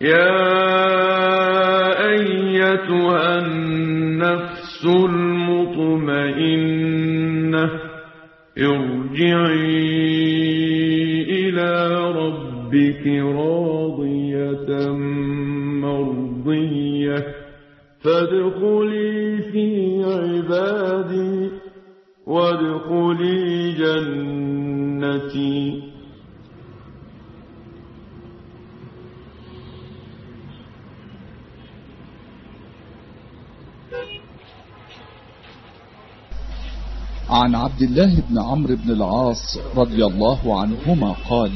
يا أيتها النفس المطمئنة ارجعي إلى ربك راضية مرضية فادخلي في عبادي وادخلي جنتي. عن عبد الله بن عمرو بن العاص رضي الله عنهما قال: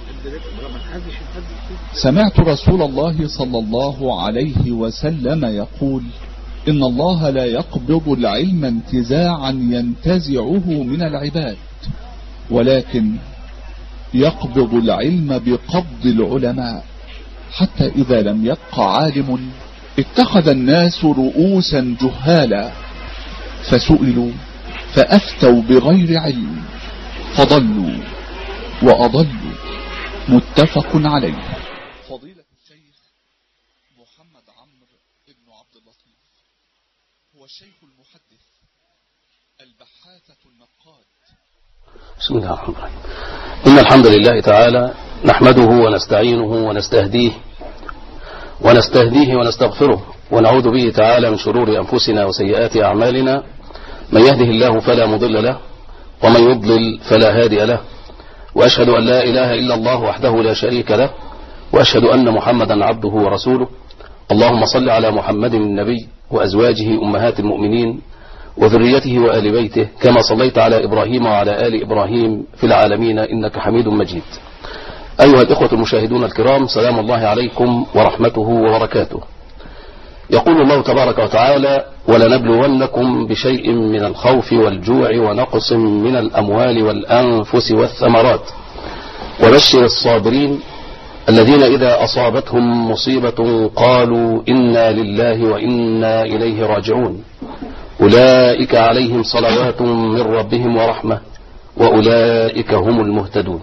سمعت رسول الله صلى الله عليه وسلم يقول: إن الله لا يقبض العلم انتزاعا ينتزعه من العباد، ولكن يقبض العلم بقبض العلماء، حتى إذا لم يبق عالم اتخذ الناس رؤوسا جهالا فسئلوا فأفتوا بغير علم فضلوا وأضلوا. متفق عليه. فضيلة الشيخ محمد عمرو بن عبد اللطيف هو الشيخ المحدث البحاثة النقاد. بسم الله الرحمن الرحيم. إن الحمد لله تعالى نحمده ونستعينه ونستهديه ونستغفره ونعوذ به تعالى من شرور أنفسنا وسيئات أعمالنا. من يهده الله فلا مضل له ومن يضلل فلا هادي له، وأشهد أن لا إله إلا الله وحده لا شريك له، وأشهد أن محمدا عبده ورسوله. اللهم صل على محمد النبي وأزواجه أمهات المؤمنين وذريته وآل بيته كما صليت على إبراهيم وعلى آل إبراهيم في العالمين إنك حميد مجيد. أيها الإخوة المشاهدون الكرام، سلام الله عليكم ورحمته وبركاته. يقول الله تبارك وتعالى: ولنبلونكم بشيء من الخوف والجوع ونقص من الأموال والأنفس والثمرات وبشر الصابرين الذين إذا أصابتهم مصيبة قالوا إنا لله وإنا إليه راجعون أولئك عليهم صلوات من ربهم ورحمة وأولئك هم المهتدون.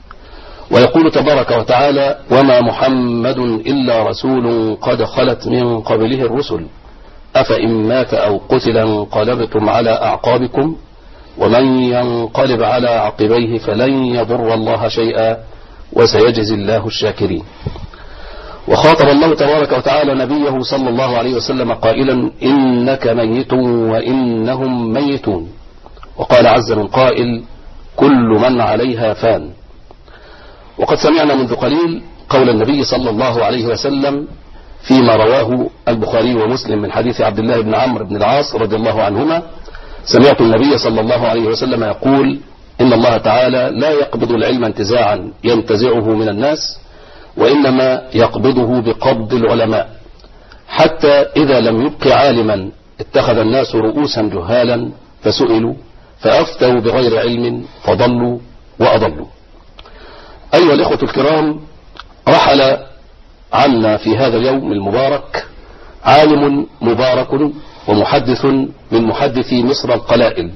ويقول تبارك وتعالى: وما محمد إلا رسول قد خلت من قبله الرسل أفإن مات أو قتل انقلبتم على أعقابكم ومن ينقلب على عقبيه فلن يضر الله شيئا وسيجزي الله الشاكرين. وخاطب الله تبارك وتعالى نبيه صلى الله عليه وسلم قائلا: إنك ميت وإنهم ميتون. وقال عز من قائل: كل من عليها فان. وقد سمعنا منذ قليل قول النبي صلى الله عليه وسلم فيما رواه البخاري ومسلم من حديث عبد الله بن عمرو بن العاص رضي الله عنهما: سمعت النبي صلى الله عليه وسلم يقول: إن الله تعالى لا يقبض العلم انتزاعا ينتزعه من الناس، وإنما يقبضه بقبض العلماء، حتى إذا لم يبق عالما اتخذ الناس رؤوسا جهالا فسئلوا فأفتوا بغير علم فضلوا وأضلوا. أيها الإخوة الكرام، رحل عنا في هذا اليوم المبارك عالم مبارك ومحدث من محدثي مصر القلائل،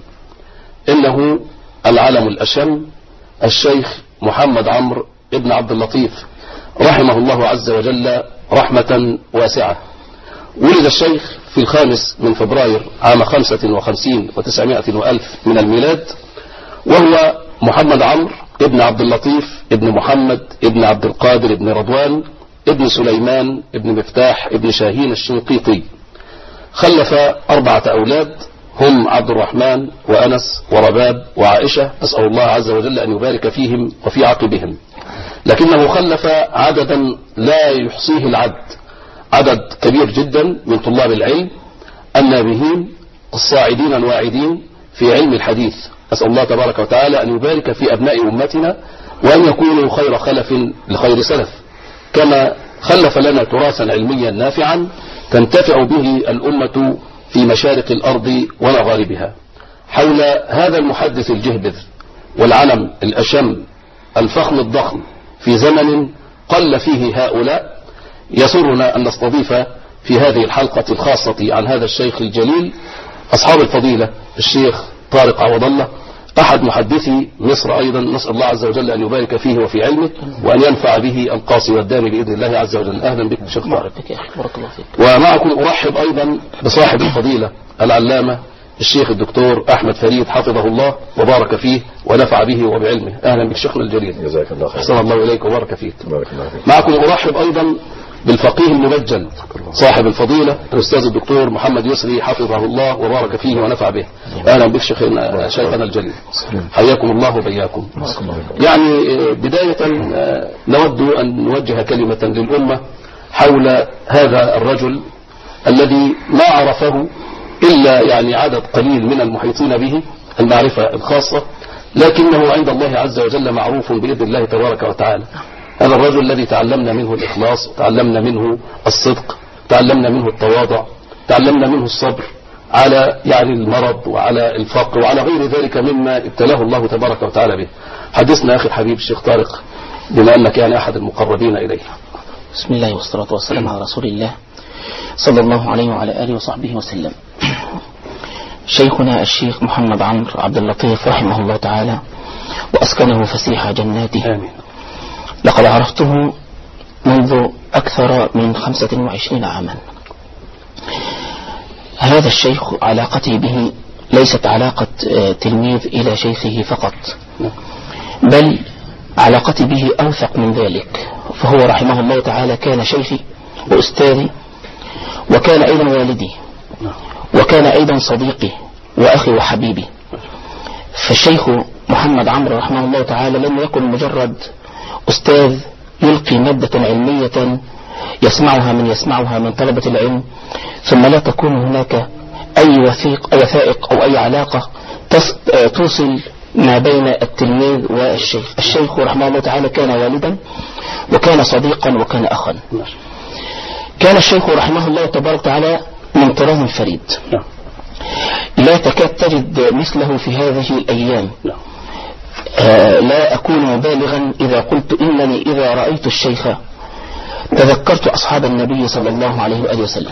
إنه العلم الأشم الشيخ محمد عمرو بن عبد اللطيف رحمه الله عز وجل رحمة واسعة. ولد الشيخ في 5 فبراير عام 55 و900 وألف من الميلاد، وهو محمد عمرو ابن عبد اللطيف ابن محمد ابن عبد القادر ابن رضوان ابن سليمان ابن مفتاح ابن شاهين الشنقيطي. خلف 4 أولاد هم عبد الرحمن وأنس ورباب وعائشة، أسأل الله عز وجل أن يبارك فيهم وفي عقبهم. لكنه خلف عددا لا يحصيه العد، عدد كبير جدا من طلاب العلم النابهين الصاعدين الواعدين في علم الحديث. أسأل الله تبارك وتعالى أن يبارك في أبناء أمتنا وأن يكونوا خير خلف لخير سلف، كما خلف لنا تراثا علميا نافعا تنتفع به الأمة في مشارق الأرض ومغاربها. حول هذا المحدث الجهبذ والعلم الأشم الفخم الضخم في زمن قل فيه هؤلاء، يسرنا أن نستضيف في هذه الحلقة الخاصة عن هذا الشيخ الجليل أصحاب الفضيلة الشيخ طارق عوض الله أحد محدثي مصر أيضا، نسأل الله عز وجل أن يبارك فيه وفي علمه وأن ينفع به القاصي والداني بإذن الله عز وجل. أهلا بك شيخ طارق. ومعكم أرحب أيضا بصاحب الفضيلة العلامة الشيخ الدكتور أحمد فريد حفظه الله وبارك فيه ونفع به وبعلمه. أهلا بك شيخنا الجليل. جزاك الله خير. أحسن الله إليك وبارك فيك. بارك الله فيك. معكم أرحب أيضا بالفقيه المبجل صاحب الفضيلة الأستاذ الدكتور محمد يسري حفظه الله وبارك فيه ونفع به. أهلا بك شيخنا الجليل. حياكم الله وبياكم. يعني بداية نود أن نوجه كلمة للأمة حول هذا الرجل الذي ما عرفه إلا يعني عدد قليل من المحيطين به المعرفة الخاصة، لكنه عند الله عز وجل معروف بإذن الله تبارك وتعالى. هذا الرجل الذي تعلمنا منه الإخلاص، تعلمنا منه الصدق، تعلمنا منه التواضع، تعلمنا منه الصبر على يعني المرض وعلى الفقر وعلى غير ذلك مما ابتلاه الله تبارك وتعالى به. حدثنا أخي الحبيب الشيخ طارق بما أنك يعني أحد المقربين إليه. بسم الله والصلاة والسلام على رسول الله صلى الله عليه وعلى آله وصحبه وسلم. شيخنا الشيخ محمد عمرو عبد اللطيف رحمه الله تعالى وأسكنه فسيح جناته. آمين. لقد عرفته منذ أكثر من 25 عاما. هذا الشيخ علاقتي به ليست علاقة تلميذ إلى شيخه فقط، بل علاقتي به أوثق من ذلك، فهو رحمه الله تعالى كان شيخي وأستاذي، وكان أيضا والدي، وكان أيضا صديقي وأخي وحبيبي. فالشيخ محمد عمرو رحمه الله تعالى لم يكن مجرد أستاذ يلقي مادة علمية يسمعها من طلبة العلم ثم لا تكون هناك أي وثائق أو أي علاقة توصل ما بين التلميذ والشيخ. الشيخ رحمه الله تعالى كان والدا وكان صديقا وكان أخا. كان الشيخ رحمه الله تبارك وتعالى من طراز فريد لا تكاد تجد مثله في هذه الأيام. لا أكون مبالغا إذا قلت إنني إذا رأيت الشيخ تذكرت أصحاب النبي صلى الله عليه وآله وسلم.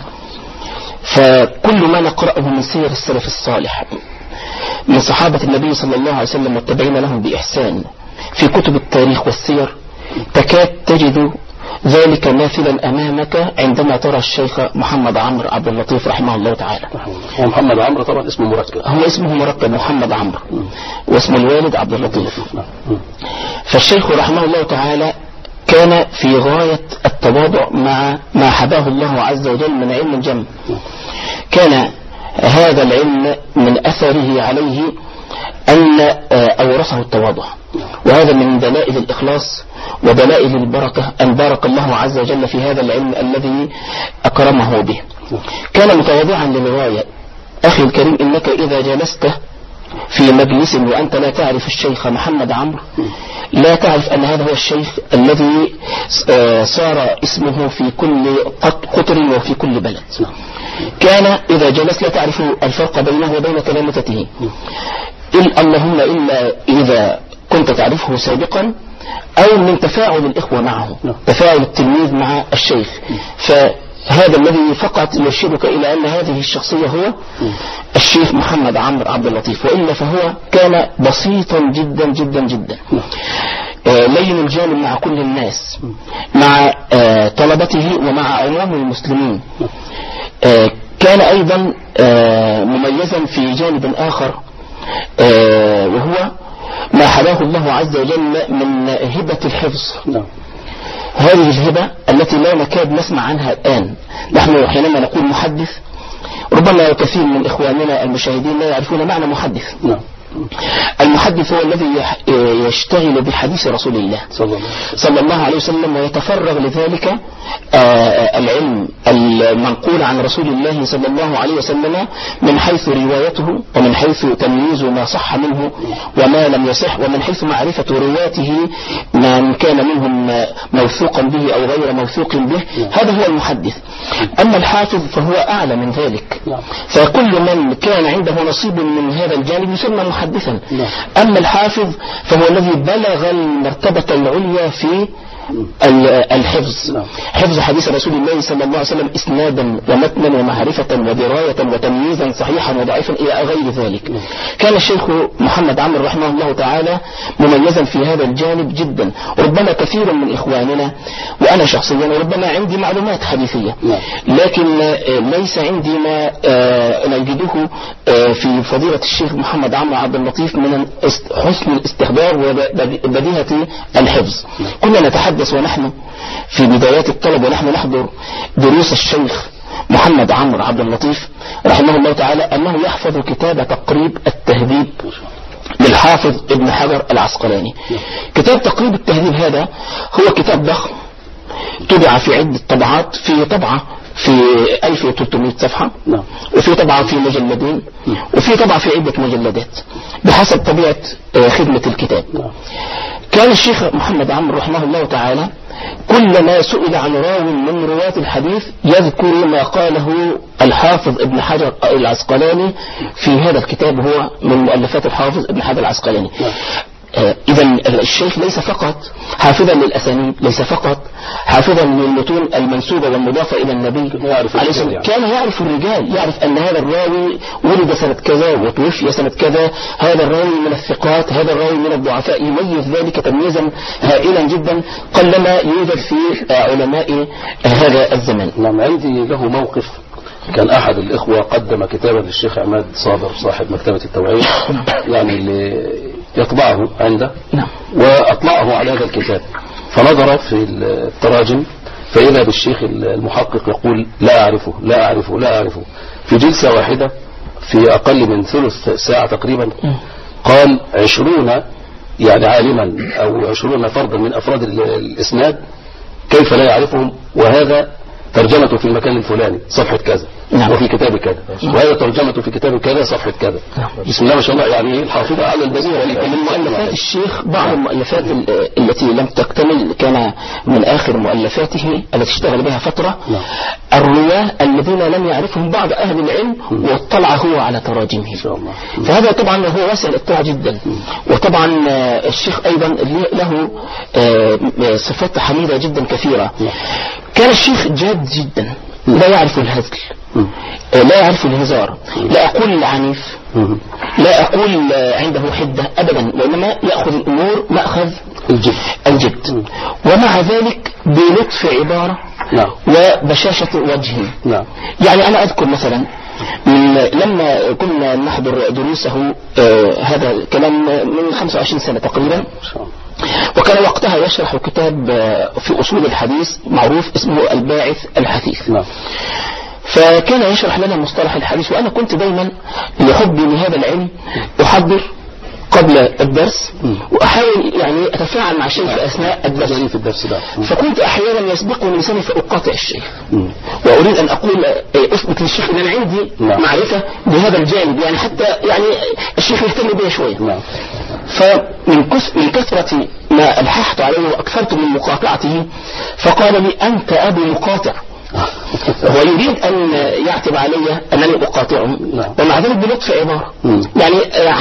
فكل ما نقرأه من سير السلف الصالح من صحابة النبي صلى الله عليه وسلم والتابعين لهم بإحسان في كتب التاريخ والسير تكاد تجد ذلك ماثلا أمامك عندما ترى الشيخ محمد عمرو عبد اللطيف رحمه الله تعالى. ومحمد عمرو طبعا اسمه مركب، هو اسمه مركب محمد عمرو واسم الوالد عبد اللطيف. فالشيخ رحمه الله تعالى كان في غاية التواضع مع ما حباه الله عز وجل من علم الجم. كان هذا العلم من أثره عليه أن أورثه التواضع، وهذا من دلائل الإخلاص ودلائل البركة أن بارك الله عز وجل في هذا العلم الذي أكرمه به. كان متواضعا للغاية. أخي الكريم، إنك إذا جلست في مجلس وأنت لا تعرف الشيخ محمد عمرو لا تعرف أن هذا هو الشيخ الذي صار اسمه في كل قطر وفي كل بلد. كان إذا جلس لا تعرف الفرق بينه وبين تلامذته، اللهم إلا إذا كنت تعرفه سابقا أو من تفاعل الإخوة معه، تفاعل التلميذ مع الشيخ. فهذا الذي فقط يرشدك إلى أن هذه الشخصية هو الشيخ محمد عمرو عبد اللطيف، وإلا فهو كان بسيطا جدا جدا جدا، لين الجانب مع كل الناس، مع طلبته ومع عموم المسلمين. كان أيضا مميزا في جانب آخر، وهو ما حباه الله عز وجل من هبة الحفظ. هذه الهبة التي لا نكاد نسمع عنها الآن. نحن حينما نقول محدث ربما كثير من إخواننا المشاهدين لا يعرفون معنى محدث. المحدث هو الذي يشتغل بحديث رسول الله صلى الله عليه وسلم ويتفرغ لذلك العلم المنقول عن رسول الله صلى الله عليه وسلم من حيث روايته ومن حيث تمييز ما صح منه وما لم يصح، ومن حيث معرفة رواته من كان منهم موثوقا به أو غير موثوق به. هذا هو المحدث. أما الحافظ فهو أعلى من ذلك، فكل من كان عنده نصيب من هذا الجانب يسمى محدثا. أما الحافظ فهو الذي بلغ المرتبة العليا في الحفظ، حفظ حديث رسول الله صلى الله عليه وسلم إسنادا ومتنا ومعرفة ودراية وتمييزا صحيحا وضعيفا إلى غير ذلك. كان الشيخ محمد عمرو رحمه الله تعالى مميزا في هذا الجانب جدا. ربما كثير من إخواننا وأنا شخصيا ربما عندي معلومات حديثية، لكن ليس عندي ما نجده في فضيلة الشيخ محمد عمرو عبد اللطيف من حسن الاستحضار وبديهة الحفظ. كنا نتحدث ونحن في بدايات الطلب ونحن نحضر دروس الشيخ محمد عمرو عبد اللطيف رحمه الله تعالى أنه يحفظ كتاب تقريب التهذيب للحافظ ابن حجر العسقلاني. كتاب تقريب التهذيب هذا هو كتاب ضخم طبع في عدة طبعات، في طبعة في 1300 صفحة، وفي طبعة في مجلدين، وفي طبعة في عدة مجلدات بحسب طبيعة خدمة الكتاب. كان الشيخ محمد عمرو رحمه الله تعالى كلما سئل عن راو من رواة الحديث يذكر ما قاله الحافظ ابن حجر العسقلاني في هذا الكتاب، هو من مؤلفات الحافظ ابن حجر العسقلاني. إذا الشيخ ليس فقط حافظا للأسانيد، ليس فقط حافظا للمتون المنسوبة والمضافة إلى النبي عليه السلام، كان يعرف الرجال، يعرف أن هذا الراوي ولد سنة كذا وتوفي سنة كذا، هذا الراوي من الثقات، هذا الراوي من الضعفاء، يميز ذلك تمييزا هائلا جدا قلما يوجد في علماء هذا الزمان. نعم، عندي له موقف. كان أحد الإخوة قدم كتابا للشيخ عماد صابر صاحب مكتبة التوعية يعني اللي يطبعه عنده، وأطلعه على هذا الكتاب، فنظر في التراجم فإذا بالشيخ المحقق يقول لا أعرفه لا أعرفه لا أعرفه. في جلسة واحدة في أقل من ثلث ساعة تقريبا قال 20 يعني عالما أو 20 فردا من أفراد الإسناد كيف لا يعرفهم، وهذا ترجمته في المكان الفلاني صفحة كذا، وفي كتاب كذا، وهذا ترجمته في كتاب كذا صفحة كذا. بسم الله ما شاء الله، يعني الحافظة على البزيرة. من مؤلفات الشيخ بعض المؤلفات التي لم تكتمل كان من آخر مؤلفاته التي اشتغل بها فترة الرواة الذين لم يعرفهم بعض أهل العلم واطلع هو على تراجمهم. فهذا طبعا هو واسع الاطلاع جدا. وطبعا الشيخ أيضا له صفات حميدة جدا كثيرة. كان الشيخ جاد جدا، لا يعرف الهزل، لا يعرف الهزار، لا أقول عنيف، لا أقول عنده حدة أبدا، وإنما يأخذ الأمور مأخذ الجد، ومع ذلك بلطف عبارة وبشاشة وجه. يعني أنا أذكر مثلا لما كنا نحضر دروسه، هذا كلام من 25 سنة تقريبا، وكان وقتها يشرح كتاب في أصول الحديث معروف اسمه الباعث الحثيث. فكان يشرح لنا مصطلح الحديث، وأنا كنت دايما لحبي لهذا العلم أحضر قبل الدرس وأحاول يعني أتفاعل مع الشيخ أثناء الدرس. فكنت أحيانا يسبقني لساني فأقاطع الشيخ وأريد أن أقول أثبت للشيخ أن أنا عندي معرفة بهذا الجانب، يعني حتى يعني الشيخ يهتم بها شوية. فمن كثرة ما ألححت عليه وأكثرت من مقاطعته فقال لي أنت أبو مقاطع، هو يريد أن يعتب علي أنني أقاطعه، ومع ذلك بلطف عبارة، يعني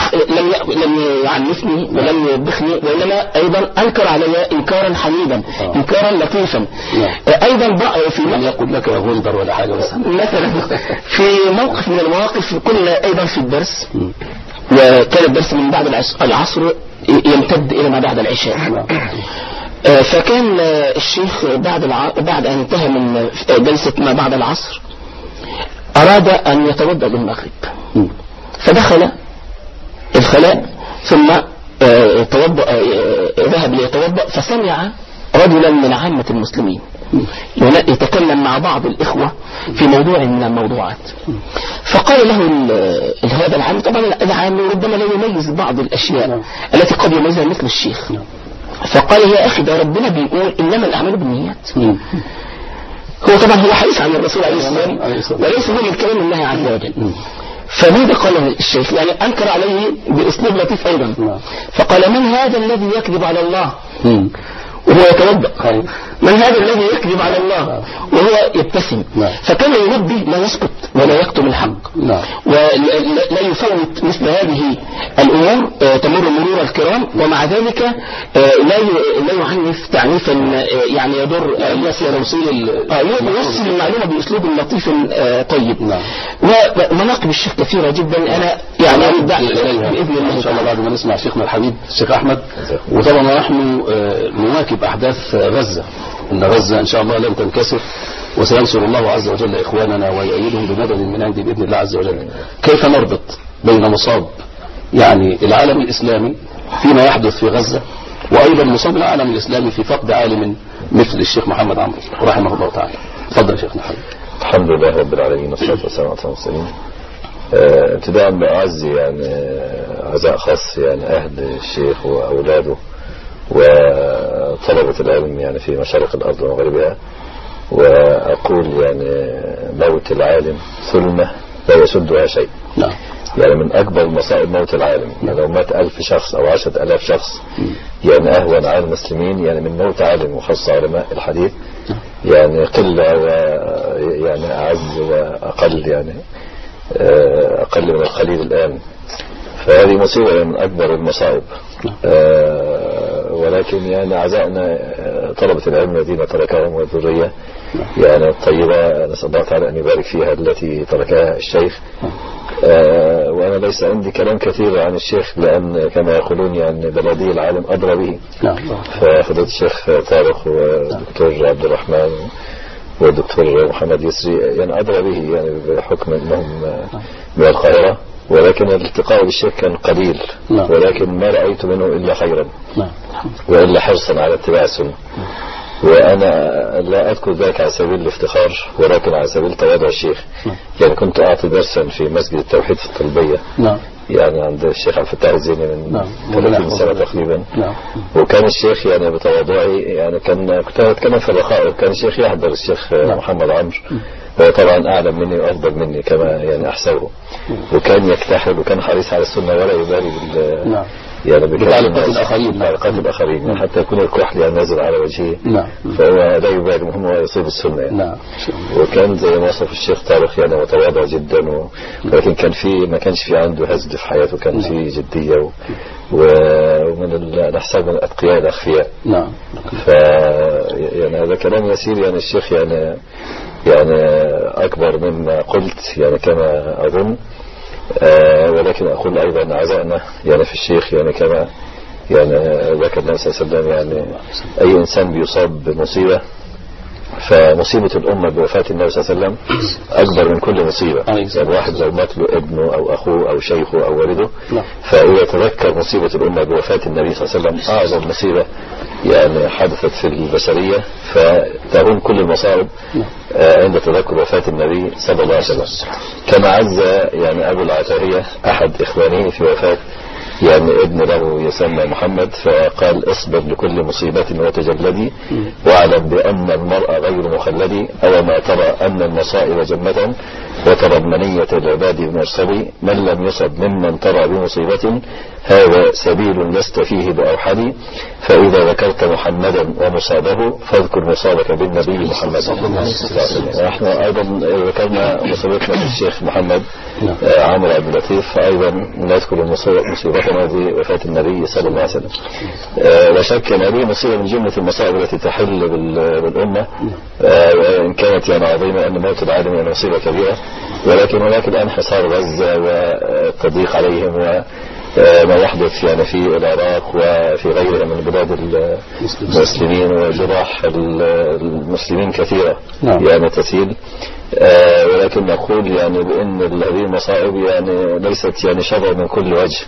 لم يعنفني ولم يبخني، وإنما أيضا أنكر علي إنكارا حميدا، إنكارا لطيفا. أيضا في من يقول لك يا غندر ولا حاجة مثلا في موقف من المواقف كنا أيضا في الدرس، وكان الدرس من بعد العصر يمتد إلى ما بعد العشاء. فكان الشيخ بعد أن انتهى من جلسة ما بعد العصر أراد أن يتوضأ للمغرب، فدخل الخلاء ثم ذهب ليتوضأ، فسمع رجلا من عامة المسلمين يتكلم مع بعض الإخوة في موضوع من الموضوعات، فقال له هذا العام، طبعا العام ربما لا يميز بعض الأشياء التي قد يميزها مثل الشيخ، فقال يا أخي ده ربنا بيقول إنما الأعمال بالنيات. هو طبعا هو حديث عن الرسول عليه السلام وليس هو من كلام الله عز وجل. فماذا قال الشيخ؟ يعني أنكر عليه بأسلوب لطيف أيضا، فقال من هذا الذي يكذب على الله وهو يتوضأ؟ من هذا الذي يكذب على الله وهو يبتسم. فكان ينبه لا يسكت ولا يكتم الحق، ولا يفوت مثل هذه الأمور تمر مرور الكرام، ومع ذلك لا يعنف تعنيفا يعني يضر الناس، يوصل المعلومة بأسلوب لطيف طيب. ومناقب الشيخ كثيرة جدا، أنا يعني أبدأ بإذن الله إن شاء الله بعد ما نسمع شيخنا الحبيب الشيخ أحمد. وطبعا نحن نواكب أحداث غزة، إن غزة إن شاء الله لن تنكسر، وسينصر الله عز وجل إخواننا ويؤيدهم بمدد من عند بإذن الله عز وجل. كيف نربط بين مصاب يعني العالم الإسلامي فيما يحدث في غزة، وأيضا مصاب العالم الإسلامي في فقد عالم مثل الشيخ محمد عمرو رحمه الله تعالى؟ تفضل شيخنا الحبيب. الحمد لله رب العالمين، والصلاة والسلام على المرسلين. ابتداء بأعزي يعني عزاء خاص يعني أهل الشيخ وأولاده وطلبة العلم يعني في مشارق الأرض ومغربها، وأقول يعني موت العالم ثلمة لا يسدها شيء. يعني من أكبر مصائب موت العالم، يعني لو مات 1000 شخص أو 10,000 شخص يعني أهون على المسلمين يعني من موت عالم، وخاصة علماء الحديث يعني قلة ويعني أعز وأقل، يعني أقل من القليل الآن. فهذه مصيبة من أكبر المصائب. ولكن يعني عزائنا طلبة العلم الذين تركهم والذرية يعني الطيبة، نسأل الله تعالى أن يبارك فيها التي تركها الشيخ. وأنا ليس عندي كلام كثير عن الشيخ، لأن كما يقولون يعني بلدي العالم أدرى به. ففضيلة الشيخ طارق والدكتور عبد الرحمن والدكتور محمد يسري يعني أدرى به، يعني بحكم أنهم من القاهرة، ولكن الالتقاء بالشيخ كان قليل، ولكن ما رأيت منه إلا خيرا وإلا حرصا على اتباع السنة. وأنا لا أذكر ذلك على سبيل الافتخار، ولكن على سبيل تواضع الشيخ. يعني كنت أعطي درسا في مسجد التوحيد في الطلبية، يعني عند الشيخ عبد الفتاح الزيني من 30 سنة تقريبا. وكان الشيخ يعني بتواضعه يعني كنت أتكلم في الرخاء، وكان الشيخ يحضر الشيخ محمد عمرو، هو طبعا أعلم مني وأفضل مني كما يعني أحسبه، وكان يكتحل وكان حريص على السنة ولا يبالي يعني بتعليقات الآخرين يعني حتى يكون الكحل يعني نازل على وجهه. فهو لا يبالي، مهم هو يصيب السنة يعني. وكان زي ما وصف الشيخ طارق يعني متواضع جدا، ولكن كان ما كانش في عنده هزل في حياته، كان في جدية ومن الأحساب من الأتقياء الأخفياء. ف يعني هذا كلام يسير، يعني الشيخ يعني أكبر مما قلت يعني كما أظن. ولكن أقول أيضا عزائنا يعني في الشيخ يعني كما يعني ذكر النبي صلى الله عليه وسلم، يعني أي إنسان بيصاب بمصيبة فمصيبة الأمة بوفاة النبي صلى الله عليه وسلم أكبر من كل مصيبة. يعني واحد لو مات له ابنه أو أخوه أو شيخه أو والده، فيتذكر مصيبة الأمة بوفاة النبي صلى الله عليه وسلم أعظم مصيبة يعني حدثت في البشرية، فتهون كل المصائب عند تذكر وفاة النبي صلى الله عليه وسلم. كما عز يعني أبو العتاهية أحد إخوانه في وفاة يعني ابن له يسمى محمد، فقال اصبر لكل مصيبة وتجلدي، واعلم بأن المرء غير مخلدي، أو ما ترى أن المصائب جمة وترى المنية العباد بمرصدي، من لم يصب ممن ترى بمصيبة هذا سبيل لست فيه بأوحدي، فإذا ذكرت محمدا ومصابه فاذكر مصابك بالنبي محمد. نحن أيضا ذكرنا مصيبتنا بالشيخ محمد عمرو عبد اللطيف، فأيضا نذكر مصيبتنا بوفاة النبي صلى الله عليه وسلم. لا شك أن هذه مصيبة من جملة المصائب التي تحل بالأمة، إن كانت يعني عظيمة، أن موت العالم يعني مصيبة كبيرة، ولكن هناك الآن حصار غزة والتضييق عليهم وما يحدث يعني في العراق وفي غيرها من بلاد المسلمين، وجراح المسلمين كثيرة يعني تسيل. ولكن نقول يعني بأن هذه المصائب يعني ليست يعني شر من كل وجه،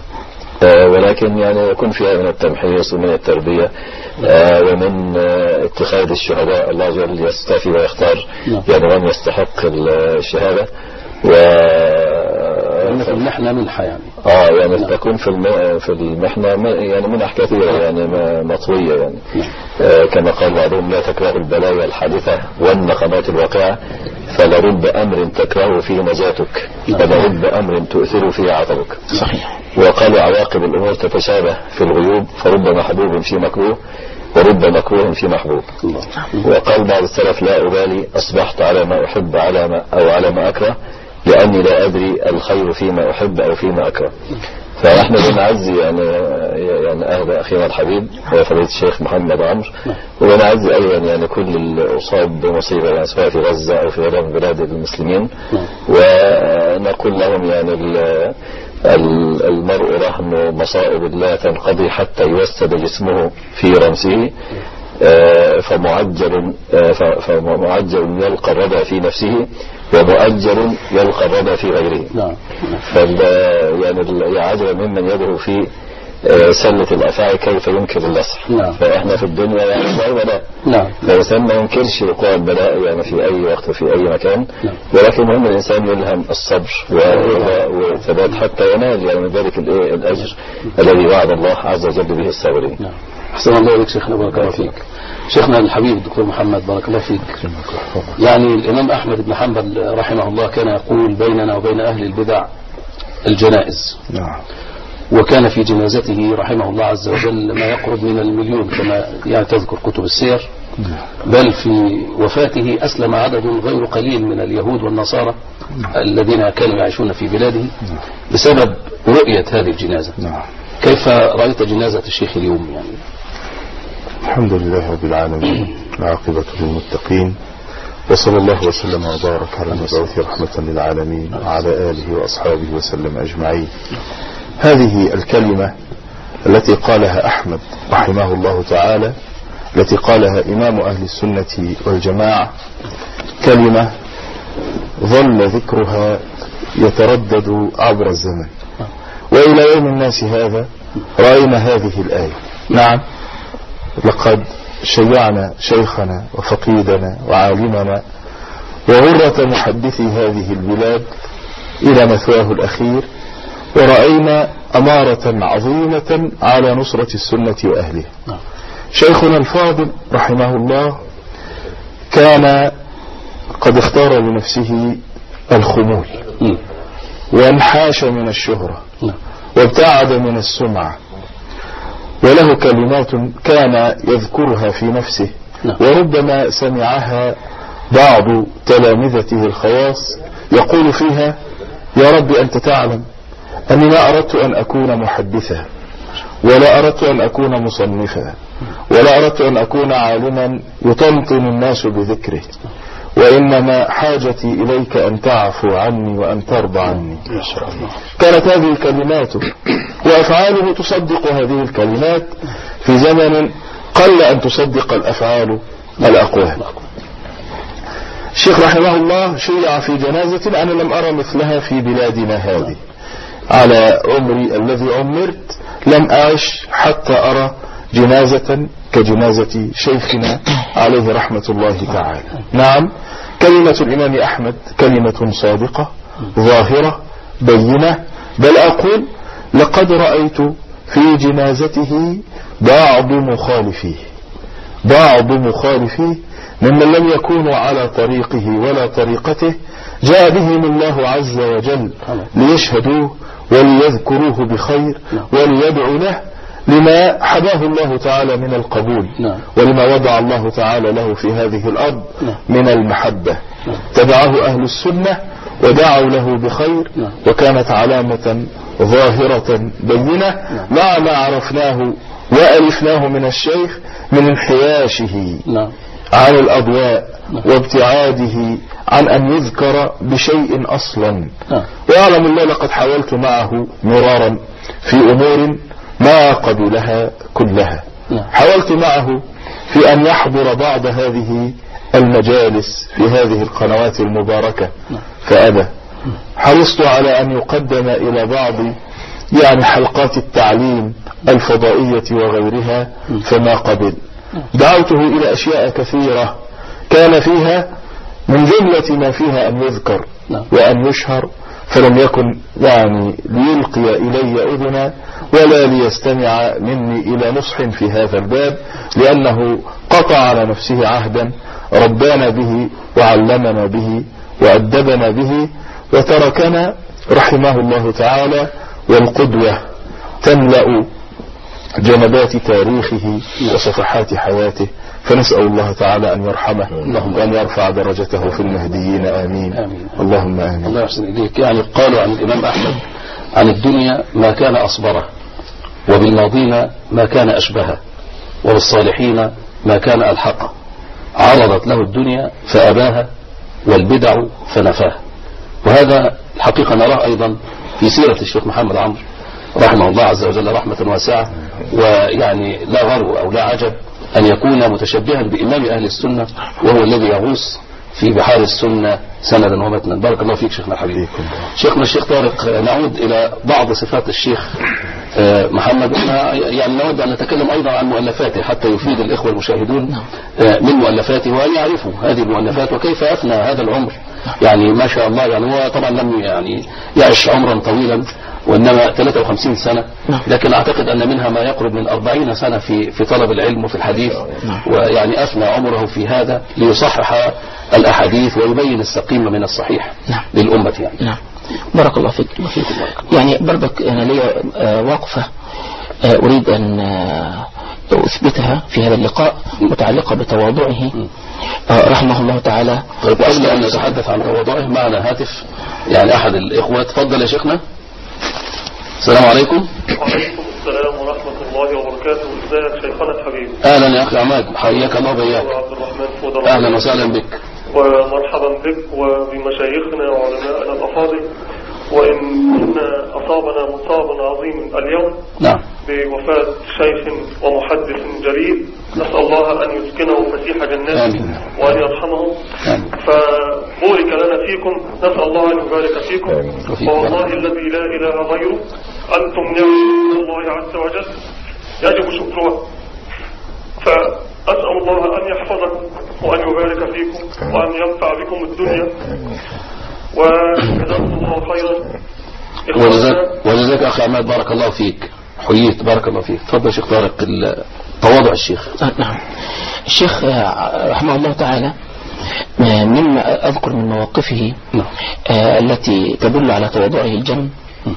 ولكن يعني يكون فيها من التمحيص ومن التربية ومن اتخاذ الشهداء. الله جل يصطفي ويختار يعني من يستحق الشهادة، في المحنة منحة يعني يعني تكون في المحنة يعني منح كثيرة يعني مطوية يعني. كما قال بعضهم لا تكره البلايا الحادثة والنقمات الواقعة، فلرب أمر تكره فيه نجاتك، ولرب أمر تؤثر فيه عطبك. صحيح. وقالوا عواقب الأمور تتشابه في الغيوب، فرب محبوب في مكروه، ورب مكروه في محبوب. وقال بعض السلف: لا أبالي أصبحت على ما أحب على ما أكره، لأني لا أدري الخير فيما أحب أو فيما أكره. فنحن بنعزي يعني أهل أخينا الحبيب هو فضيلة الشيخ محمد عمرو، وبنعزي أيضا يعني كل الأصاب بمصيبة يعني سواء في غزة أو في غيرها من بلاد المسلمين، ونقول لهم يعني المرء رهن مصائب لا تنقضي حتى يوسد جسمه في رمسه، فمعجل يلقى الردى في نفسه، ومؤجل يلقى الردى في غيره. يعني عجبا ممن يده في سلة الأفاعي كيف ينكر اللصح. فإحنا في الدنيا يعني في بلاء، فالإنسان ما ينكرش وقوع البلاء يعني في أي وقت وفي أي مكان، ولكن مهم الإنسان يلهم الصبر والثبات حتى ينال يعني من ذلك الأجر الذي وعد الله عز وجل به الصابرين. أحسن الله إليك شيخنا، بارك الله فيك. شيخنا الحبيب الدكتور محمد بارك الله فيك، يعني الإمام أحمد بن حنبل رحمه الله كان يقول: بيننا وبين أهل البدع الجنائز. وكان في جنازته رحمه الله عز وجل ما يقرب من 1,000,000 كما يعني تذكر كتب السير، بل في وفاته أسلم عدد غير قليل من اليهود والنصارى الذين كانوا يعيشون في بلاده بسبب رؤية هذه الجنازة. كيف رأيت جنازة الشيخ اليوم يعني؟ الحمد لله رب العالمين، العاقبة للمتقين، وصلى الله وسلم وبارك على المبعوث رحمة للعالمين وعلى آله وأصحابه وسلم أجمعين. هذه الكلمة التي قالها أحمد رحمه الله تعالى، التي قالها إمام أهل السنة والجماعة، كلمة ظل ذكرها يتردد عبر الزمن، وإلى يوم الناس هذا رأينا هذه الآية. نعم، لقد شيعنا شيخنا وفقيدنا وعالمنا وغرة محدثي هذه البلاد إلى مثواه الأخير، ورأينا أمارة عظيمة على نصرة السنة وأهلها. شيخنا الفاضل رحمه الله كان قد اختار لنفسه الخمول، وانحاش من الشهرة، وابتعد من السمعة، وله كلمات كان يذكرها في نفسه، وربما سمعها بعض تلامذته الخواص يقول فيها: يا رب أنت تعلم أني ما أردت أن أكون محدثا، ولا أردت أن أكون مصنفا، ولا أردت أن أكون عالما يطنطن الناس بذكره، وإنما حاجتي إليك أن تعفو عني وأن ترضى عني. كانت هذه الكلمات وأفعاله تصدق هذه الكلمات في زمن قل أن تصدق الأفعال الأقوال. الشيخ رحمه الله شيع في جنازة أنا لم أرى مثلها في بلادنا هذه. على عمري الذي عمرت لم أعش حتى أرى جنازة كجنازة شيخنا عليه رحمة الله تعالى. نعم، كلمة الإمام أحمد كلمة صادقة ظاهرة بينة، بل أقول لقد رأيت في جنازته بعض مخالفيه ممن لم يكونوا على طريقه ولا طريقته، جاء بهم الله عز وجل ليشهدوه وليذكروه بخير وليدعوا له لما حباه الله تعالى من القبول، ولما وضع الله تعالى له في هذه الأرض من المحبة. تبعه أهل السنة ودعوا له بخير، وكانت علامة ظاهرة بينة مع ما عرفناه وألفناه من الشيخ من انحياشه عن الأضواء وابتعاده عن أن يذكر بشيء أصلا. ويعلم الله لقد حاولت معه مرارا في أمور ما قبلها كلها. حاولت معه في أن يحضر بعض هذه المجالس في هذه القنوات المباركة فأبى. حرصت على أن يقدم إلى بعض يعني حلقات التعليم الفضائية وغيرها فما قبل. دعوته إلى أشياء كثيرة كان فيها من جملة ما فيها أن يذكر وأن يشهر، فلم يكن يعني ليلقي إلي أذنا ولا ليستمع مني إلى نصح في هذا الباب، لأنه قطع على نفسه عهدا ربانا به وعلمنا به وأدبنا به، وتركنا رحمه الله تعالى والقدوة تملأ جنبات تاريخه وصفحات حياته، فنسأل الله تعالى أن يرحمه وأن يرفع درجته في المهديين. آمين. اللهم آمين. الله يحسن إليك. يعني قالوا عن الإمام أحمد عن الدنيا ما كان أصبره، وبالماضين ما كان أشبهه، وبالصالحين ما كان ألحقه. عرضت له الدنيا فأباها، والبدع فنفاها. وهذا الحقيقة نراه أيضا في سيرة الشيخ محمد عمرو رحمه الله عز وجل رحمة واسعة. ويعني لا غرو أو لا عجب أن يكون متشبها بإمام أهل السنة، وهو الذي يغوص في بحار السنة سندا ومتنا. بارك الله فيك شيخنا الحبيب. شيخنا الشيخ طارق، نعود إلى بعض صفات الشيخ محمد. يعني نود أن نتكلم أيضا عن مؤلفاته حتى يفيد الإخوة المشاهدون من مؤلفاته، وأن يعرفوا هذه المؤلفات وكيف أفنى هذا العمر. يعني ما شاء الله، يعني هو طبعا لم يعني يعيش عمرا طويلا، وإنما 53 سنة، لكن أعتقد أن منها ما يقرب من 40 سنة في طلب العلم وفي الحديث. ويعني أفنى عمره في هذا ليصحح الأحاديث ويبين السقيم من الصحيح للأمة. يعني بارك الله فيك. يعني برضك أنا لي وقفة أريد أن أثبتها في هذا اللقاء متعلقة بتواضعه رحمه الله تعالى. طيب قبل أن نتحدث عن تواضعه معنا هاتف يعني أحد الإخوة. تفضل يا شيخنا. السلام عليكم. وعليكم السلام ورحمة الله وبركاته. ازيك شيخنا الحبيب؟ أهلا يا أخي عماد، حياك الله وبياك. أهلا وسهلا بك ومرحبا بك وبمشايخنا وعلمائنا الأفاضل. وإن كنا أصابنا مصاب عظيم اليوم بوفاة شيخ ومحدث جليل، نسأل الله أن يسكنه فسيح جناته وأن يرحمه. فبورك لنا فيكم، نسأل الله أن يبارك فيكم. والله الذي لا إله غيره أنتم نعمة الله عز وجل يجب شكرها. فأسأل الله أن يحفظكم وأن يبارك فيكم وأن ينفع بكم الدنيا، وجزاكم الله خيرا. وجزاك أخي عماد، بارك الله فيك، حييت، بارك الله فيك. تفضل شيخ طارق. تواضع الشيخ. نعم. الشيخ رحمه الله تعالى مما أذكر من مواقفه التي تدل على تواضعه الجم،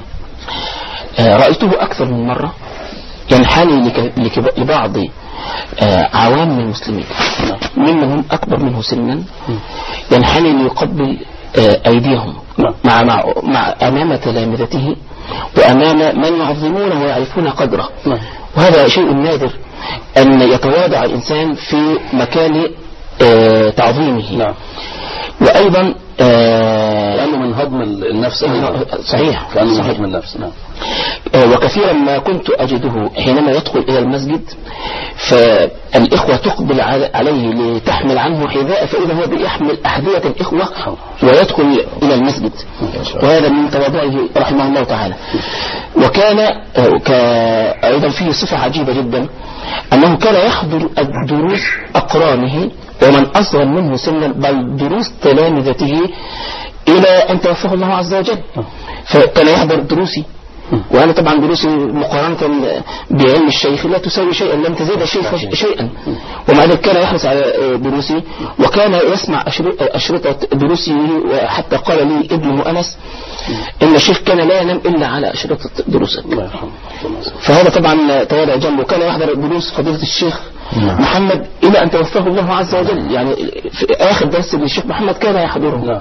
رأيته أكثر من مرة ينحني لبعض عوام المسلمين ممن هم أكبر منه سنا، ينحني ليقبل أيديهم مع أمام تلامذته وأمام من يعظمونه ويعرفون قدره. وهذا شيء نادر أن يتواضع الإنسان في مكان تعظيمه. وأيضا كأنه من هضم النفس. صحيح، كأنه من هضم النفس. وكثيرا ما كنت أجده حينما يدخل إلى المسجد فالإخوة تقبل عليه لتحمل عنه حذاء، فإذا هو بيحمل أحذية الإخوة ويدخل إلى المسجد. وهذا من تواضعه رحمه الله تعالى. وكان أيضا فيه صفة عجيبة جدا، أنه كان يحضر الدروس أقرانه ومن أصغر منه سنا، بل دروس تلامذته إلى أن توفاه الله عز وجل. فكان يحضر دروسي، وأنا طبعا دروسي مقارنة بعلم الشيخ لا تساوي شيئا، لم تزيد الشيخ شيئا، ومع ذلك كان يحرص على دروسي وكان يسمع أشرطة دروسي. وحتى قال لي ابنه أنس إن الشيخ كان لا ينام إلا على أشرطة دروسك. فهذا طبعا تواضع جنب. وكان يحضر دروس فضيلة الشيخ محمد إلى أن توفاه الله عز وجل. يعني في آخر درس للشيخ محمد كان يحضره.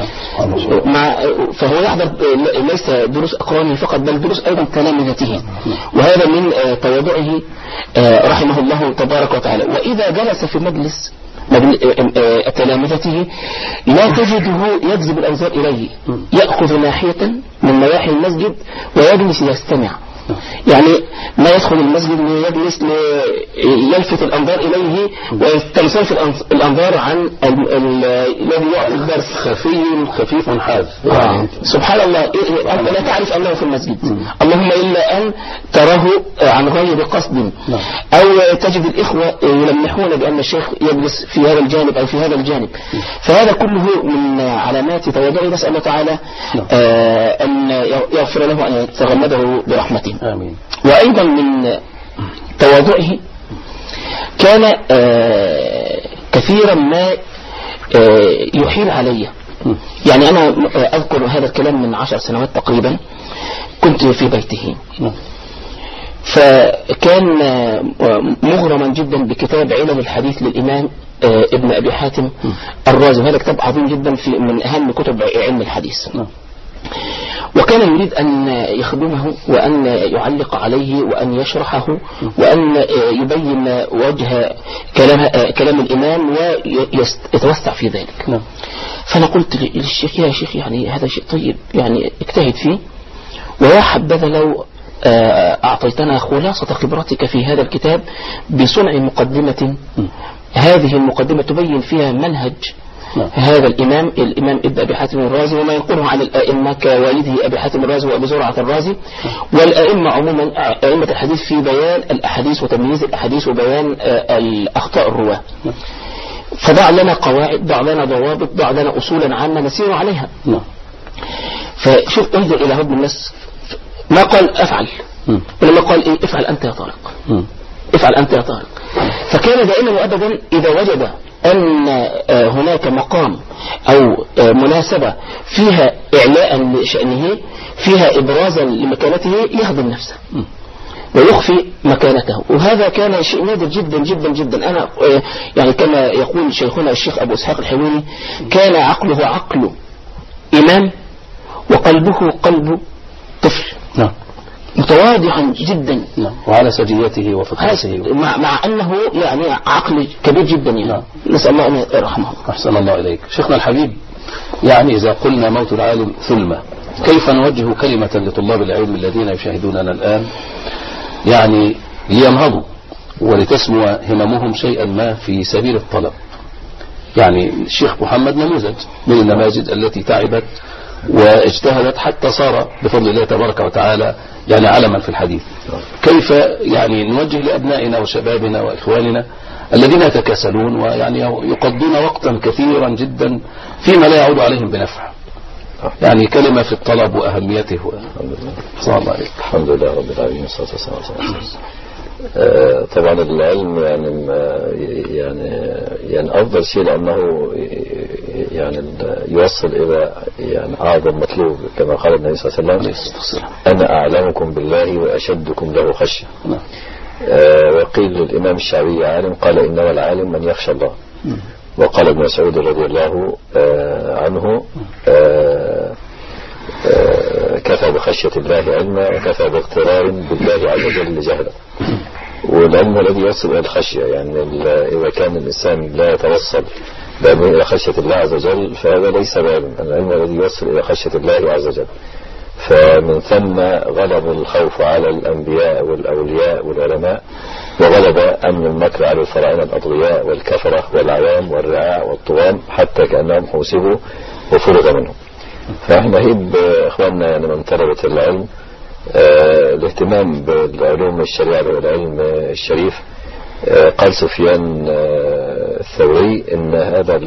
فهو يحضر ليس دروس أقرانه فقط، بل دروس أيضا تلامذته. وهذا من تواضعه رحمه الله تبارك وتعالى. وإذا جلس في مجلس تلامذته لا تجده يجذب الأنظار إليه، يأخذ ناحية من نواحي المسجد ويجلس يستمع. يعني ما يدخل المسجد ويجلس يلفت الأنظار إليه ويستنصرف الأنظار عن الذي يعطي الدرس. خفيف حاد. سبحان الله، أنت لا تعرف أنه في المسجد، اللهم إلا أن تراه عن غير قصد، أو تجد الإخوة يلمحون بأن الشيخ يجلس في هذا الجانب أو في هذا الجانب. فهذا كله من علامات تواضعه. نسأل الله تعالى أن يغفر له وأن يتغمده برحمته. آمين. وأيضا من تواضعه كان كثيرا ما يحيل علي. يعني أنا أذكر هذا الكلام من 10 سنوات تقريبا، كنت في بيته فكان مغرما جدا بكتاب علل الحديث للإمام ابن أبي حاتم الرازي، وهذا كتاب عظيم جدا من أهم كتب علم الحديث. وكان يريد أن يخدمه وأن يعلق عليه وأن يشرحه وأن يبين وجه كلام الإمام ويتوسع في ذلك. فأنا قلت للشيخ يا شيخ يعني هذا شيء طيب، يعني اجتهد فيه، ويا حبذا لو أعطيتنا خلاصة خبرتك في هذا الكتاب بصنع مقدمة. هذه المقدمة تبين فيها منهج هذا الإمام ابن أبي حاتم الرازي وما ينقله عن الأئمة كوالده أبي حاتم الرازي وأبي زرعة الرازي والأئمة عموما، أئمة الحديث، في بيان الأحاديث وتمييز الأحاديث وبيان الأخطاء الرواة. فضع لنا قواعد، ضع لنا ضوابط، ضع لنا أصولا عامة نسير عليها. فشوف انظر إلى هذا الناس، ما قال أفعل، ولما قال إيه؟ افعل أنت يا طارق، افعل أنت يا طارق. فكان دائما وأبدا إذا وجد أن هناك مقام أو مناسبة فيها إعلاء لشأنه، فيها إبرازا لمكانته، يهضم نفسه ويخفي مكانته. وهذا كان شيء نادر جدا جدا جدا. أنا يعني كما يقول شيخنا الشيخ أبو إسحاق الحلواني، كان عقله عقل إمام وقلبه قلب طفل. متواضعا جدا. وعلى سجيته وفطرته، مع أنه يعني عقل كبير جدا يعني. نسأل الله أن يرحمه. أحسن الله إليك. شيخنا الحبيب، يعني إذا قلنا موت العالم ثلمة، كيف نوجه كلمة لطلاب العلم الذين يشاهدوننا الآن، يعني لينهضوا ولتسمو هممهم شيئا ما في سبيل الطلب؟ يعني الشيخ محمد نموذج من النماذج التي تعبت واجتهدت حتى صار بفضل الله تبارك وتعالى يعني علما في الحديث. كيف يعني نوجه لأبنائنا وشبابنا وإخواننا الذين يتكاسلون ويعني يقضون وقتا كثيرا جدا فيما لا يعود عليهم بنفع، يعني كلمة في الطلب وأهميته. صلى الله عليه. الحمد لله رب العالمين والصلاة والسلام على رسول الله. طبعا العلم يعني أفضل شيء، لأنه يعني يوصل إلى يعني أعظم مطلوب، كما قال النبي صلى الله عليه وسلم: أنا أعلمكم بالله وأشدكم له خشية. وقيل للإمام الشعبي عالم، قال: إنما العالم من يخشى الله. وقال ابن مسعود رضي الله عنه: كفى بخشية الله علما وكفى باغترار بالله عز وجل جهلا. والعلم الذي يوصل إلى الخشية، يعني إذا كان الإنسان لا يتوصل إلى خشية الله عز وجل فهذا ليس بعلم. العلم الذي يوصل إلى خشية الله عز وجل، فمن ثم غلب الخوف على الأنبياء والأولياء والعلماء، وغلب أمن المكر على الفراعنة الأضرياء والكفرة والعوام والرعاع والطغاة، حتى كأنهم حوسبوا وفرغ منهم. فاحنا هيب اخواننا يعني من طلبة العلم الاهتمام بالعلوم الشريعة والعلم الشريف. قال سفيان الثوري ان هذا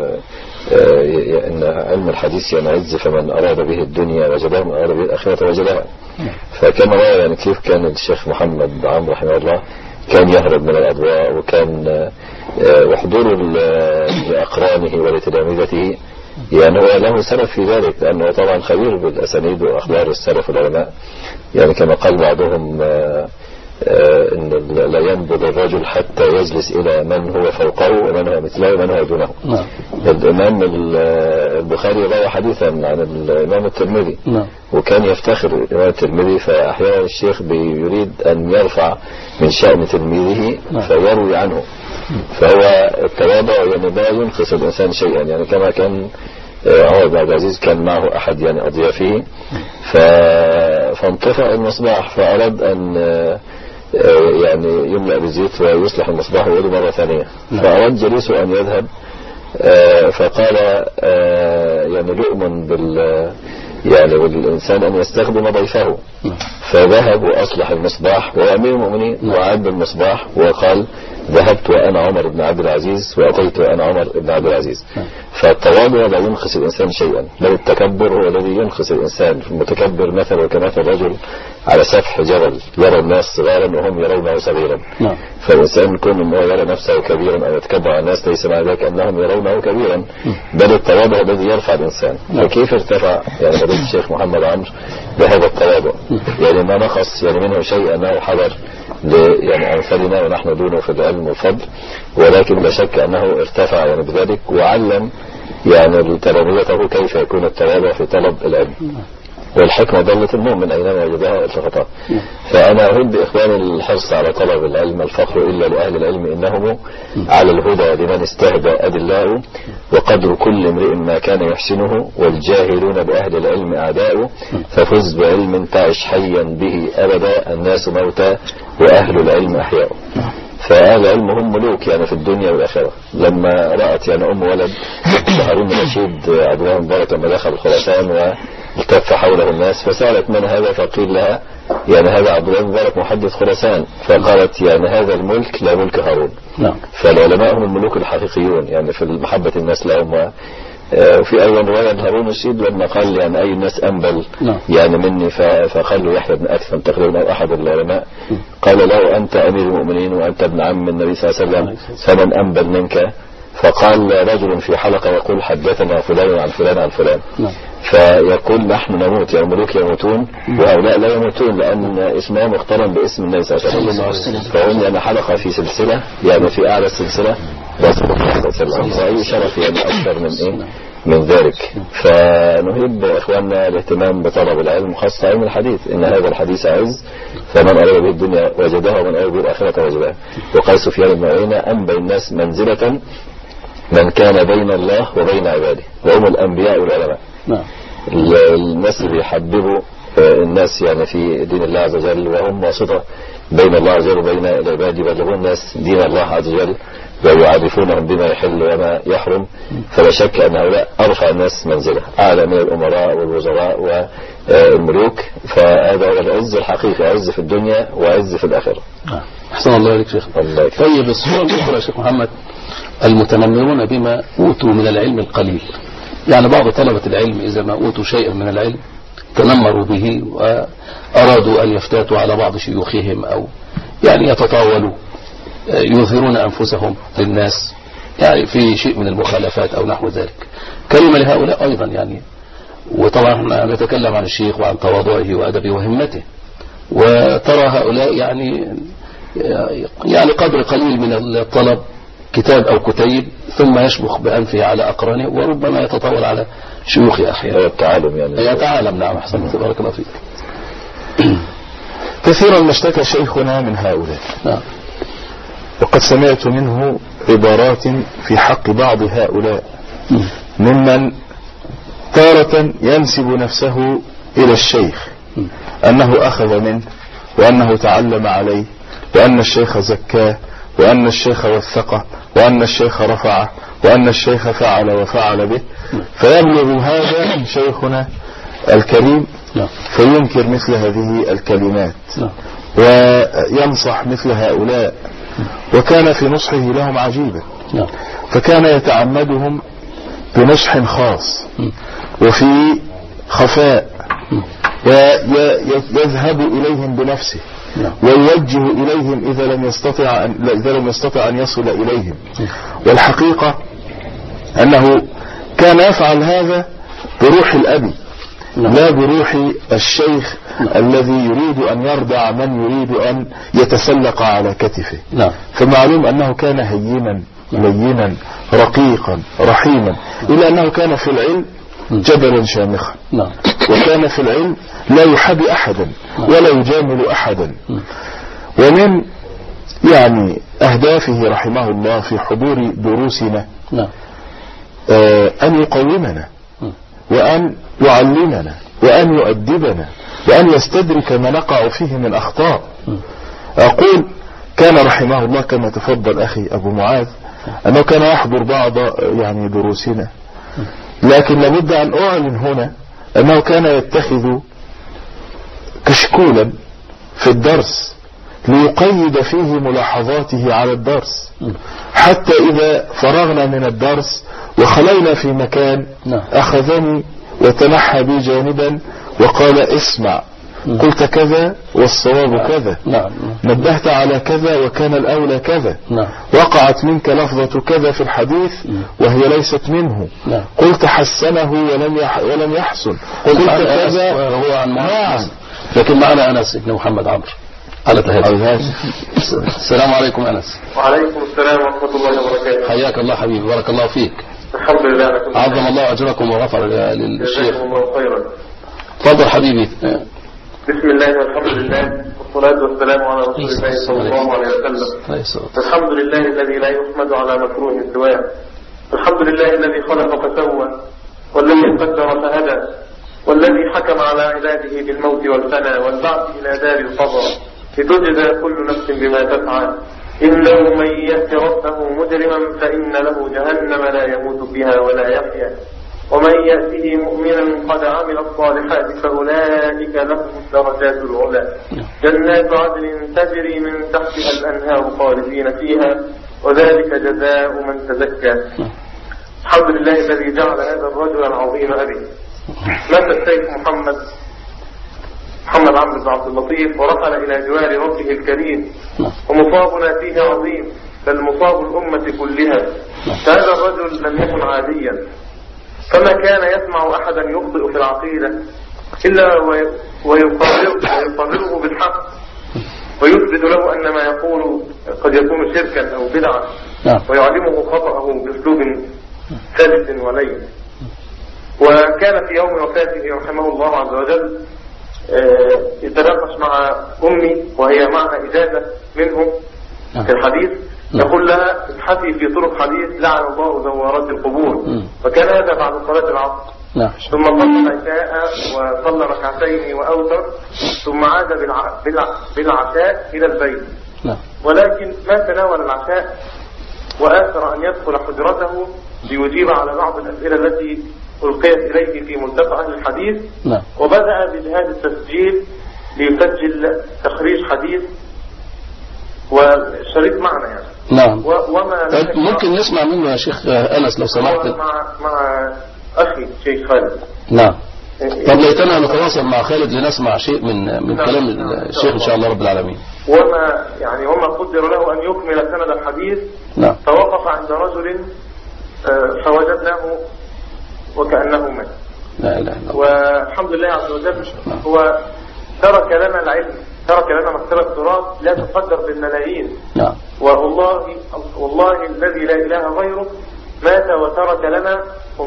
ان علم الحديث ينعز، فمن اراد به الدنيا وجدها ومن اراد به الاخرة وجدها. فكما رأى يعني كيف كان الشيخ محمد عمرو رحمه الله كان يهرب من الأضواء، وكان وحضوره لأقرانه ولتلامذته يعني هو له سبب في ذلك، لأنه طبعا خبير بالأسانيد وأخبار السلف والعلماء. يعني كما قال بعضهم إن لا ينبض الرجل حتى يجلس إلى من هو فوقه ومن هو مثله ومن هو دونه. الإمام البخاري روى حديثا عن الإمام الترمذي، وكان يفتخر الإمام الترمذي، فأحيانا الشيخ بيريد أن يرفع من شأن تلميذه فيروي عنه. فهو التواضع يعني لا ينقص الإنسان شيئا، يعني كما كان عمر بن عبد العزيز كان معه أحد يعني أضيافه فانطفأ المصباح، فأراد أن يعني يملأ بالزيت ويصلح المصباح ويعيد مرة ثانية. فأراد جليسه أن يذهب، فقال يعني لؤم يعني بالإنسان أن يستخدم ضيفه. فذهب وأصلح المصباح وهو أمير المؤمنين، وعاد المصباح وقال: ذهبت وأنا عمر بن عبد العزيز وأتيت وأنا عمر بن عبد العزيز. فالتواضع لا ينقص الإنسان شيئا، بل التكبر هو الذي ينقص الإنسان. المتكبر مثل كمثل رجل على سفح جبل يرى الناس صغارا وهم يرونه صغيرا. فالإنسان كون أنه يرى نفسه كبيرا أو يتكبر على الناس ليس معنى ذلك أنهم يرونه كبيرا، بل التواضع الذي يرفع الإنسان. فكيف ارتفع يعني فضيلة الشيخ محمد عمرو بهذا التواضع؟ يعني ما نقص يعني منه شيء أنه حضر يعني أمثالنا ونحن دونه في العلم والفضل، ولكن لا شك أنه ارتفع يعني بذلك وعلم يعني تلامذته كيف يكون التواضع في طلب العلم. والحكمة ضلت المؤمن أينما وجدها التقطها. فأنا أهد إخواني الحرص على طلب العلم، الفخر إلا لأهل العلم إنهم على الهدى لمن استهدى أدلاء، وقدر كل امرئ ما كان يحسنه، والجاهلون بأهل العلم أعداء، ففز بعلم تعش حيا به أبدا، الناس موتى وأهل العلم أحياء. فأهل العلم هم ملوك يعني في الدنيا والآخرة. لما رأت يعني أم ولد هارون الرشيد عبد الله مبارك لما دخل خراسان والتف حوله الناس، فسألت من هذا؟ فقيل لها يعني هذا عبد الله مبارك محدث خراسان. فقالت يعني هذا الملك لا ملك هارون. فالعلماء هم الملوك الحقيقيون يعني في محبة الناس لهم. وفي أيضا رواية هارون الرشيد لما قال يعني أي الناس أنبل يعني مني، فقال له يحيى بن أكثم تقريبا أو أحد العلماء قال له أنت أمير المؤمنين وأنت ابن عم النبي صلى الله عليه وسلم، فمن أنبل منك؟ فقال رجل في حلقة يقول حدثنا فلان عن فلان عن فلان. فيقول نحن نموت، يعني الملوك يموتون وهؤلاء لا يموتون لأن اسمهم مقترن باسم النبي صلى الله عليه وسلم. فهم يعني حلقة في سلسلة يعني في أعلى السلسلة فأي شرف يعني أكثر من إيه من ذلك. فنهب إخواننا الاهتمام بطلب العلم خاصة علم الحديث، إن هذا الحديث عز، فمن أراد به الدنيا وجدها ومن أراد به الآخرة وجدها. وقال سفيان بن عيينة أنبى الناس منزلة من كان بين الله وبين عباده، وهم الأنبياء والعلماء. الناس اللي يحببوا الناس يعني في دين الله عز وجل، وهم واسطة بين الله عز وجل وبين العباد، يبلغون الناس دين الله عز وجل ويعرفونهم بما يحل وما يحرم. فلا شك أن هؤلاء أرفع الناس منزلة، أعلى من الأمراء والوزراء والملوك. فهذا هو العز الحقيقي، عز في الدنيا وعز في الآخرة. أحسن الله عليك شيخ. طيب الصورة الأخرى يا شيخ محمد، المتنمرون بما أوتوا من العلم القليل، يعني بعض طلبة العلم إذا ما أوتوا شيئا من العلم تنمروا به وأرادوا أن يفتاتوا على بعض شيوخهم أو يعني يتطاولوا، يظهرون أنفسهم للناس يعني في شيء من المخالفات أو نحو ذلك. كلمة لهؤلاء أيضا يعني، وطبعا نتكلم عن الشيخ وعن تواضعه وأدبه وهمته، وترى هؤلاء يعني قدر قليل من الطلب كتاب أو كتيب ثم يشبخ بأنفه على أقرانه، وربما يتطاول على شيوخ أحيانا. يتعالم يعني يتعالم. نعم أحسن، تبارك الله فيك. كثيرا ما اشتكى شيخنا من هؤلاء. وقد سمعت منه عبارات في حق بعض هؤلاء ممن تارة ينسب نفسه إلى الشيخ أنه أخذ منه وأنه تعلم عليه وأن الشيخ زكاه وأن الشيخ وثقه وأن الشيخ رفعه وأن الشيخ فعل وفعل به، فيبلغ هذا شيخنا الكريم فينكر مثل هذه الكلمات وينصح مثل هؤلاء. وكان في نصحه لهم عجيبا، فكان يتعمدهم بنصح خاص وفي خفاء، ويذهب إليهم بنفسه ويوجه إليهم إذا لم يستطع أن يصل إليهم. والحقيقة أنه كان يفعل هذا بروح الأبي لا بروح الشيخ الذي يريد أن يرضع من يريد أن يتسلق على كتفه. فمعلوم أنه كان هينا لينا رقيقا رحيما، إلا أنه كان في العلم جبلا شامخا، وكان في العلم لا يحابي أحدا ولا يجامل أحدا. ومن يعني أهدافه رحمه الله في حضور دروسنا أن يقومنا وأن يعلمنا وأن يؤدبنا وأن يستدرك ما نقع فيه من أخطاء. أقول كان رحمه الله كما تفضل أخي أبو معاذ أنه كان يحضر بعض يعني دروسنا، لكن لابد أن أعلن هنا أنه كان يتخذ كشكولا في الدرس ليقيد فيه ملاحظاته على الدرس، حتى إذا فرغنا من الدرس وخلينا في مكان أخذني وتنحى بي جانبا وقال اسمع، قلت كذا والصواب كذا، نبهت على كذا وكان الأولى كذا، وقعت منك لفظة كذا في الحديث وهي ليست منه، قلت حسنه ولم يحسن، قلت كذا هو عن لكن معنا أنس بن محمد عمرو على الهاتف. السلام عليكم أنس. وعليكم السلام ورحمة الله وبركاته. حياك الله حبيبي، بارك الله فيك. الحمد لله. عظم الله أجركم وغفر للشيخ. جزاكم الله خيرا. تفضل حبيبي. بسم الله والحمد لله والصلاة والسلام على رسول الله صلى الله عليه وسلم. الحمد لله الذي لا يحمد على مكروه سواه، الحمد لله الذي خلق فسوى والذي قدر فهدى والذي حكم على عباده بالموت والفناء والبعث إلى دار القضاء لتجزى كل نفس بما تسعى. إنه من يأت ربه مجرما فإن له جهنم لا يموت فيها ولا يحيا، ومن يأته مؤمنا قد عمل الصالحات فأولئك لهم الدرجات العلى، جنات عدن تجري من تحتها الأنهار خالدين فيها وذلك جزاء من تزكى. الحمد لله الذي جعل هذا الرجل العظيم أبي. مات الشيخ محمد عمرو بن عبد اللطيف ورحل إلى جوار ربه الكريم، ومصابنا فيه عظيم بل مصاب الأمة كلها. فهذا الرجل لم يكن عاديا، فما كان يسمع أحدا يخطئ في العقيدة إلا ويقرره بالحق ويثبت له أن ما يقول قد يكون شركا أو بدعة، ويعلمه خطأه بأسلوب ثابت ولين. وكان في يوم وفاته رحمه الله عز وجل يتناقش مع أمي وهي معها إجازة منهم في الحديث، يقول لها ابحثي في طرق حديث لعن الله زوارات القبور. وكان هذا بعد صلاة العصر. ثم صلى العشاء وصلى ركعتين وأوتر، ثم عاد بالعشاء إلى البيت، ولكن ما تناول العشاء وآثر أن يدخل حجرته ليجيب على بعض الأسئلة التي ألقيت إليه في ملتقى أهل الحديث، وبدأ بجهاز التسجيل ليسجل تخريج حديث والشريط معنا يعني. نعم. ممكن نسمع منه يا شيخ أنس لو سمحت. مع أخي شيخ خالد. نعم. طب ليتنا نتواصل مع خالد لنسمع شيء من كلام الشيخ إن شاء الله رب العالمين. وما قدر له أن يكمل سند الحديث. فوقف عند رجل فوجدناه وكأنه مات. لا إله إلا الله. والحمد لله عز وجل هو ترك لنا العلم، ترك لنا مكتبة تراث لا تقدر بالملايين. والله الذي لا إله غيره مات وترك لنا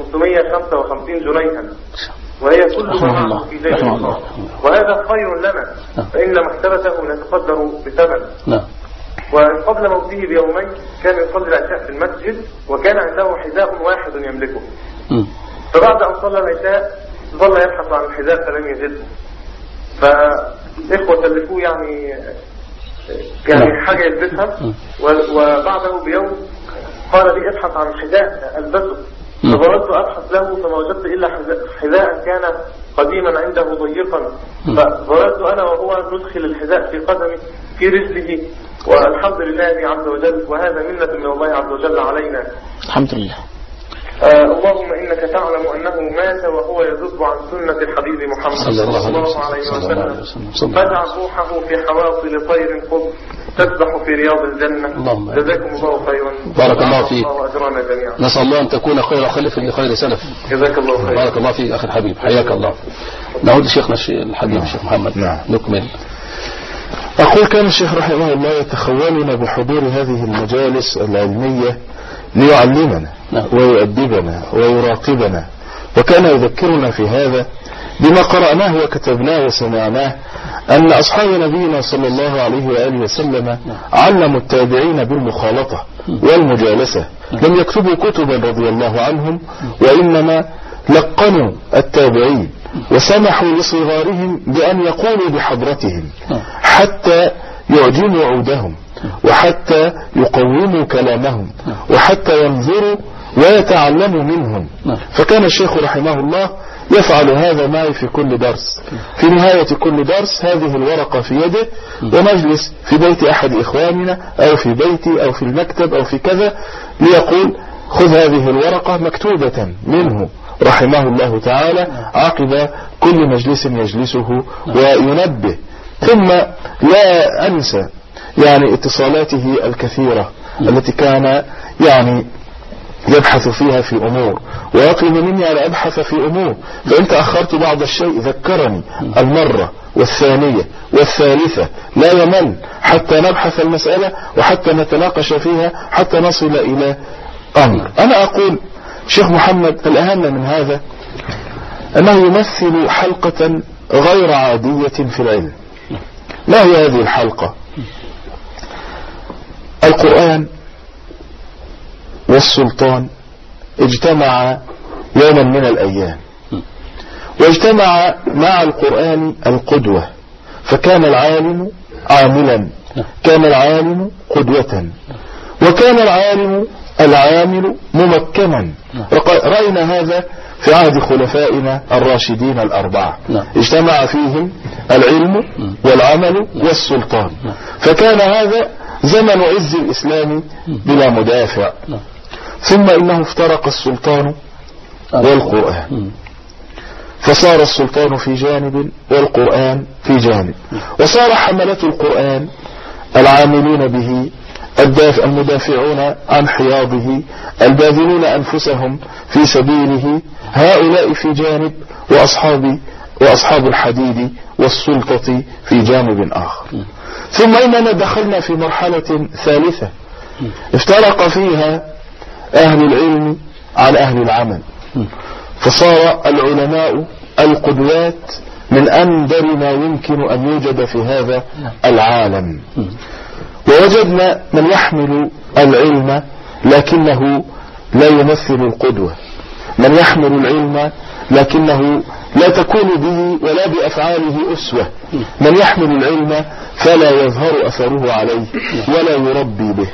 555 جنيها، وهي كل ما في ذلك، وهذا خير لنا فإن مكتبته لا تقدر بثمن. وقبل موته بيومين كان يصلي العشاء في المسجد وكان عنده حذاء واحد يملكه، فبعد أن صلى العشاء ظل يبحث عن الحذاء فلم يجده، فإخوة تلفوه يعني حاجة يلبسها، وبعده بيوم قال لي ابحث عن الحذاء ألبسه، فظلت أبحث له فما وجدت إلا حذاء كان قديما عنده ضيقا، فظلت أنا وهو ندخل الحذاء في قدمي في رجله، والحمد لله عز وجل، وهذا منة من الله عز وجل علينا. الحمد لله. اللهم إنك تعلم أنه مات وهو يذب عن سنة الحبيب محمد صلى الله عليه وسلم، فدع روحه في حواصل طير قطب تسبح في رياض الجنة. جزاكم الله خيرا. بارك الله فيك. وأجرنا جميعا. نسأل الله أن تكون خير خلف لخير سلف. جزاك الله خيرا. بارك الله فيك أخي الحبيب، حياك الله. نعود لشيخنا الحبيب الشيخ محمد. نكمل. أقول كان الشيخ رحمه الله يتخولنا بحضور هذه المجالس العلمية ليعلمنا ويؤدبنا ويراقبنا، وكان يذكرنا في هذا بما قرأناه وكتبناه وسمعناه أن أصحاب نبينا صلى الله عليه وآله وسلم علموا التابعين بالمخالطة والمجالسة، لم يكتبوا كتبا رضي الله عنهم، وإنما لقنوا التابعين وسمحوا لصغارهم بأن يقولوا بحضرتهم حتى يعجموا عودهم، وحتى يقوموا كلامهم، وحتى ينظروا ويتعلموا منهم. فكان الشيخ رحمه الله يفعل هذا معي في كل درس، في نهاية كل درس هذه الورقة في يده، ونجلس في بيت أحد إخواننا أو في بيتي أو في المكتب أو في كذا ليقول خذ هذه الورقة مكتوبة منه رحمه الله تعالى عقب كل مجلس يجلسه وينبه. ثم لا أنسى يعني اتصالاته الكثيرة التي كان يعني يبحث فيها في أمور ويطلب مني أن أبحث في أمور، فإن تأخرت بعض الشيء ذكرني المرة والثانية والثالثة، لا يمل حتى نبحث المسألة وحتى نتناقش فيها حتى نصل إلى أمر. أنا أقول شيخ محمد الأهم من هذا أنه يمثل حلقة غير عادية في العلم. ما هي هذه الحلقة؟ القرآن والسلطان اجتمع يوما من الأيام، واجتمع مع القرآن القدوة، فكان العالم عاملا، كان العالم قدوة، وكان العامل ممكنا. رأينا هذا في عهد خلفائنا الراشدين الأربعة، اجتمع فيهم العلم والعمل والسلطان، فكان هذا زمن عز الإسلام بلا مدافع. ثم إنه افترق السلطان والقرآن، فصار السلطان في جانب والقرآن في جانب، وصار حملة القرآن العاملون به المدافعون عن حياضه الباذلون أنفسهم في سبيله، هؤلاء في جانب وأصحاب الحديد والسلطة في جانب آخر. ثم إننا دخلنا في مرحلة ثالثة افترق فيها أهل العلم عن أهل العمل، فصار العلماء القدوات من أندر ما يمكن أن يوجد في هذا العالم، ووجدنا من يحمل العلم لكنه لا يمثل القدوة، من يحمل العلم لكنه لا تكون به ولا بأفعاله أسوة، من يحمل العلم فلا يظهر أثره عليه ولا يربي به.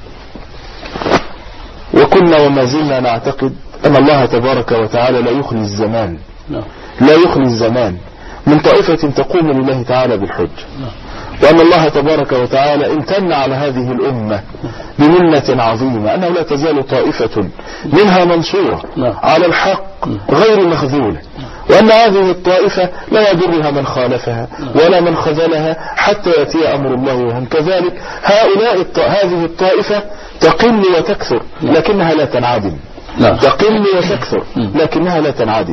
وكنا وما زلنا نعتقد أن الله تبارك وتعالى لا يخلي الزمان، لا يخلي الزمان من طائفة تقوم لله تعالى بالحج، وأن الله تبارك وتعالى امتن على هذه الأمة بمنة عظيمة، أنه لا تزال طائفة منها منصورة على الحق غير مخذولة، وأن هذه الطائفة لا يضرها من خالفها ولا من خذلها حتى يأتي أمر الله وهم كذلك. هذه الطائفة تقل وتكثر لكنها لا تنعدم، تقل وتكثر لكنها لا تنعدم.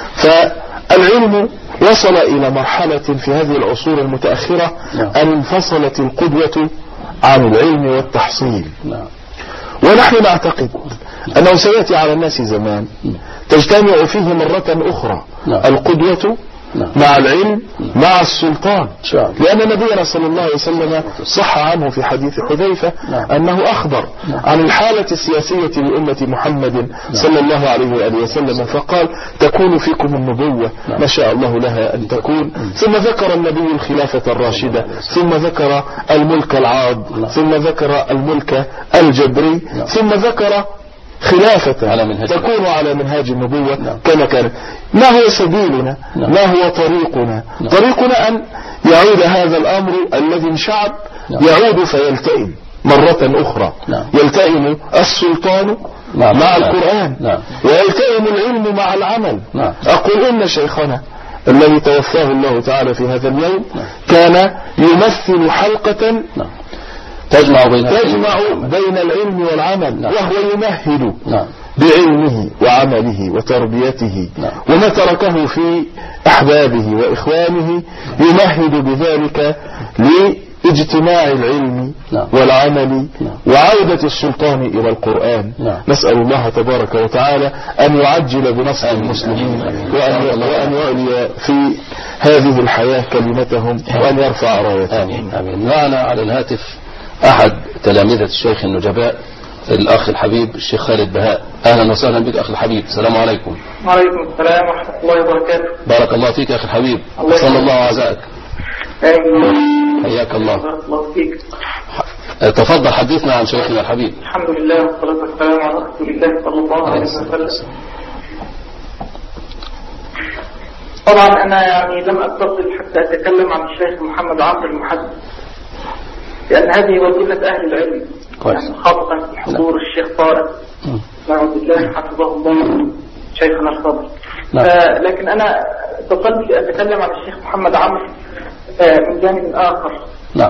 فالعلم وصل إلى مرحلة في هذه العصور المتأخرة أن انفصلت القدوة عن العلم والتحصيل، ونحن نعتقد أنه سيأتي على الناس زمان تجتمع فيه مرة أخرى القدوة مع العلم مع السلطان، لأن نبينا صلى الله عليه وسلم صح عنه في حديث حذيفة أنه أخبر عن الحالة السياسية لأمة محمد صلى الله عليه وآله وسلم، فقال تكون فيكم النبوة ما شاء الله لها أن تكون، ثم ذكر النبي الخلافة الراشدة، ثم ذكر الملك العاض، ثم ذكر الملك الجبري، ثم ذكر خلافة تكون على منهاج النبوة كما كانت. ما هو سبيلنا؟ ما هو طريقنا؟ طريقنا أن يعود هذا الأمر الذي انشعب يعود فيلتئم مرة أخرى، يلتئم السلطان مع القرآن ويلتئم العلم مع العمل. أقول إن شيخنا الذي توفاه الله تعالى في هذا اليوم كان يمثل حلقة تجمع بين العلم والعمل، وهو يمهد بعلمه وعمله وتربيته وما تركه في أحبابه وإخوانه، يمهد بذلك لاجتماع العلم والعمل وعودة السلطان إلى القرآن. نسأل الله تبارك وتعالى أن يعجل بنصر المسلمين وأن يعلي في هذه الحياة كلمتهم وأن يرفع رايتهم. آمين. معنا على الهاتف أحد تلامذة الشيخ النجباء الأخ الحبيب الشيخ خالد بهاء. أهلا وسهلا بك أخي الحبيب. السلام عليكم. وعليكم السلام ورحمة الله وبركاته. بارك الله فيك أخي الحبيب، صلى الله عزاك. حياك الله. بارك الله فيك. تفضل حدثنا عن شيخنا الحبيب. الحمد لله والصلاة والسلام على رسول الله صلى الله عليه وسلم. طبعا أنا يعني لم أتصل حتى أتكلم عن الشيخ محمد عمرو المحدث، لأن هذه وظيفة أهل العلم، يعني خاصة في حضور الشيخ طارق نعوذ بالله حفظه الله شيخنا الفاضل. لكن أنا اتصلت لأتكلم عن الشيخ محمد عمرو من جانب آخر. نعم.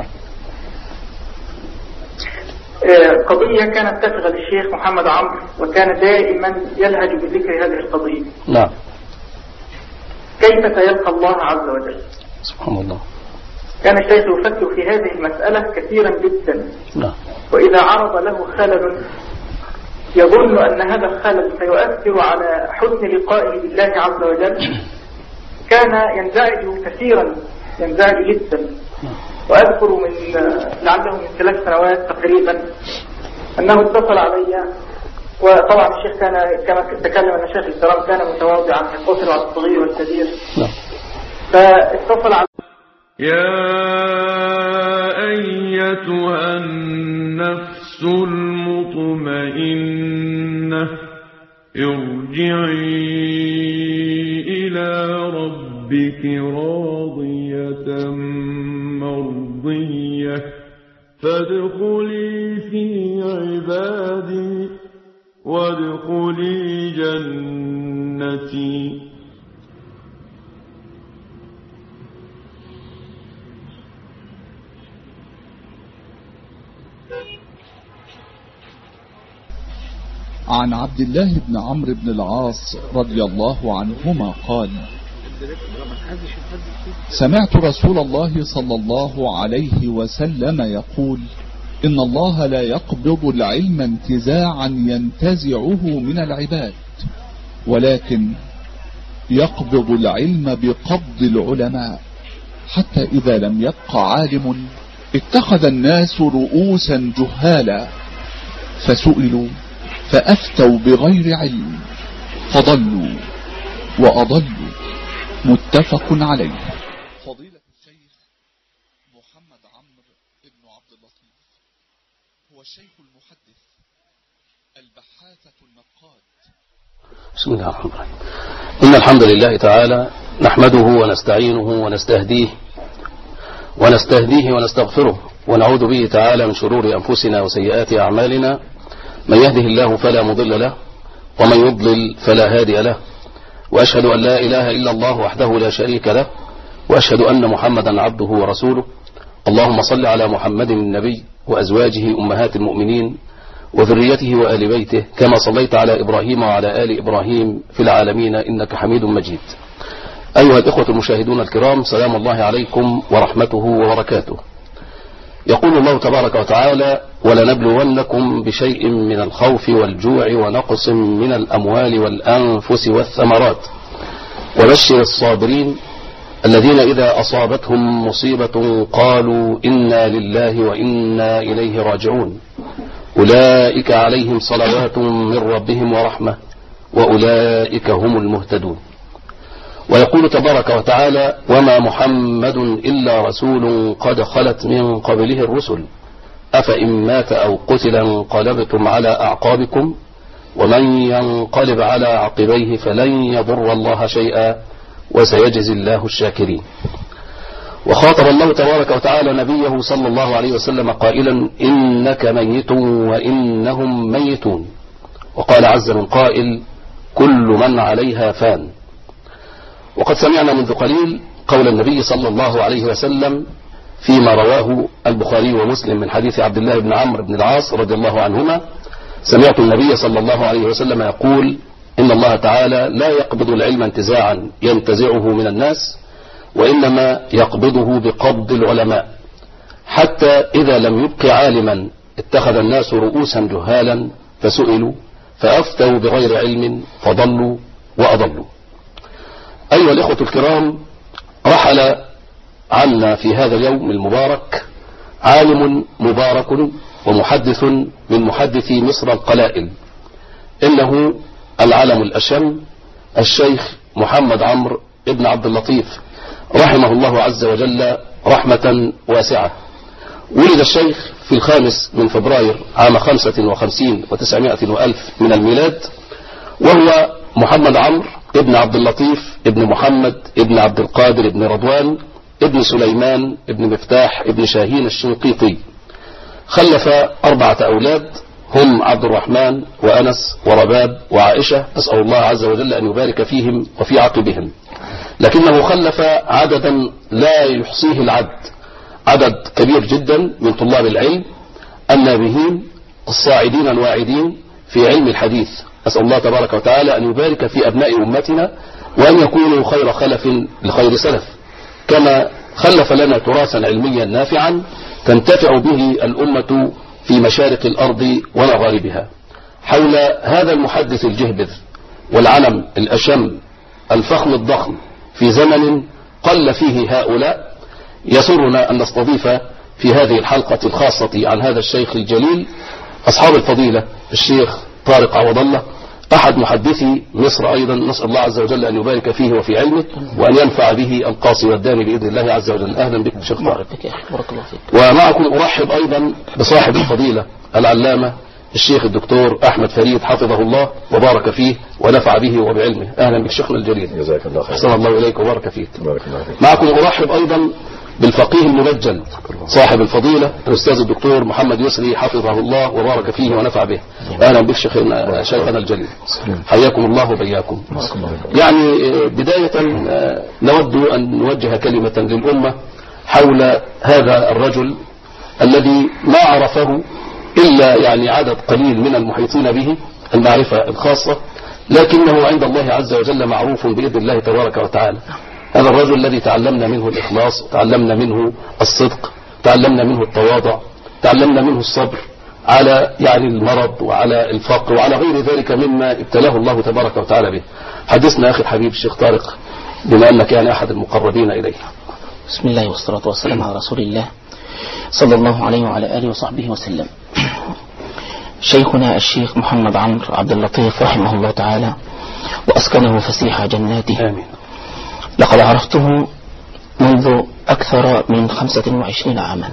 قضية كانت تشغل الشيخ محمد عمرو وكان دائما يلهج بذكر هذه القضية. نعم. كيف سيلقى الله عز وجل؟ سبحان الله. كان الشيخ يفكر في هذه المسألة كثيرا جدا. نعم. وإذا عرض له خلل يظن أن هذا الخلل سيؤثر على حسن لقائه بالله عز وجل كان ينزعج كثيرا، ينزعج جدا. وأذكر لعله من 3 سنوات تقريبا أنه اتصل علي، وطبعا الشيخ كان كما تكلم أن الشيخ الكرام كان متواضعا يقتصر على الصغير والكبير. فاتصل علي: يا أيتها النفس المطمئنة ارجعي إلى ربك راضية مرضية فادخلي في عبادي وادخلي جنتي. عن عبد الله بن عمرو بن العاص رضي الله عنهما قال: سمعت رسول الله صلى الله عليه وسلم يقول: إن الله لا يقبض العلم انتزاعا ينتزعه من العباد، ولكن يقبض العلم بقبض العلماء، حتى إذا لم يبق عالم اتخذ الناس رؤوسا جهالا فسئلوا فأفتوا بغير علم فضلوا وأضلوا. متفق عليه. فضيلة الشيخ محمد عمرو بن عبد اللطيف هو الشيخ المحدث البحاثة النقاد. بسم الله الرحمن الرحيم. إن الحمد لله تعالى نحمده ونستعينه ونستهديه ونستغفره، ونعوذ به تعالى من شرور أنفسنا وسيئات أعمالنا. من يهده الله فلا مضل له، ومن يضلل فلا هادي له، وأشهد أن لا إله إلا الله وحده لا شريك له، وأشهد أن محمدا عبده ورسوله. اللهم صل على محمد النبي وأزواجه أمهات المؤمنين وذريته وآل بيته كما صليت على إبراهيم وعلى آل إبراهيم في العالمين إنك حميد مجيد. أيها الإخوة المشاهدون الكرام، سلام الله عليكم ورحمته وبركاته. يقول الله تبارك وتعالى: ولنبلونكم بشيء من الخوف والجوع ونقص من الأموال والأنفس والثمرات وبشر الصابرين الذين إذا أصابتهم مصيبة قالوا إنا لله وإنا إليه راجعون أولئك عليهم صلوات من ربهم ورحمة وأولئك هم المهتدون. ويقول تبارك وتعالى: وما محمد إلا رسول قد خلت من قبله الرسل أفإن مات أو قتل انقلبتم على أعقابكم ومن ينقلب على عقبيه فلن يضر الله شيئا وسيجزي الله الشاكرين. وخاطب الله تبارك وتعالى نبيه صلى الله عليه وسلم قائلا: إنك ميت وإنهم ميتون. وقال عز من قائل: كل من عليها فان. وقد سمعنا منذ قليل قول النبي صلى الله عليه وسلم فيما رواه البخاري ومسلم من حديث عبد الله بن عمرو بن العاص رضي الله عنهما: سمعت النبي صلى الله عليه وسلم يقول: إن الله تعالى لا يقبض العلم انتزاعا ينتزعه من الناس، وإنما يقبضه بقبض العلماء، حتى إذا لم يبق عالما اتخذ الناس رؤوسا جهالا فسئلوا فأفتوا بغير علم فضلوا وأضلوا. أيها الإخوة الكرام، رحل عنا في هذا اليوم المبارك عالم مبارك ومحدث من محدثي مصر القلائل، إنه العلم الأشم الشيخ محمد عمرو بن عبد اللطيف رحمه الله عز وجل رحمة واسعة. ولد الشيخ في 5 فبراير عام 55 و900 وألف من الميلاد، وهو محمد عمرو ابن عبد اللطيف ابن محمد ابن عبد القادر ابن رضوان ابن سليمان ابن مفتاح ابن شاهين الشنقيطي. خلف 4 أولاد هم عبد الرحمن وأنس ورباب وعائشة، أسأل الله عز وجل أن يبارك فيهم وفي عقبهم. لكنه خلف عددا لا يحصيه العد، عدد كبير جدا من طلاب العلم النابهين الصاعدين الواعدين في علم الحديث. أسأل الله تبارك وتعالى أن يبارك في أبناء أمتنا وأن يكونوا خير خلف لخير سلف، كما خلف لنا تراثا علميا نافعا تنتفع به الأمة في مشارق الأرض ومغاربها. حول هذا المحدث الجهبذ والعلم الأشم الفخم الضخم في زمن قل فيه هؤلاء، يسرنا أن نستضيف في هذه الحلقة الخاصة عن هذا الشيخ الجليل أصحاب الفضيلة الشيخ طارق عوض الله، أحد محدثي مصر أيضا. نسأل الله عز وجل أن يبارك فيه وفي علمه وأن ينفع به القاصي والداني بإذن الله عز وجل. أهلا بك شيخ طارق. ومعكم أرحب أيضا بصاحب الفضيلة العلامة الشيخ الدكتور أحمد فريد حفظه الله وبارك فيه ونفع به وبعلمه. أهلا بك شيخنا الجليل. جزاك الله خير. أحسن الله إليك وبارك فيك. بارك الله فيك. معكم أرحب أيضا بالفقيه المبجل صاحب الفضيلة الأستاذ الدكتور محمد يسري حفظه الله وبارك فيه ونفع به. أهلا بك شيخنا الجليل. حياكم الله وبياكم. يعني بداية نود أن نوجه كلمة للأمة حول هذا الرجل الذي ما عرفه إلا يعني عدد قليل من المحيطين به المعرفة الخاصة، لكنه عند الله عز وجل معروف بإذن الله تبارك وتعالى. هذا الرجل الذي تعلمنا منه الإخلاص، تعلمنا منه الصدق، تعلمنا منه التواضع، تعلمنا منه الصبر على يعني المرض وعلى الفقر وعلى غير ذلك مما ابتلاه الله تبارك وتعالى به. حدثنا أخي الحبيب الشيخ طارق بما أنك يعني أحد المقربين إليه. بسم الله والصلاة والسلام على رسول الله صلى الله عليه وعلى آله وصحبه وسلم. شيخنا الشيخ محمد عمرو عبد اللطيف رحمه الله تعالى وأسكنه فسيح جناته. آمين. لقد عرفته منذ أكثر من 25 عاما.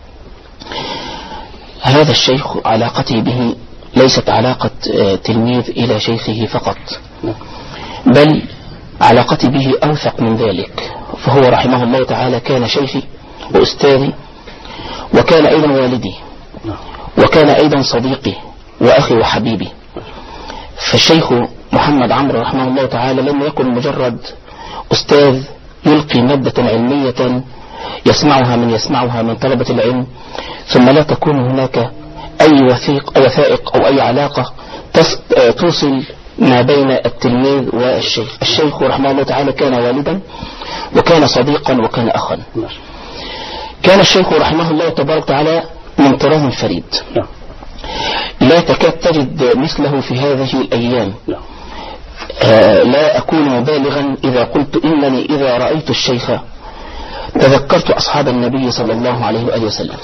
هذا الشيخ علاقتي به ليست علاقة تلميذ إلى شيخه فقط، بل علاقتي به أوثق من ذلك، فهو رحمه الله تعالى كان شيخي وأستاذي، وكان أيضا والدي، وكان أيضا صديقي وأخي وحبيبي. فالشيخ محمد عمرو رحمه الله تعالى لم يكن مجرد أستاذ يلقي مادة علمية يسمعها من طلبة العلم ثم لا تكون هناك أي وثائق أو أي علاقة توصل ما بين التلميذ والشيخ. الشيخ رحمه الله تعالى كان والدا وكان صديقا وكان أخا. كان الشيخ رحمه الله تبارك وتعالى من طراز فريد لا تكاد تجد مثله في هذه الأيام. لا أكون مبالغا إذا قلت إنني إذا رأيت الشيخ تذكرت أصحاب النبي صلى الله عليه وآله وسلم.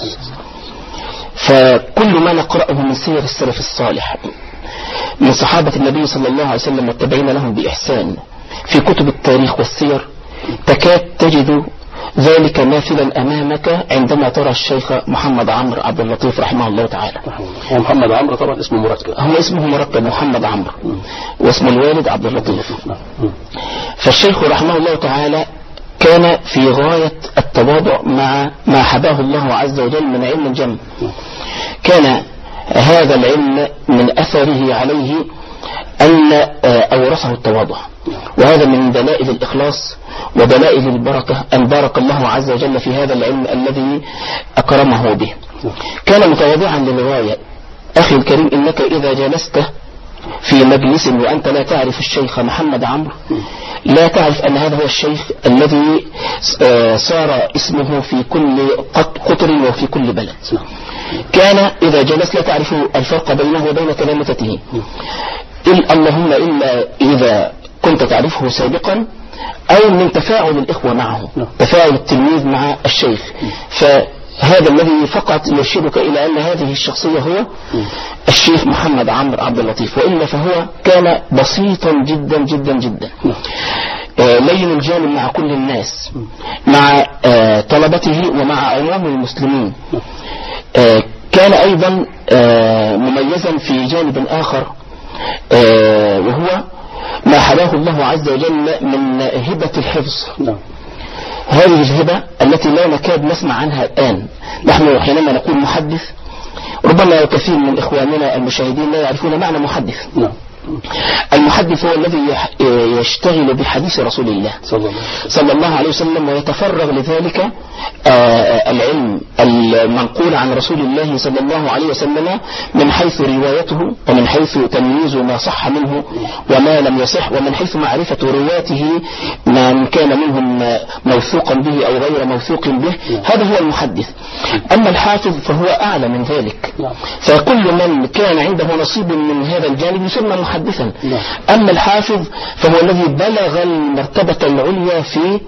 فكل ما نقرأه من سير السلف الصالح من صحابة النبي صلى الله عليه وسلم والتابعين لهم بإحسان في كتب التاريخ والسير تكاد تجد ذلك ماثلا أمامك عندما ترى الشيخ محمد عمرو عبد اللطيف رحمه الله تعالى. ومحمد عمرو طبعا اسمه مركب، هو اسمه مركب محمد عمرو واسم الوالد عبد اللطيف. فالشيخ رحمه الله تعالى كان في غاية التواضع مع ما حباه الله عز وجل من علم جم. كان هذا العلم من أثره عليه أن أورثه التواضع، وهذا من دلائل الإخلاص ودلائل البركة أن بارك الله عز وجل في هذا العلم الذي أكرمه به. كان متواضعا للغاية. أخي الكريم، إنك إذا جلست في مجلس وأنت لا تعرف الشيخ محمد عمرو لا تعرف أن هذا هو الشيخ الذي صار اسمه في كل قطر وفي كل بلد. كان إذا جلست لا تعرف الفرق بينه وبين تلامذته، اللهم إلا إذا كنت تعرفه سابقا أو من تفاعل الإخوة معه، تفاعل التلميذ مع الشيخ. فهذا الذي فقط يرشدك إلى أن هذه الشخصية هو الشيخ محمد عمرو عبد اللطيف، وإلا فهو كان بسيطا جدا جدا جدا، لين الجانب مع كل الناس، مع طلبته ومع عموم المسلمين. كان أيضا مميزا في جانب آخر، وهو ما حباه الله عز وجل من هبة الحفظ. هذه الهبة التي لا نكاد نسمع عنها الآن. نحن حينما نقول محدث ربما كثير من إخواننا المشاهدين لا يعرفون معنى محدث. المحدث هو الذي يشتغل بحديث رسول الله صلى الله عليه وسلم ويتفرغ لذلك العلم المنقول عن رسول الله صلى الله عليه وسلم من حيث روايته ومن حيث تمييز ما صح منه وما لم يصح ومن حيث معرفة رواته من كان منهم موثوقا به أو غير موثوق به. هذا هو المحدث. أما الحافظ فهو أعلى من ذلك، فكل من كان عنده نصيب من هذا الجانب يسمى محدثا. أما الحافظ فهو الذي بلغ المرتبة العليا في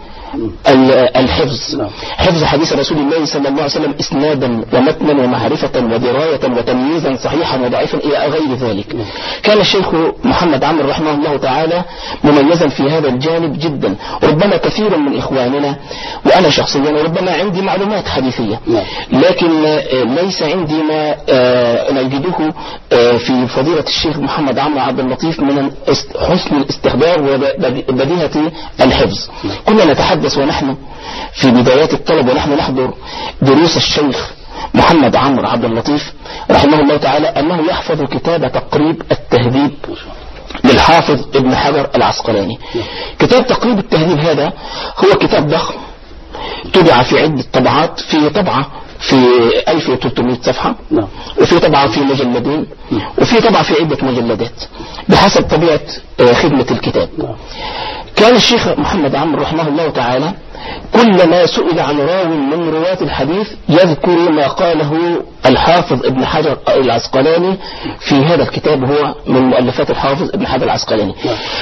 الحفظ، حفظ حديث رسول الله صلى الله عليه وسلم إسنادا ومتنا ومعرفة ودراية وتمييزا صحيحا وضعيفا إلى غير ذلك. كان الشيخ محمد عمرو رحمه الله تعالى مميزا في هذا الجانب جدا. ربما كثير من إخواننا وأنا شخصيا ربما عندي معلومات حديثية لكن ليس عندي ما نجده في فضيلة الشيخ محمد عمرو عبد اللطيف من حسن الاستحضار وبديهة الحفظ. كنا نتحدث ونحن في بدايات الطلب ونحن نحضر دروس الشيخ محمد عمرو عبد اللطيف رحمه الله تعالى أنه يحفظ كتاب تقريب التهذيب للحافظ ابن حجر العسقلاني. كتاب تقريب التهذيب هذا هو كتاب ضخم طبع في عدة طبعات، في طبعة في 1300 صفحة وفي طبعة في مجلدين وفي طبعة في عدة مجلدات بحسب طبيعة خدمة الكتاب. كان الشيخ محمد عمرو رحمه الله تعالى كلما سئل عن راو من رواة الحديث يذكر ما قاله الحافظ ابن حجر العسقلاني في هذا الكتاب، هو من مؤلفات الحافظ ابن حجر العسقلاني.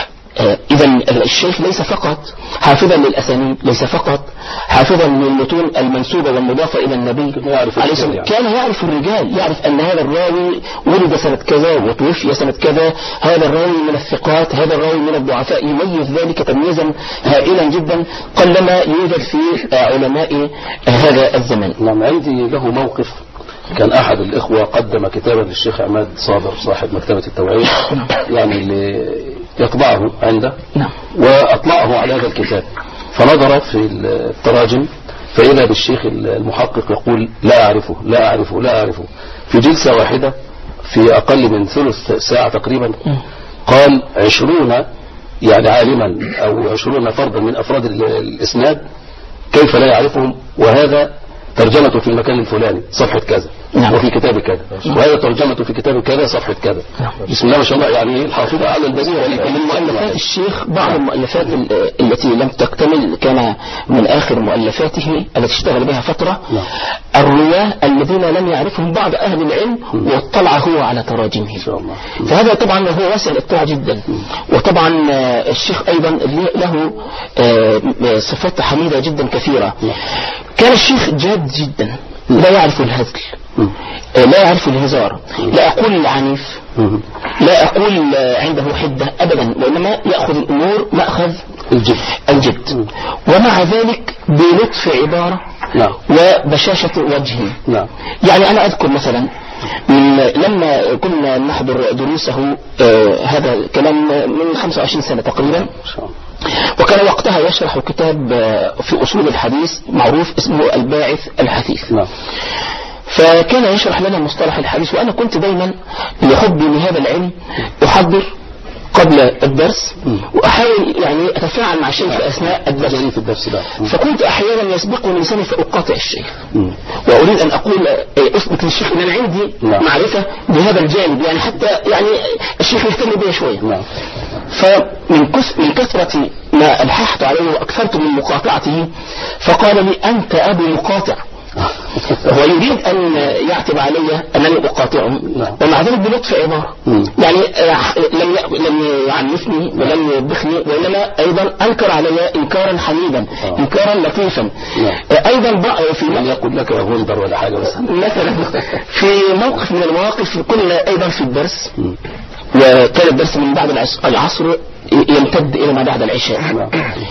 إذا الشيخ ليس فقط حافظا للأسانيد، ليس فقط حافظا للمتون المنسوبة والمضافة إلى النبي عليه السلام، كان يعرف الرجال، يعرف أن هذا الراوي ولد سنة كذا وتوفي سنة كذا، هذا الراوي من الثقات، هذا الراوي من الضعفاء، يميز ذلك تمييزا هائلا جدا قلما يوجد في علماء هذا الزمان. نعم، عندي له موقف. كان أحد الإخوة قدم كتابا للشيخ عماد صابر صاحب مكتبة التوعية يعني اللي يطبعه عنده، وأطلعه على هذا الكتاب، فنظر في التراجم فإذا بالشيخ المحقق يقول لا أعرفه لا أعرفه لا أعرفه. في جلسة واحدة في أقل من ثلث ساعة تقريبا قال 20 يعني عالما أو 20 فردا من أفراد الإسناد كيف لا يعرفهم، وهذا ترجمته في المكان الفلاني صفحة كذا وفي كتاب كذا، وهذا ترجمته في كتاب كذا صفحة كذا. بسم الله ما شاء الله، يعني الحافظة على البديهة. من مؤلفات الشيخ بعض المؤلفات التي لم تكتمل كان من آخر مؤلفاته التي اشتغل بها فترة الرواة الذين لم يعرفهم بعض أهل العلم واطلع هو على تراجمهم، فهذا طبعا هو واسع الاطلاع جدا. وطبعا الشيخ أيضا له صفات حميدة جدا كثيرة. كان الشيخ جاد جدا، لا يعرف الهزل، لا يعرف الهزار، لا أقول العنيف، لا أقول عنده حدة أبدا، وإنما يأخذ الأمور مأخذ الجد ومع ذلك بلطف عبارة وبشاشة وجه. يعني أنا أذكر مثلا لما كنا نحضر دروسه هذا كلام من 25 سنة تقريبا، وكان وقتها يشرح كتاب في أصول الحديث معروف اسمه الباعث الحثيث، فكان يشرح لنا مصطلح الحديث، وأنا كنت دايما لحبي لهذا العلم أحضر قبل الدرس وأحاول يعني أتفاعل مع الشيخ أثناء الدرس. فكنت أحيانا يسبقني لساني فأقاطع الشيخ وأريد أن أقول أثبت للشيخ أن أنا عندي معرفة بهذا الجانب، يعني حتى يعني الشيخ يهتم بي شوية. فمن كثرة ما ألححت عليه وأكثرت من مقاطعته فقال لي أنت أبو مقاطع، هو يريد أن يعتب علي أنني أقاطعه، ومع ذلك بلطف عبارة، يعني لم يعنفني ولم يبخني، وإنما أيضا أنكر علي إنكارا حميدا، إنكارا لطيفا. أيضا في يقول لك غندر ولا حاجة مثلا في موقف من المواقف كنا أيضا في الدرس، وكان الدرس من بعد العصر يمتد إلى ما بعد العشاء،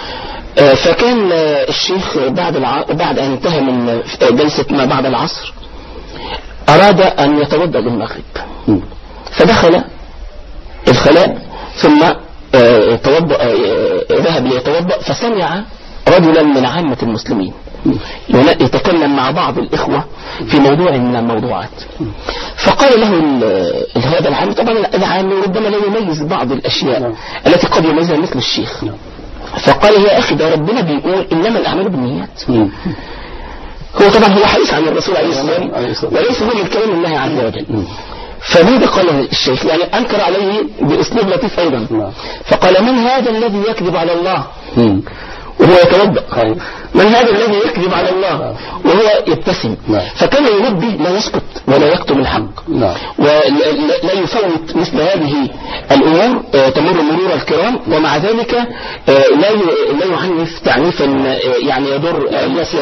فكان الشيخ بعد أن انتهى من جلسة ما بعد العصر أراد أن يتوضأ للمغرب، فدخل الخلاء ثم ذهب ليتوضأ فسمع رجلا من عامة المسلمين يتكلم مع بعض الإخوة في موضوع من الموضوعات، فقال له هذا العام، طبعا العام ربما لا يميز بعض الأشياء التي قد يميزها مثل الشيخ، فقال يا أخي ده ربنا بيقول إنما الأعمال بالنيات. هو طبعا هو حديث عن الرسول عليه السلام وليس هو من كلام الله عز وجل. فماذا قال الشيخ؟ يعني أنكر عليه بأسلوب لطيف أيضا، فقال من هذا الذي يكذب على الله وهو يتوضأ؟ من هذا الذي يكذب على الله وهو يبتسم؟ فكان يرد لا يسكت ولا يكتم الحق ولا يفوت مثل هذه الأمور تمر مرور الكرام، ومع ذلك لا يعنف تعنيفا يعني يضر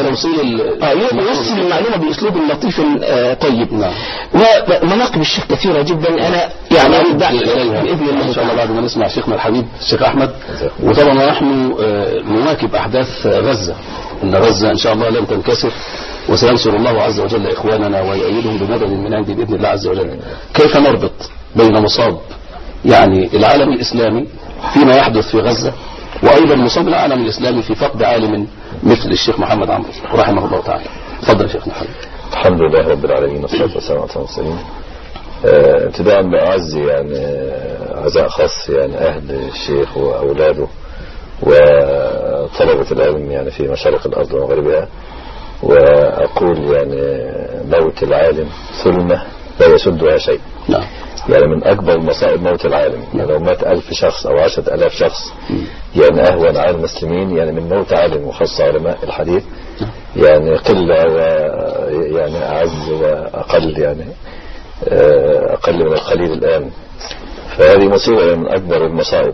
يوصل المعلومة بأسلوب لطيف طيب. ومناقب الشيخ كثيرة جدا، أنا يعني بإذن الله إن شاء الله بعد ما نسمع شيخنا الحبيب الشيخ أحمد. وطبعا نحن نواكب أحداث غزة، إن غزة إن شاء الله لن تنكسر، وسينصر الله عز وجل إخواننا ويؤيدهم بمدد من عنده بإذن الله عز وجل. كيف نربط بين مصاب يعني العالم الإسلامي فيما يحدث في غزة، وأيضا مصاب العالم الإسلامي في فقد عالم مثل الشيخ محمد عمرو رحمه الله تعالى؟ تفضل يا شيخنا الحبيب. الحمد لله رب العالمين والصلاة والسلام على المرسلين. ابتداء بأعزي يعني عزاء خاص يعني أهل الشيخ وأولاده وطلبة العلم يعني في مشارق الأرض ومغربها، وأقول يعني موت العالم ثلمة لا يسدها شيء. يعني من أكبر مصائب موت العالم، يعني لو مات 1000 شخص أو 10,000 شخص يعني أهون على المسلمين يعني من موت عالم، وخاصة علماء الحديث يعني قلة ويعني أعز وأقل، يعني أقل من القليل الآن. فهذه مصيبة من أكبر المصائب.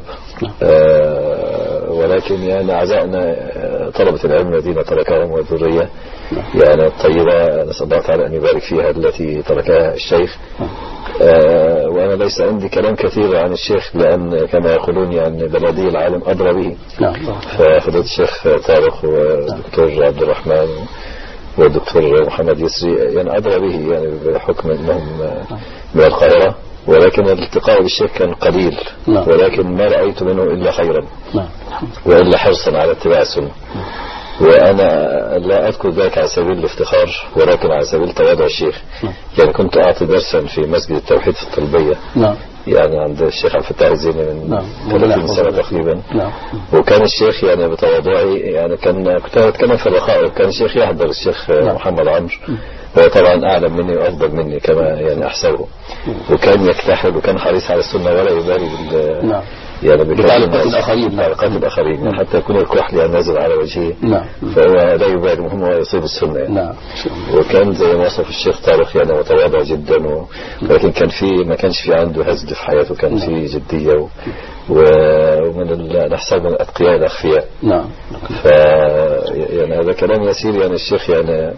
ولكن يعني عزائنا طلبة العلم الذين تركهم والذرية يعني الطيبة، نسأل الله تعالى أن يبارك فيها التي تركها الشيخ. وأنا ليس عندي كلام كثير عن الشيخ، لأن كما يقولون يعني بلدي العالم أدرى به. ففضيلة الشيخ طارق والدكتور عبد الرحمن والدكتور محمد يسري يعني أدرى به يعني بحكم أنهم من القاهرة، ولكن الالتقاء بالشيخ كان قليل، ولكن ما رأيت منه إلا خيرا وإلا حرصا على اتباع السنة. وأنا لا أذكر ذلك على سبيل الافتخار، ولكن على سبيل تواضع الشيخ. يعني كنت أعطي درسا في مسجد التوحيد في الطلبية يعني عند الشيخ عبد الفتاح الزيني من 30 سنة تقريبا. وكان الشيخ يعني بتواضعي يعني كنت أتكلم في الرخاء، وكان الشيخ يحضر الشيخ محمد عمرو، هو طبعا أعلم مني وأفضل مني كما يعني أحسبه، وكان يجتهد وكان حريص على السنة ولا يبالي يعني بتعليقات الآخرين يعني حتى يكون الكحل يعني نازل على وجهه. فهو لا يبالي، المهم هو يصيب السنة يعني. وكان زي ما وصف الشيخ طارق يعني متواضع جدا، ولكن كان ما كانش في عنده هزل في حياته، كان في جدية ومن نحسب من الأتقياء الأخفياء. ف يعني هذا كلام يسير، يعني الشيخ يعني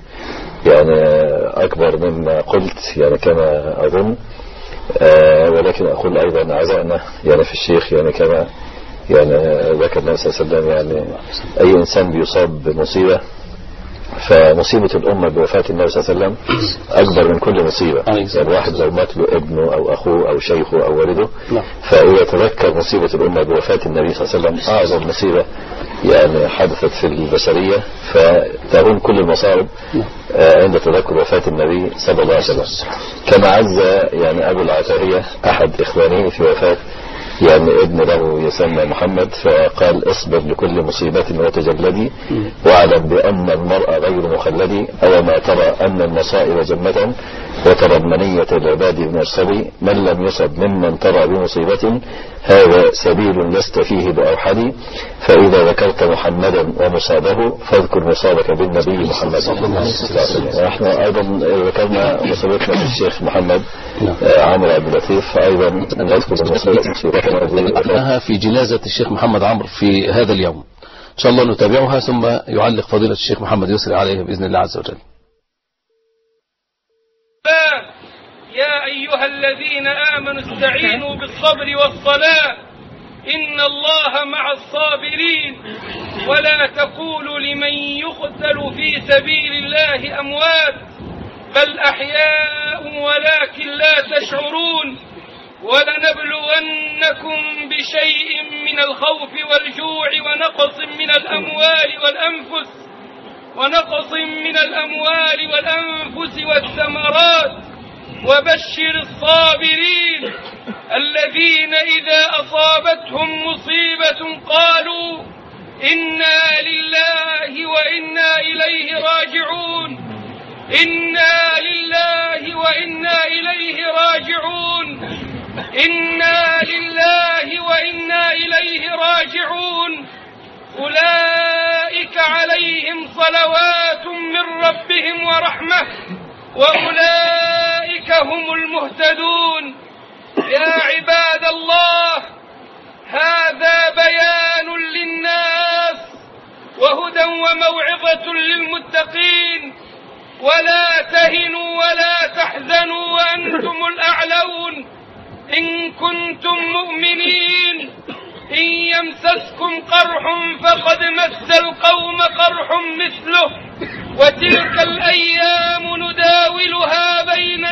أكبر مما قلت يعني كما أظن. ولكن أقول أيضا عزائنا يعني في الشيخ يعني كما يعني ذكر النبي صلى الله عليه وسلم، يعني أي إنسان بيصاب بمصيبة فمصيبة الأمة بوفاة النبي صلى الله عليه وسلم أكبر من كل مصيبة. يعني واحد لو مات له ابنه أو أخوه أو شيخه أو والده، فإذا تذكر مصيبة الأمة بوفاة النبي صلى الله عليه وسلم أعظم مصيبة يعني حدثت في البشرية، فتهون كل المصائب عند تذكر وفاة النبي صلى الله عليه وسلم. كما عز يعني أبو العتاهية أحد إخوانه في وفاة يعني ابن له يسمى محمد، فقال اصبر لكل مصيبة وتجلدي، واعلم بأن المرء غير مخلدي، أو ما ترى أن المصائب جمة وترى المنية العباد المرسلي، من لم يصب ممن ترى بمصيبة هذا سبيل لست فيه بأوحدي، فإذا ذكرت محمدا ومصابه فاذكر مصابك بالنبي محمد. نحن أيضا ذكرنا مصيبتنا الشيخ محمد عمرو عبد اللطيف، فأيضا نذكر مصيبتنا في جنازة الشيخ محمد عمرو في هذا اليوم. إن شاء الله نتابعها، ثم يعلق فضيلة الشيخ محمد يسري عليها بإذن الله عز وجل. يا أيها الذين آمنوا استعينوا بالصبر والصلاة إن الله مع الصابرين، ولا تقولوا لمن يقتل في سبيل الله أموات بل أحياء ولكن لا تشعرون. ولنبلونكم بشيء من الخوف والجوع ونقص من الأموال والأنفس الأنفس ونقص من الأموال والأنفس والثمرات. وبشر الصابرين الذين إذا أصابتهم مصيبة قالوا إنا لله وإنا إليه راجعون. إنا لله وإنا إليه راجعون. إنا لله وإنا إليه راجعون. أولئك عليهم صلوات من ربهم ورحمة وأولئك هم المهتدون. يا عباد الله، هذا بيان للناس وهدى وموعظة للمتقين. ولا تهنوا ولا تحزنوا وأنتم الأعلون إن كنتم مؤمنين. إن يمسسكم قرح فقد مس القوم قرح مثله وتلك الأيام نداولها بين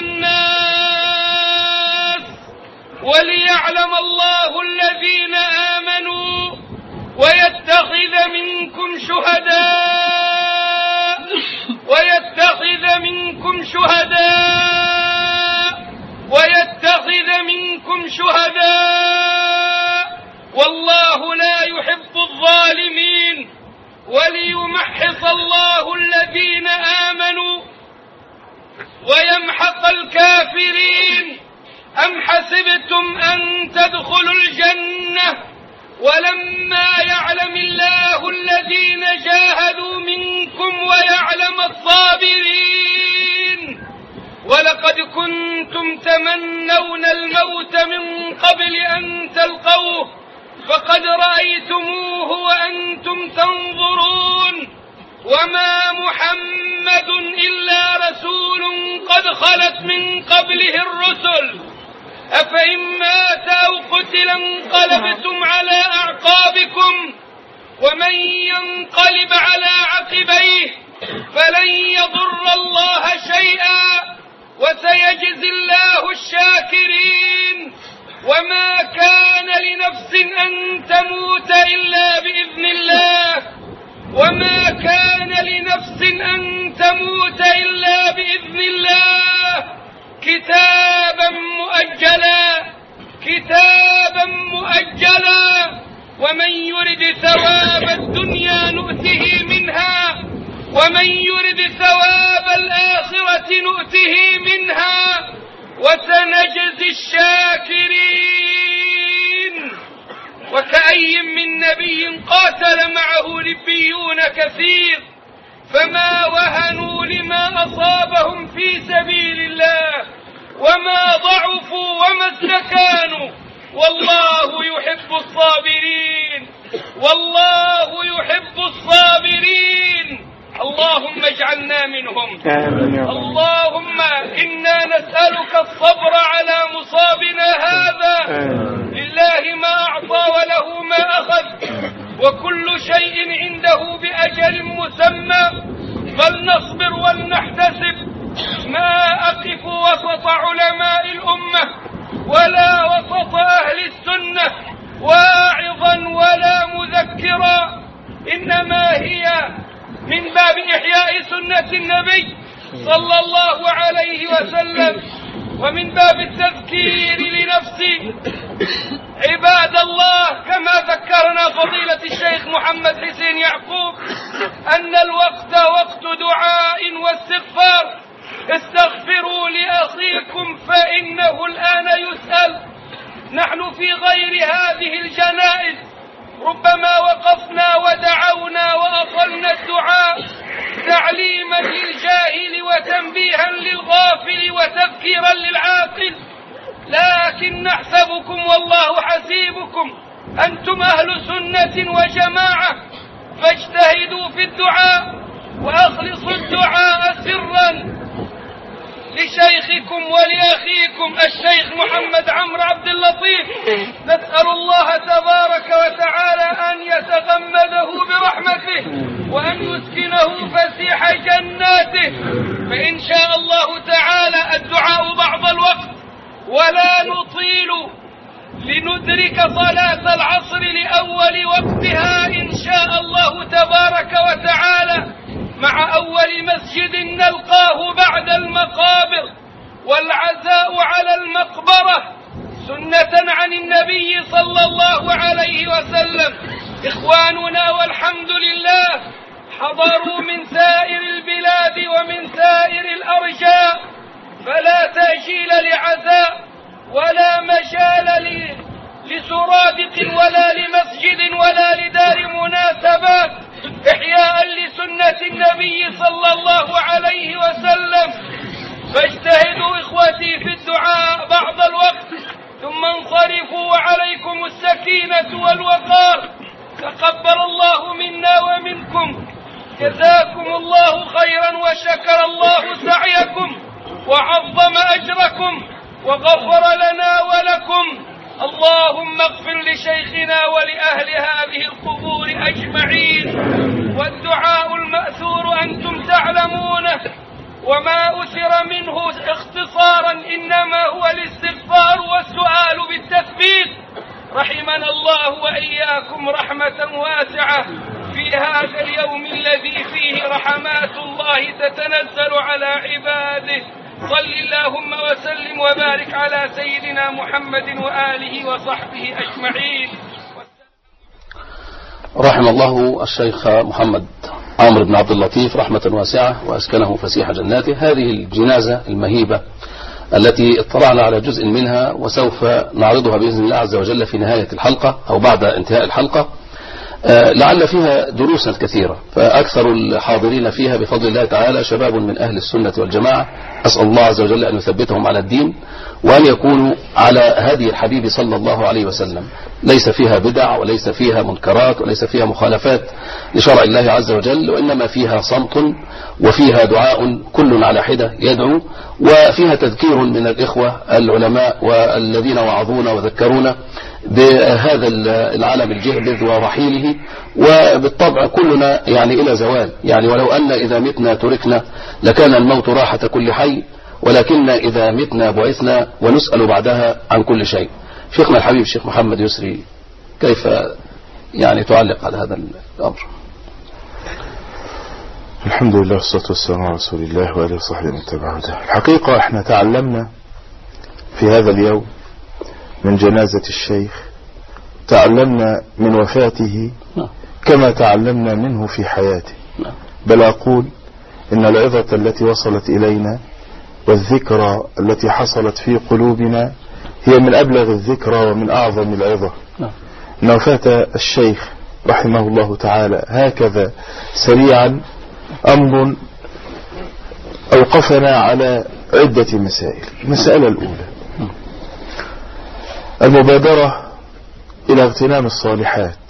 الناس وليعلم الله الذين آمنوا ويتخذ منكم شهداء والله لا يحب الظالمين وليمحص الله الذين آمنوا ويمحق الكافرين. أم حسبتم أن تدخلوا الجنة ولما يعلم الله الذين جاهدوا منكم ويعلم الصابرين. ولقد كنتم تمنون الموت من قبل أن تلقوه فقد رأيتموه وأنتم تنظرون. وما محمد إلا رسول قد خلت من قبله الرسل أفإن مات أو قتل انقلبتم على أعقابكم ومن ينقلب على عقبيه فلن يضر الله شيئا وسيجزي الله الشاكرين. وما كان لنفس أن تموت إلا بإذن الله وما كان لنفس أن تموت إلا بإذن الله كتابا مؤجلا. ومن يرد ثواب الدنيا نؤته منها ومن يرد ثواب الآخرة نؤته منها وسنجزي الشاكرين. وكأي من نبي قاتل معه ربيون كثير فما وهنوا لما أصابهم في سبيل الله وما ضعفوا وما استكانوا والله يحب الصابرين. اللهم اجعلنا منهم. اللهم إنا نسألك الصبر على مصابنا هذا. لله ما أعطى وله ما أخذ وكل شيء عنده بأجل مسمى فلنصبر ولنحتسب. ما أقف وسط علماء الأمة ولا وسط أهل السنة واعظا ولا مذكرا، إنما هي من باب إحياء سنة النبي صلى الله عليه وسلم ومن باب التذكير لنفسي. عباد الله، كما ذكرنا فضيلة الشيخ محمد حسين يعقوب أن الوقت وقت دعاء واستغفار. استغفروا لأخيكم فإنه الآن يسأل. نحن في غير هذه الجنائز ربما وقفنا ودعونا وأطلنا الدعاء تعليما للجاهل وتنبيها للغافل وتذكيرا للعاقل، لكن نحسبكم والله حسيبكم أنتم أهل سنة وجماعة، فاجتهدوا في الدعاء وأخلصوا الدعاء سرا لشيخكم ولأخيكم الشيخ محمد عمرو عبد اللطيف. نسأل الله تبارك وتعالى أن يتغمده برحمته وأن يسكنه فسيح جناته. فإن شاء الله تعالى الدعاء بعض الوقت ولا نطيل لندرك صلاة العصر لأول وقتها إن شاء الله تبارك وتعالى. مع أول مسجد نلقاه بعد المقابر، والعزاء على المقبرة سنة عن النبي صلى الله عليه وسلم. إخواننا والحمد لله حضروا من سائر البلاد ومن سائر الأرجاء، فلا تأجيل لعزاء ولا مجال لسرادق ولا لمسجد ولا لدار مناسبات، إحياء لسنة النبي صلى الله عليه وسلم. فاجتهدوا إخوتي في الدعاء بعض الوقت ثم انصرفوا وعليكم السكينة والوقار. تقبل الله منا ومنكم، جزاكم الله خيرا وشكر الله سعيكم وعظم أجركم وغفر لنا ولكم. اللهم اغفر لشيخنا ولأهل هذه القبور أجمعين. والدعاء المأثور أنتم تعلمونه، وما أثر منه اختصارا إنما هو الاستغفار والسؤال بالتثبيت. رحمنا الله وإياكم رحمة واسعة في هذا اليوم الذي فيه رحمات الله تتنزل على عباده. صل اللهم وسلم وبارك على سيدنا محمد وآله وصحبه أجمعين. رحم الله الشيخ محمد عمرو بن عبد اللطيف رحمة واسعة وأسكنه فسيح جناته. هذه الجنازة المهيبة التي اطلعنا على جزء منها وسوف نعرضها بإذن الله عز وجل في نهاية الحلقة أو بعد انتهاء الحلقة، لعل فيها دروسا كثيرة، فأكثر الحاضرين فيها بفضل الله تعالى شباب من أهل السنة والجماعة. أسأل الله عز وجل أن يثبتهم على الدين وأن يكونوا على هدي الحبيب صلى الله عليه وسلم، ليس فيها بدع وليس فيها منكرات وليس فيها مخالفات لشرع الله عز وجل، وإنما فيها صمت وفيها دعاء كل على حدة يدعو، وفيها تذكير من الإخوة العلماء والذين وعظونا وذكرونا بهذا العالم الجهبذ ورحيله. وبالطبع كلنا يعني إلى زوال، يعني ولو أن إذا متنا تركنا لكان الموت راحة كل حي، ولكن إذا متنا بعثنا ونسأل بعدها عن كل شيء. شيخنا الحبيب الشيخ محمد يسري، كيف يعني تعلق على هذا الأمر؟ الحمد لله والصلاة والسلام على رسول الله وآله وصحبه من تبعه هداه. الحقيقة احنا تعلمنا في هذا اليوم من جنازة الشيخ، تعلمنا من وفاته كما تعلمنا منه في حياته، بل أقول إن العظة التي وصلت إلينا والذكرى التي حصلت في قلوبنا هي من أبلغ الذكرى ومن أعظم العظة. إن وفاة الشيخ رحمه الله تعالى هكذا سريعا أمر أوقفنا على عدة مسائل. المسألة الأولى المبادرة إلى اغتنام الصالحات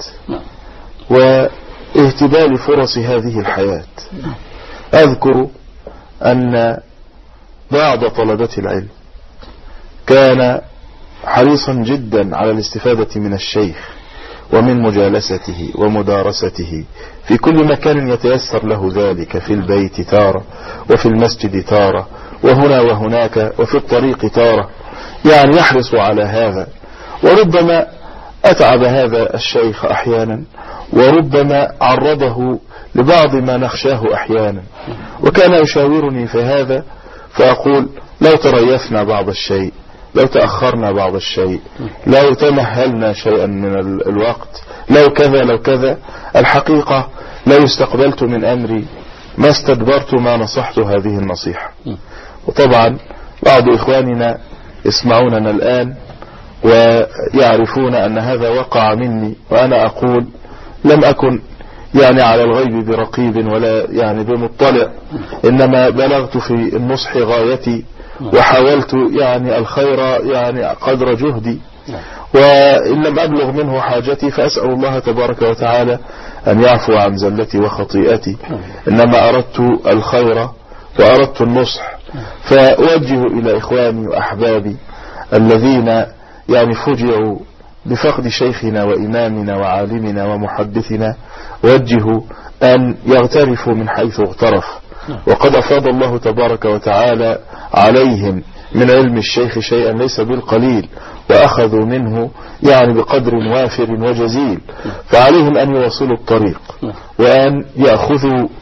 واهتبال فرص هذه الحياة. أذكر أن بعض طلبة العلم كان حريصا جدا على الاستفادة من الشيخ ومن مجالسته ومدارسته في كل مكان يتيسر له ذلك، في البيت تارة وفي المسجد تارة وهنا وهناك وفي الطريق تارة، يعني يحرص على هذا. وربما أتعب هذا الشيخ أحيانا، وربما عرضه لبعض ما نخشاه أحيانا، وكان يشاورني في هذا فأقول لو تريثنا بعض الشيء، لو تأخرنا بعض الشيء، لو تمهلنا شيئا من الوقت، لو كذا لو كذا. الحقيقة لو استقبلت من أمري ما استدبرت ما نصحت هذه النصيحة. وطبعا بعض إخواننا يسمعوننا الآن ويعرفون أن هذا وقع مني، وأنا أقول لم أكن يعني على الغيب برقيب ولا يعني بمطلع، إنما بلغت في النصح غايتي وحاولت يعني الخير يعني قدر جهدي، وإن لم أبلغ منه حاجتي فأسأل الله تبارك وتعالى أن يعفو عن زلتي وخطيئتي. إنما أردت الخير وأردت النصح، فأوجه إلى إخواني وأحبابي الذين يعني فجعوا بفقد شيخنا وإمامنا وعالمنا ومحدثنا، وجهوا أن يغترفوا من حيث اغترف، وقد أفاض الله تبارك وتعالى عليهم من علم الشيخ شيئا ليس بالقليل، وأخذوا منه يعني بقدر وافر وجزيل، فعليهم أن يواصلوا الطريق وأن يأخذوا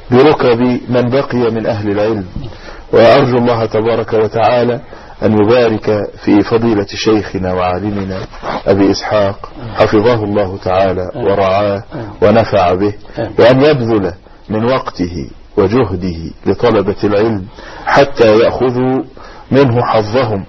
بركب من بقي من أهل العلم. وأرجو الله تبارك وتعالى أن يبارك في فضيلة شيخنا وعالمنا أبي إسحاق حفظه الله تعالى ورعاه ونفع به، وأن يبذل من وقته وجهده لطلبة العلم حتى يأخذوا منه حظهم.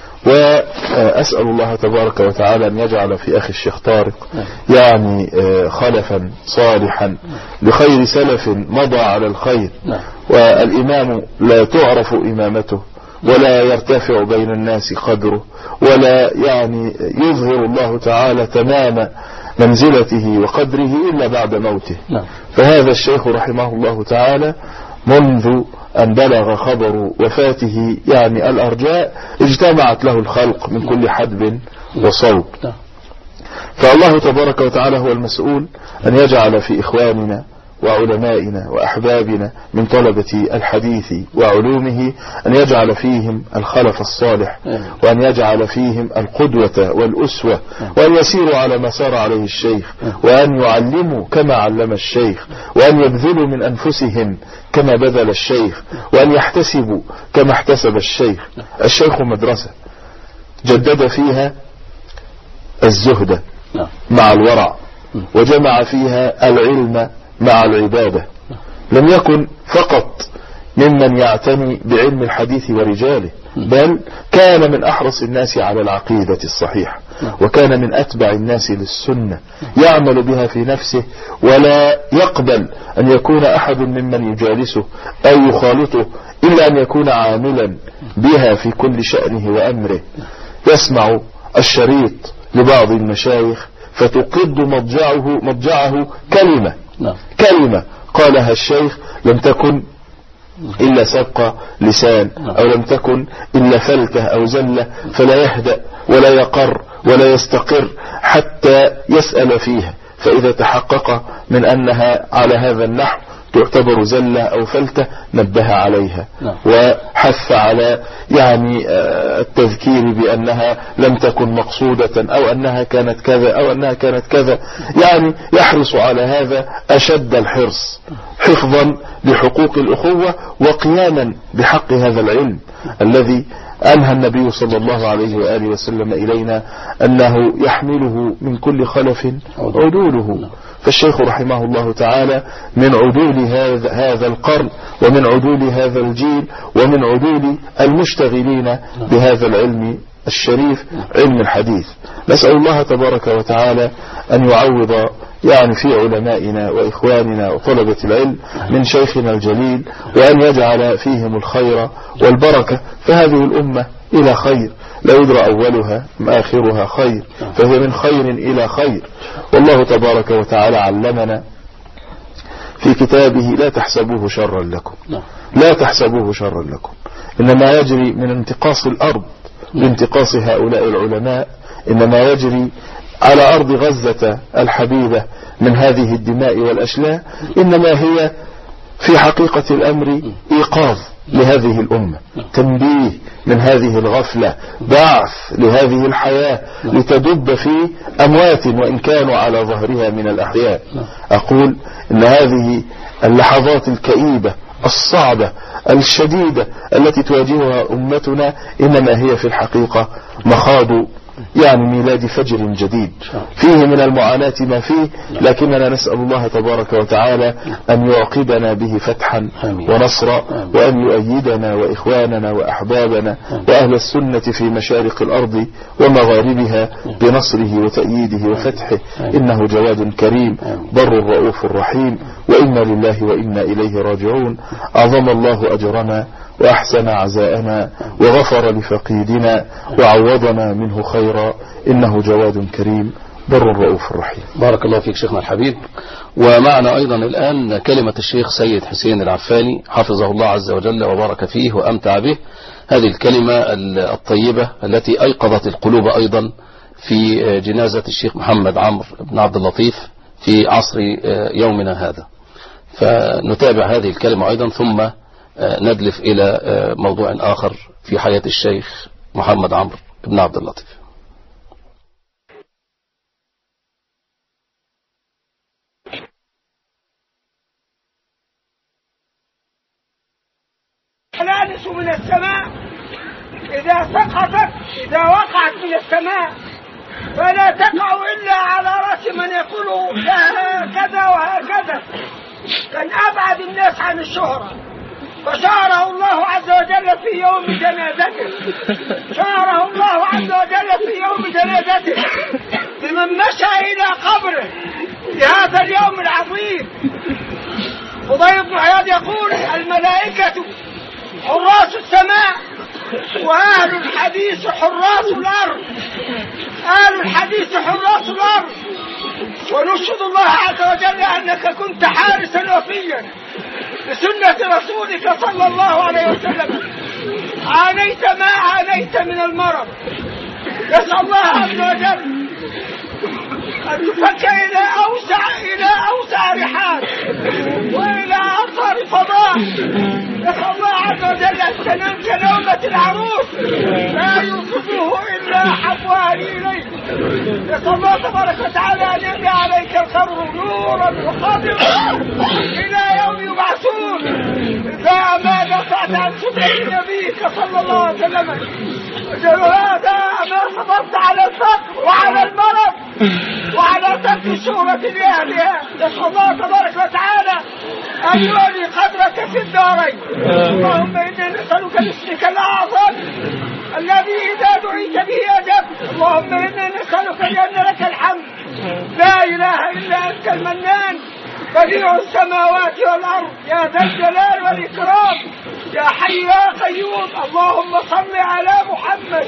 وأسأل الله تبارك وتعالى أن يجعل في أخي الشيخ طارق يعني خلفا صالحا لخير سلف مضى على الخير. والإمام لا تعرف إمامته ولا يرتفع بين الناس قدره ولا يعني يظهر الله تعالى تمام منزلته وقدره إلا بعد موته. فهذا الشيخ رحمه الله تعالى منذ أن بلغ خبر وفاته يعني الأرجاء اجتمعت له الخلق من كل حدب وصوب. فالله تبارك وتعالى هو المسؤول أن يجعل في إخواننا وعلمائنا وأحبابنا من طلبة الحديث وعلومه أن يجعل فيهم الخلف الصالح، وأن يجعل فيهم القدوة والأسوة، وأن يسيروا على ما سار عليه الشيخ، وأن يعلموا كما علم الشيخ، وأن يبذلوا من أنفسهم كما بذل الشيخ، وأن يحتسبوا كما احتسب الشيخ. الشيخ مدرسة جدد فيها الزهد مع الورع، وجمع فيها العلم مع العبادة. لم يكن فقط ممن يعتني بعلم الحديث ورجاله، بل كان من أحرص الناس على العقيدة الصحيحة، وكان من أتبع الناس للسنة يعمل بها في نفسه، ولا يقبل أن يكون أحد ممن يجالسه أو يخالطه إلا أن يكون عاملا بها في كل شأنه وأمره. يسمع الشريط لبعض المشايخ فتقض مضجعه كلمة قالها الشيخ لم تكن إلا سبق لسان، أو لم تكن إلا فلتة أو زلة، فلا يهدأ ولا يقر ولا يستقر حتى يسأل فيها، فإذا تحقق من أنها على هذا النحو تعتبر زلة أو فلتة نبه عليها وحث على يعني التذكير بأنها لم تكن مقصودة، أو أنها كانت كذا أو أنها كانت كذا. يعني يحرص على هذا أشد الحرص حفظا لحقوق الأخوة وقياما بحق هذا العلم الذي أنهى النبي صلى الله عليه وآله وسلم إلينا أنه يحمله من كل خلف عدوله. فالشيخ رحمه الله تعالى من عدول هذا القرن، ومن عدول هذا الجيل، ومن عدول المشتغلين بهذا العلم الشريف علم الحديث. نسأل الله تبارك وتعالى أن يعوض يعني في علمائنا وإخواننا وطلبة العلم من شيخنا الجليل، وأن يجعل فيهم الخير والبركة، فهذه الأمة إلى خير لا يدرى أولها ما آخرها خير، فهي من خير إلى خير. والله تبارك وتعالى علمنا في كتابه لا تحسبوه شرا لكم، لا تحسبوه شرا لكم، إنما يجري من انتقاص الأرض بانتقاص هؤلاء العلماء، إنما يجري على أرض غزة الحبيبة من هذه الدماء والأشلاء، إنما هي في حقيقة الأمر إيقاظ لهذه الأمة، تنبيه من هذه الغفلة، بعث لهذه الحياة لتدب في أموات وإن كانوا على ظهرها من الأحياء. أقول إن هذه اللحظات الكئيبة الصعبة الشديدة التي تواجهها أمتنا إنما هي في الحقيقة مخاض يعني ميلاد فجر جديد فيه من المعاناة ما فيه، لكننا نسأل الله تبارك وتعالى أن يعقبنا به فتحا ونصرا، وأن يؤيدنا وإخواننا وأحبابنا وأهل السنة في مشارق الأرض ومغاربها بنصره وتأييده وفتحه، إنه جواد كريم بر رؤوف رحيم، وإنا لله وإنا إليه راجعون. أعظم الله أجرنا وأحسن عزاءنا وغفر لفقيدنا وعوضنا منه خيرا، إنه جواد كريم بر الرؤوف الرحيم. بارك الله فيك شيخنا الحبيب. ومعنا أيضا الآن كلمة الشيخ سيد حسين العفاني حفظه الله عز وجل وبارك فيه وأمتع به، هذه الكلمة الطيبة التي أيقظت القلوب أيضا في جنازة الشيخ محمد عمرو بن عبد اللطيف في عصر يومنا هذا. فنتابع هذه الكلمة أيضا ثم ندلف إلى موضوع آخر في حياة الشيخ محمد عمرو بن عبد اللطيف. الشمس من السماء إذا وقعت من السماء فلا تقع إلا على رأس من يقول هكذا وهكذا، كان أبعد الناس عن الشهرة، فشعره الله عز وجل في يوم جنازته، شعره الله عز وجل في يوم جنازته بمن مشى إلى قبره لهذا اليوم العظيم. فضيل بن عياض يقول: الملائكة حراس السماء وأهل الحديث حراس الأرض، أهل الحديث حراس الأرض. ونشهد الله عز وجل أنك كنت حارسا وفيا لسنة رسولك صلى الله عليه وسلم، عانيت ما عانيت من المرض. نسأل الله عز وجل أن يفك إلى أوسع رحال وإلى أقصر فضاء. نسأل الله عز وجل أن تنام كنومة العروس لا يوصفه إلا حبوها إليه. نسأل الله تبارك وتعالى أن يملأ عليك القبر نورا وقدرا إلى يوم يبعثون، إذا ما دفعت عن سنة نبيك صلى الله عليه وسلم. وجل هذا ما صبرت على الفقر وعلى المرض وعلى ترك شهرة لأهلها. نسأل الله تبارك وتعالى أن يولي قدرك في الدارين. اللهم إنا نسألك باسمك الأعظم الذي إذا دعيت به أجبت. اللهم إنا نسألك بأن لك الحمد لا إله إلا أنت المنان بديع السماوات والأرض يا ذا الجلال والإكرام يا حي يا قيوم. اللهم صل على محمد،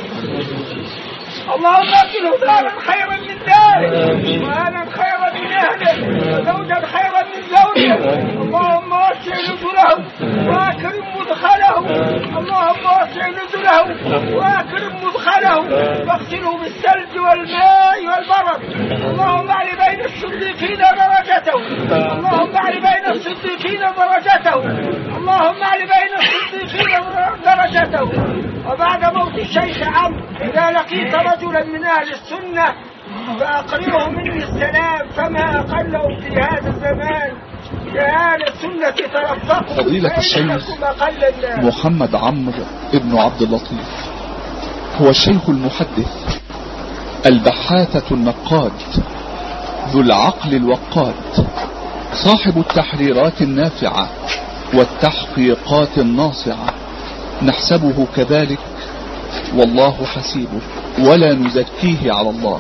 اللهم ابدله دارا خيرا من داره واهلا خيرا من اهله وزوجا خيرا من زوجه. اللهم وسع نزله واكرم مدخله، اللهم وسع نزله واكرم مدخله واغسله بالثلج والماء والبرد. اللهم اعل بين الصديقين درجته، اللهم اعل بين الصديقين درجته، اللهم اعل بين الصديقين درجته. وبعد موت الشيخ عمرو إذا لقيت رجلا من أهل السنة فأقرئه مني السلام، فما أقلهم في هذا الزمان يا أهل السنة ترفقوا. فضيلة الشيخ محمد عمرو ابن عبد اللطيف هو الشيخ المحدث البحاثة النقاد ذو العقل الوقاد، صاحب التحريرات النافعة والتحقيقات الناصعة. نحسبه كذلك والله حسيبه ولا نزكيه على الله.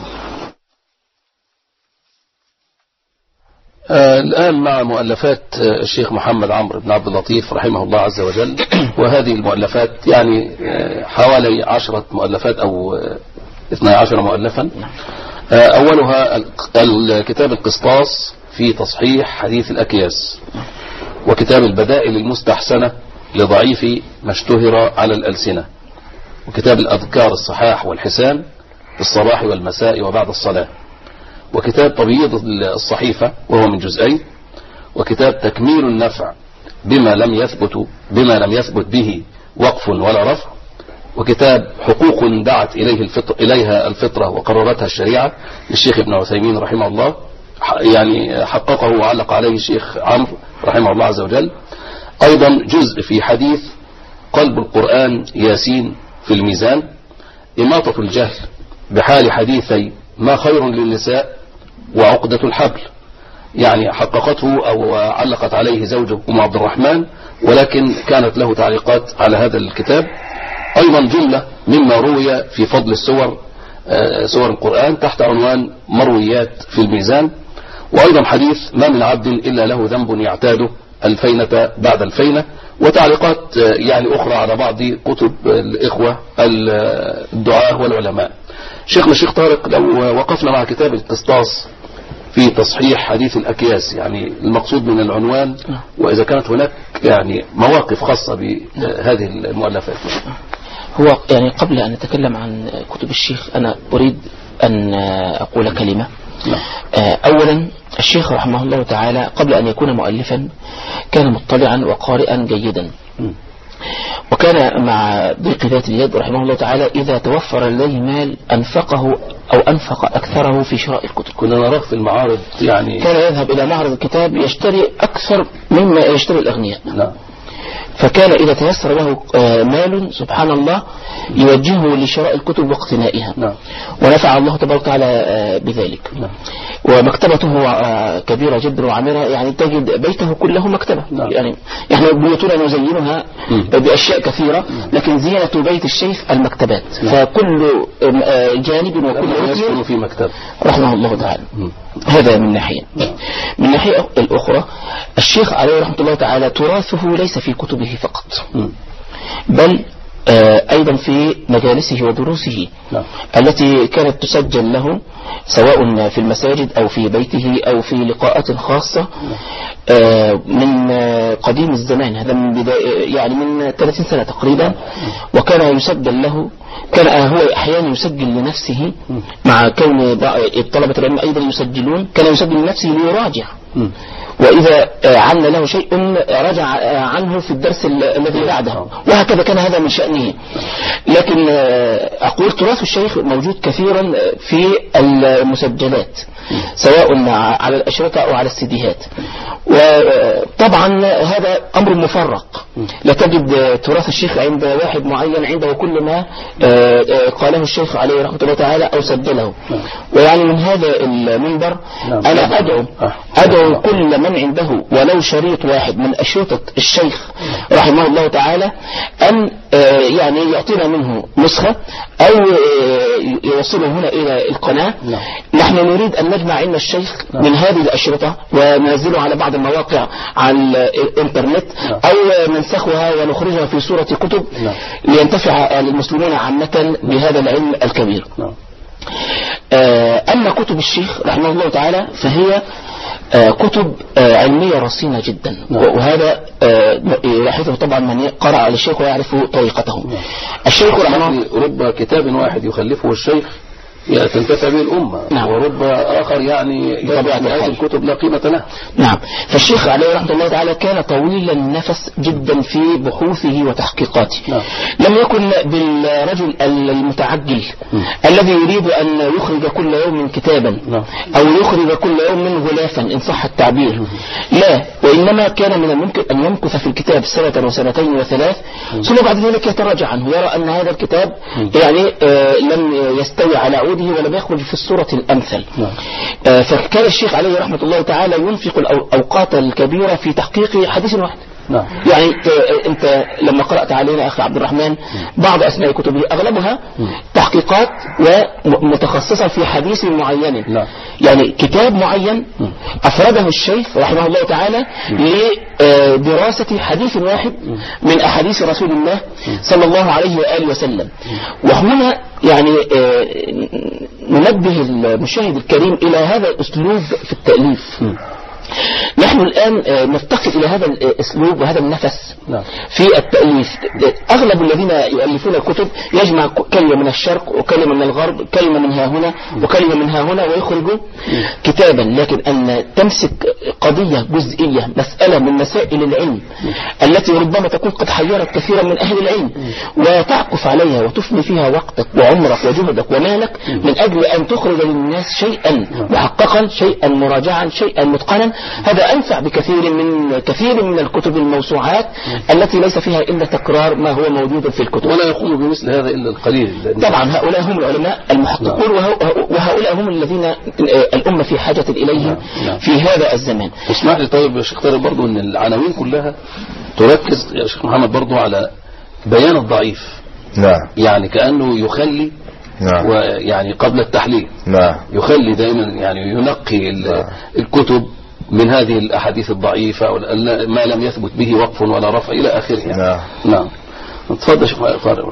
الآن مع مؤلفات الشيخ محمد عمرو بن عبد اللطيف رحمه الله عز وجل، وهذه المؤلفات يعني حوالي 10 مؤلفات أو 12 مؤلفا. أولها الكتاب القسطاس في تصحيح حديث الأكياس، وكتاب البدائل المستحسنة لضعيف ما اشتهر على الألسنة، وكتاب الأذكار الصحاح والحسان في الصباح والمساء وبعد الصلاة، وكتاب تبييض الصحيفة وهو من جزئين، وكتاب تكميل النفع بما لم يثبت به وقف ولا رفع، وكتاب حقوق دعت إليها الفطرة وقررتها الشريعة للشيخ ابن عثيمين رحمه الله، يعني حققه وعلق عليه الشيخ عمرو رحمه الله عز وجل. أيضا جزء في حديث قلب القرآن ياسين في الميزان، إماطة الجهل بحال حديثي ما خير للنساء وعقدة الحبل، يعني حققته أو علقت عليه زوجه أم عبد الرحمن، ولكن كانت له تعليقات على هذا الكتاب. أيضا جملة مما روي في فضل السور، سور القرآن تحت عنوان مرويات في الميزان. وأيضا حديث ما من عبد إلا له ذنب يعتاده الفينة بعد الفينة، وتعليقات يعني أخرى على بعض كتب الإخوة الدعاة والعلماء. شيخنا الشيخ طارق، لو وقفنا مع كتاب القسطاس في تصحيح حديث الأكياس، يعني المقصود من العنوان، وإذا كانت هناك يعني مواقف خاصة بهذه المؤلفات. هو يعني قبل أن نتكلم عن كتب الشيخ أنا أريد أن أقول كلمة. أولا الشيخ رحمه الله تعالى قبل أن يكون مؤلفا كان مطلعا وقارئا جيدا، وكان مع ضيق ذات اليد رحمه الله تعالى إذا توفر لديه مال أنفقه أو أنفق أكثره في شراء الكتب. كنا نراه في المعارض، يعني كان يذهب إلى معرض الكتاب يشتري أكثر مما يشتري الأغنياء. نعم. فكان إذا تيسر له مال سبحان الله يوجهه لشراء الكتب واقتنائها. ونفع الله تبارك وتعالى بذلك. ومكتبته كبيرة جدا وعامرة، يعني تجد بيته كله مكتبة. يعني احنا بيوتنا نزينها بأشياء كثيرة، لكن زينة بيت الشيخ المكتبات. فكل جانب وكل ركن في مكتب رحمه الله تعالى. هذا من ناحية. من ناحية الأخرى الشيخ عليه رحمة الله تعالى تراثه ليس في كتبه فقط، بل أيضا في مجالسه ودروسه التي كانت تسجل له سواء في المساجد أو في بيته أو في لقاءات خاصة من قديم الزمان. هذا من يعني من 30 سنة تقريبا. وكان يسجل له، كان هو أحيانا يسجل لنفسه مع كون طلبة العلم أيضا يسجلون، كان يسجل لنفسه ليراجع، وإذا عن له شيء رجع عنه في الدرس الذي بعده، وهكذا كان هذا من شأنه. لكن أقول تراث الشيخ موجود كثيرا في المسجلات سواء على الأشرطة أو على السيديهات. وطبعا هذا أمر مفرق، لا تجد تراث الشيخ عند واحد معين عنده كل ما قاله الشيخ عليه رحمة الله تعالى أو سجله. ويعني من هذا المنبر أنا أدعو كل من عنده ولو شريط واحد من أشرطة الشيخ رحمه الله تعالى أن يعني يعطينا منه نسخة أو يوصله هنا إلى القناة. نحن نريد أن نجمع عنا الشيخ من هذه الأشرطة وننزله على بعض المواقع على الإنترنت أو ننسخها ونخرجها في صورة كتب لينتفع المسلمون عامة بهذا العلم الكبير. أما كتب الشيخ رحمه الله تعالى فهي كتب علمية رصينة جدا، وهذا يلاحظه طبعا من قرأ على الشيخ ويعرف طريقته. الشيخ رحمه رب كتاب واحد يخلفه الشيخ تنتفع به الأمة، ورب آخر يعني هذه الكتب لا قيمة له. نعم. فالشيخ عليه رحمة الله تعالى كان طويل النفس جدا في بحوثه وتحقيقاته. لم يكن بالرجل المتعجل الذي يريد أن يخرج كل يوم كتابا أو يخرج كل يوم منه غلافا إن صح التعبير، لا، وإنما كان من الممكن أن يمكث في الكتاب سنة وسنتين وثلاث ثم بعد ذلك يتراجع عنه، يرى أن هذا الكتاب يعني لم يستوي على عود ولم يخرج في الصورة الأمثل. فكان الشيخ عليه رحمة الله تعالى ينفق الأوقات الكبيرة في تحقيق حديث واحد. يعني أنت لما قرأت علينا أخي عبد الرحمن بعض أسماء كتبه أغلبها تحقيقات ومتخصصة في حديث معين. يعني كتاب معين أفرده الشيخ رحمه الله تعالى لدراسة حديث واحد من أحاديث رسول الله صلى الله عليه وآله وسلم. وهنا يعني ننبه المشاهد الكريم إلى هذا الأسلوب في التأليف. نحن الآن نفتقد إلى هذا الأسلوب وهذا النفس في التأليف. أغلب الذين يؤلفون الكتب يجمع كلمة من الشرق وكلمة من الغرب، كلمة من ها هنا وكلمة من ها هنا ويخرجوا كتابا. لكن أن تمسك قضية جزئية، مسألة من مسائل العلم التي ربما تكون قد حيرت كثيرا من أهل العلم، وتعكف عليها وتفني فيها وقتك وعمرك وجهدك ومالك من أجل أن تخرج للناس شيئا محققا، شيئا مراجعا، شيئا متقنا، هذا أنفع بكثير من الكتب الموسوعات التي ليس فيها إلا تكرار ما هو موجود في الكتب، ولا يقوم بمثل هذا إلا القليل. طبعا هؤلاء هم العلماء المحققون، وهؤلاء هم الذين الأمة في حاجة إليهم في هذا الزمان. اسمح لي طيب يا شيخ طارق برضو أن العناوين كلها تركز يا شيخ محمد برضو على بيان الضعيف. يعني كأنه يخلي ويعني قبل التحليل يخلي دائما يعني ينقي الكتب من هذه الأحاديث الضعيفة ما لم يثبت به وقف ولا رفع إلى آخره يعني. نعم. تفضل شيخ طارق.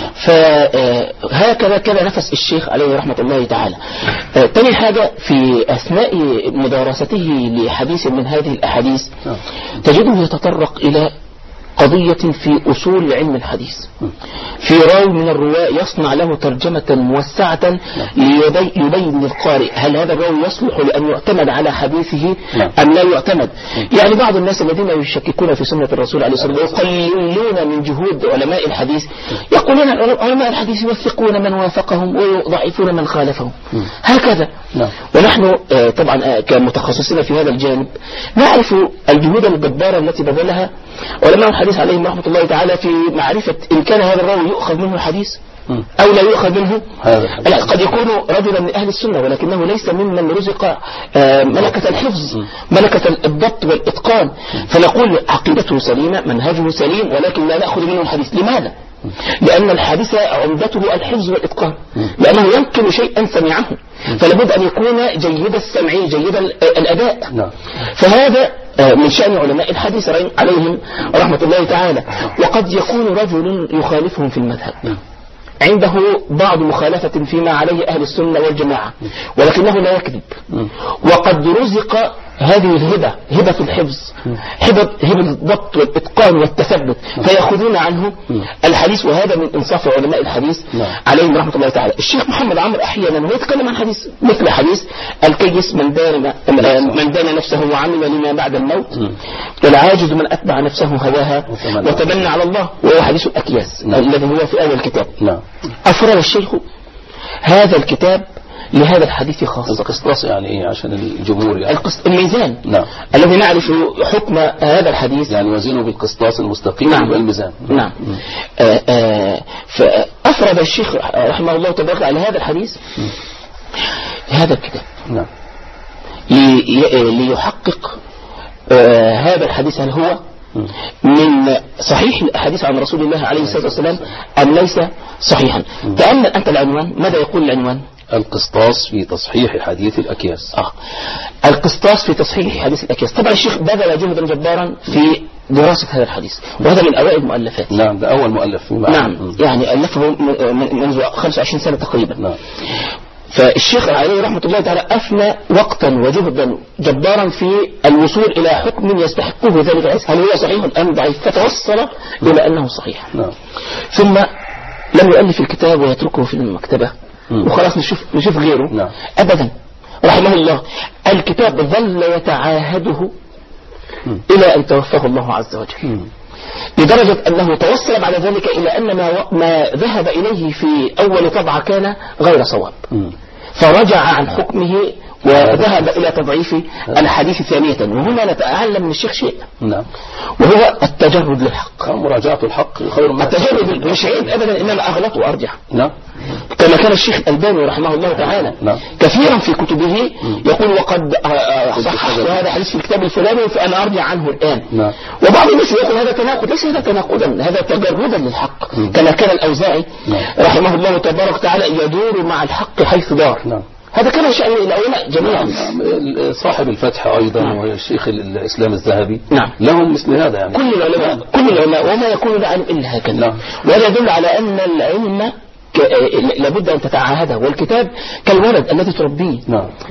فهكذا كان نفس الشيخ عليه رحمة الله تعالى. تاني حاجة في أثناء مدارسته لحديث من هذه الأحاديث تجده يتطرق إلى قضية في أصول علم الحديث. في راوي من الرواة يصنع له ترجمة موسعة ليبين للقارئ هل هذا الراوي يصلح لأن يعتمد على حديثه أم لا يعتمد. يعني بعض الناس الذين يشككون في سنة الرسول عليه الصلاة والسلام ويقللون من جهود علماء الحديث يقولون علماء الحديث يوثقون من وافقهم ويضعفون من خالفهم هكذا. ونحن طبعا كمتخصصين في هذا الجانب نعرف الجهود الجبارة التي بذلها علماء الحديث عليهم رحمة الله تعالى في معرفة إن كان هذا الراوي يؤخذ منه الحديث أو لا يؤخذ منه. قد يكون رجلا من أهل السنة ولكنه ليس ممن رزق ملكة الحفظ، ملكة الضبط والإتقان، فنقول عقيدته سليمة، منهجه سليم، ولكن لا نأخذ منه الحديث. لماذا؟ لأن الحديث عمدته الحفظ والإتقان، لأنه ينقل شيئا سمعه، فلابد أن يكون جيد السمع جيد الأداء. فهذا من شأن علماء الحديث عليهم رحمة الله تعالى. وقد يكون رجل يخالفهم في المذهب، عنده بعض مخالفة فيما عليه أهل السنة والجماعة، ولكنه لا يكذب، وقد رزق هذه الهبة، هبة الحفظ، هبة الضبط والإتقان والتثبت، فيأخذون عنه الحديث. وهذا من إنصاف علماء الحديث عليهم رحمة الله تعالى. الشيخ محمد عمرو أحيانا هو يتكلم عن حديث مثل حديث الكيس من دان نفسه وعمل لما بعد الموت، والعاجز من أتبع نفسه هواها وتمنى على الله، وهو حديث الأكياس الذي هو في أول الكتاب. أفرد الشيخ هذا الكتاب لهذا الحديث خاصة. القسطاس يعني ايه عشان الجمهور؟ يعني الميزان الذي نعرف حكم هذا الحديث، يعني وزنه بالقسطاس المستقيم والميزان. فأفرد الشيخ رحمه الله تبارك على هذا الحديث هذا الكتاب ليحقق هذا الحديث هل هو من صحيح الحديث عن رسول الله عليه الصلاة والسلام أم ليس صحيحا. تأمل أنت العنوان، ماذا يقول العنوان؟ القسطاس في تصحيح حديث الأكياس. القسطاس في تصحيح حديث الأكياس. طبعا الشيخ بذل جهدا جبارا في دراسة هذا الحديث، وهذا من أوائل المؤلفات. نعم، ده أول مؤلف. يعني ألفه منذ 25 سنة تقريبا. فالشيخ عليه رحمة الله تعالى أفنى وقتا وجهدا جبارا في الوصول إلى حكم يستحقه ذلك الحديث، هل هو صحيح أم ضعيف، فتوصل إلى أنه صحيح. ثم لم يؤلف الكتاب ويتركه في المكتبة وخلاص نشوف غيره. أبدا، رحمه الله الكتاب ظل يتعاهده إلى أن توفاه الله عز وجل، لدرجة أنه توصل بعد ذلك إلى أن ما ذهب إليه في أول طبعة كان غير صواب، فرجع عن حكمه وذهب إلى تضعيف الحديث ثانية. وهنا نتعلم من الشيخ شيء، وهو التجرد للحق. مراجعة الحق خير من التجرد، مش عيب أبدا، إنما أغلط وأرجع. كما كان الشيخ الألباني رحمه الله تعالى كثيرا في كتبه يقول وقد صححت هذا حديث في الكتاب الفلاني فأنا أرجع عنه الآن. وبعض الناس يقول هذا تناقض. ليس هذا تناقضا، هذا تجردا للحق. كما كان الأوزاعي رحمه الله تبارك وتعالى يدور مع الحق حيث دار. هذا كان شأن العلماء جميعا. صاحب الفتح أيضا والشيخ الإسلام الذهبي لهم مثل هذا. يعني كل العلماء وما يكون العلم إلا هكذا. وهذا يدل على أن العلم لابد أن تتعاهده، والكتاب كالولد الذي تربيه.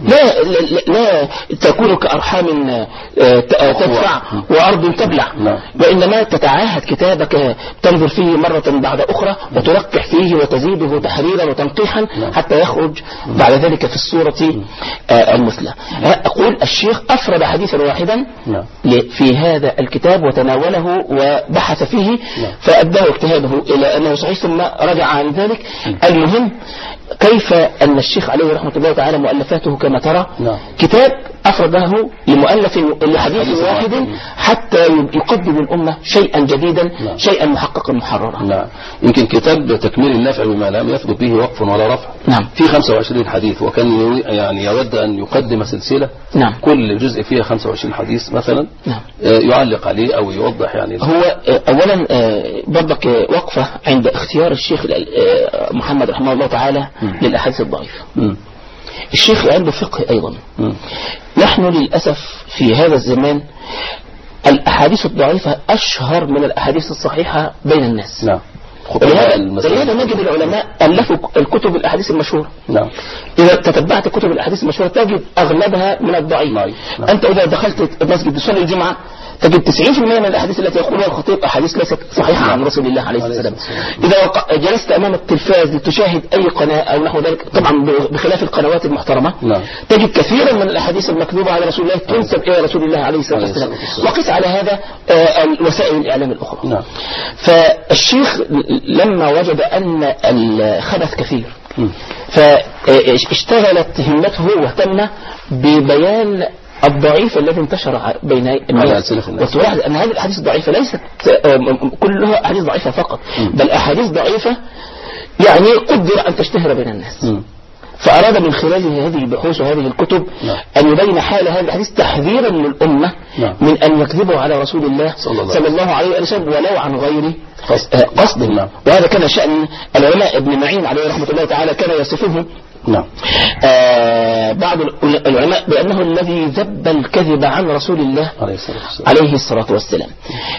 لا تكون كأرحام تدفع وأرض تبلع، وإنما تتعاهد كتابك، تنظر فيه مرة بعد أخرى وتلقح فيه وتزيده تحريرا وتنقيحا حتى يخرج بعد ذلك في الصورة المثلى. أقول الشيخ أفرد حديثا واحدا في هذا الكتاب وتناوله وبحث فيه فأداه اجتهاده إلى أنه صحيح، ثم رجع عن ذلك. المهم كيف أن الشيخ عليه رحمة الله تعالى مؤلفاته كما ترى كتاب أفرده لمؤلف لحديث واحد حتى يقدم الأمة شيئا جديدا، شيئا محققا محررا. يمكن كتاب تكميل النافع بما لم يثبت به وقف ولا رفع. في 25 حديث، وكان يعني يود أن يقدم سلسلة كل جزء فيها 25 حديث مثلا يعلق عليه أو يوضح. يعني هو أولا برضك وقفة عند اختيار الشيخ محمد رحمه الله تعالى للأحاديث الضعيفة. الشيخ عنده فقه أيضا. نحن للأسف في هذا الزمان الأحاديث الضعيفة أشهر من الأحاديث الصحيحة بين الناس. ولهذا نجد العلماء ألفوا الكتب الأحاديث المشهورة. إذا تتبعت كتب الأحاديث المشهورة تجد أغلبها من الضعيف. أنت إذا دخلت المسجد تصلي الجمعة تجد 90% من الأحاديث التي يقولها الخطيب أحاديث ليست صحيحة عن رسول الله عليه الصلاة والسلام. إذا جلست أمام التلفاز لتشاهد أي قناة أو نحو ذلك، طبعا بخلاف القنوات المحترمة، تجد كثيرا من الأحاديث المكذوبة على رسول الله تنسب إلى رسول الله عليه الصلاة والسلام. وقس على هذا وسائل الإعلام الأخرى. فالشيخ لما وجد أن الخبث كثير فاشتغلت همته واهتم ببيان الضعيف الذي انتشر بين الناس، وتلاحظ أن هذه الأحاديث الضعيفة ليست كلها أحاديث ضعيفة فقط، بل أحاديث ضعيفة يعني قدر أن تشتهر بين الناس. فأراد من خلال هذه البحوث وهذه الكتب أن يبين حال هذه الحديث تحذيرا للأمة من أن يكذبوا على رسول الله صلى الله عليه وسلم ولو عن غير قصد. وهذا كان شأن العلماء. ابن معين عليه رحمة الله تعالى كان يصفه بعض العلماء بأنه الذي ذب الكذب عن رسول الله عليه الصلاة والسلام.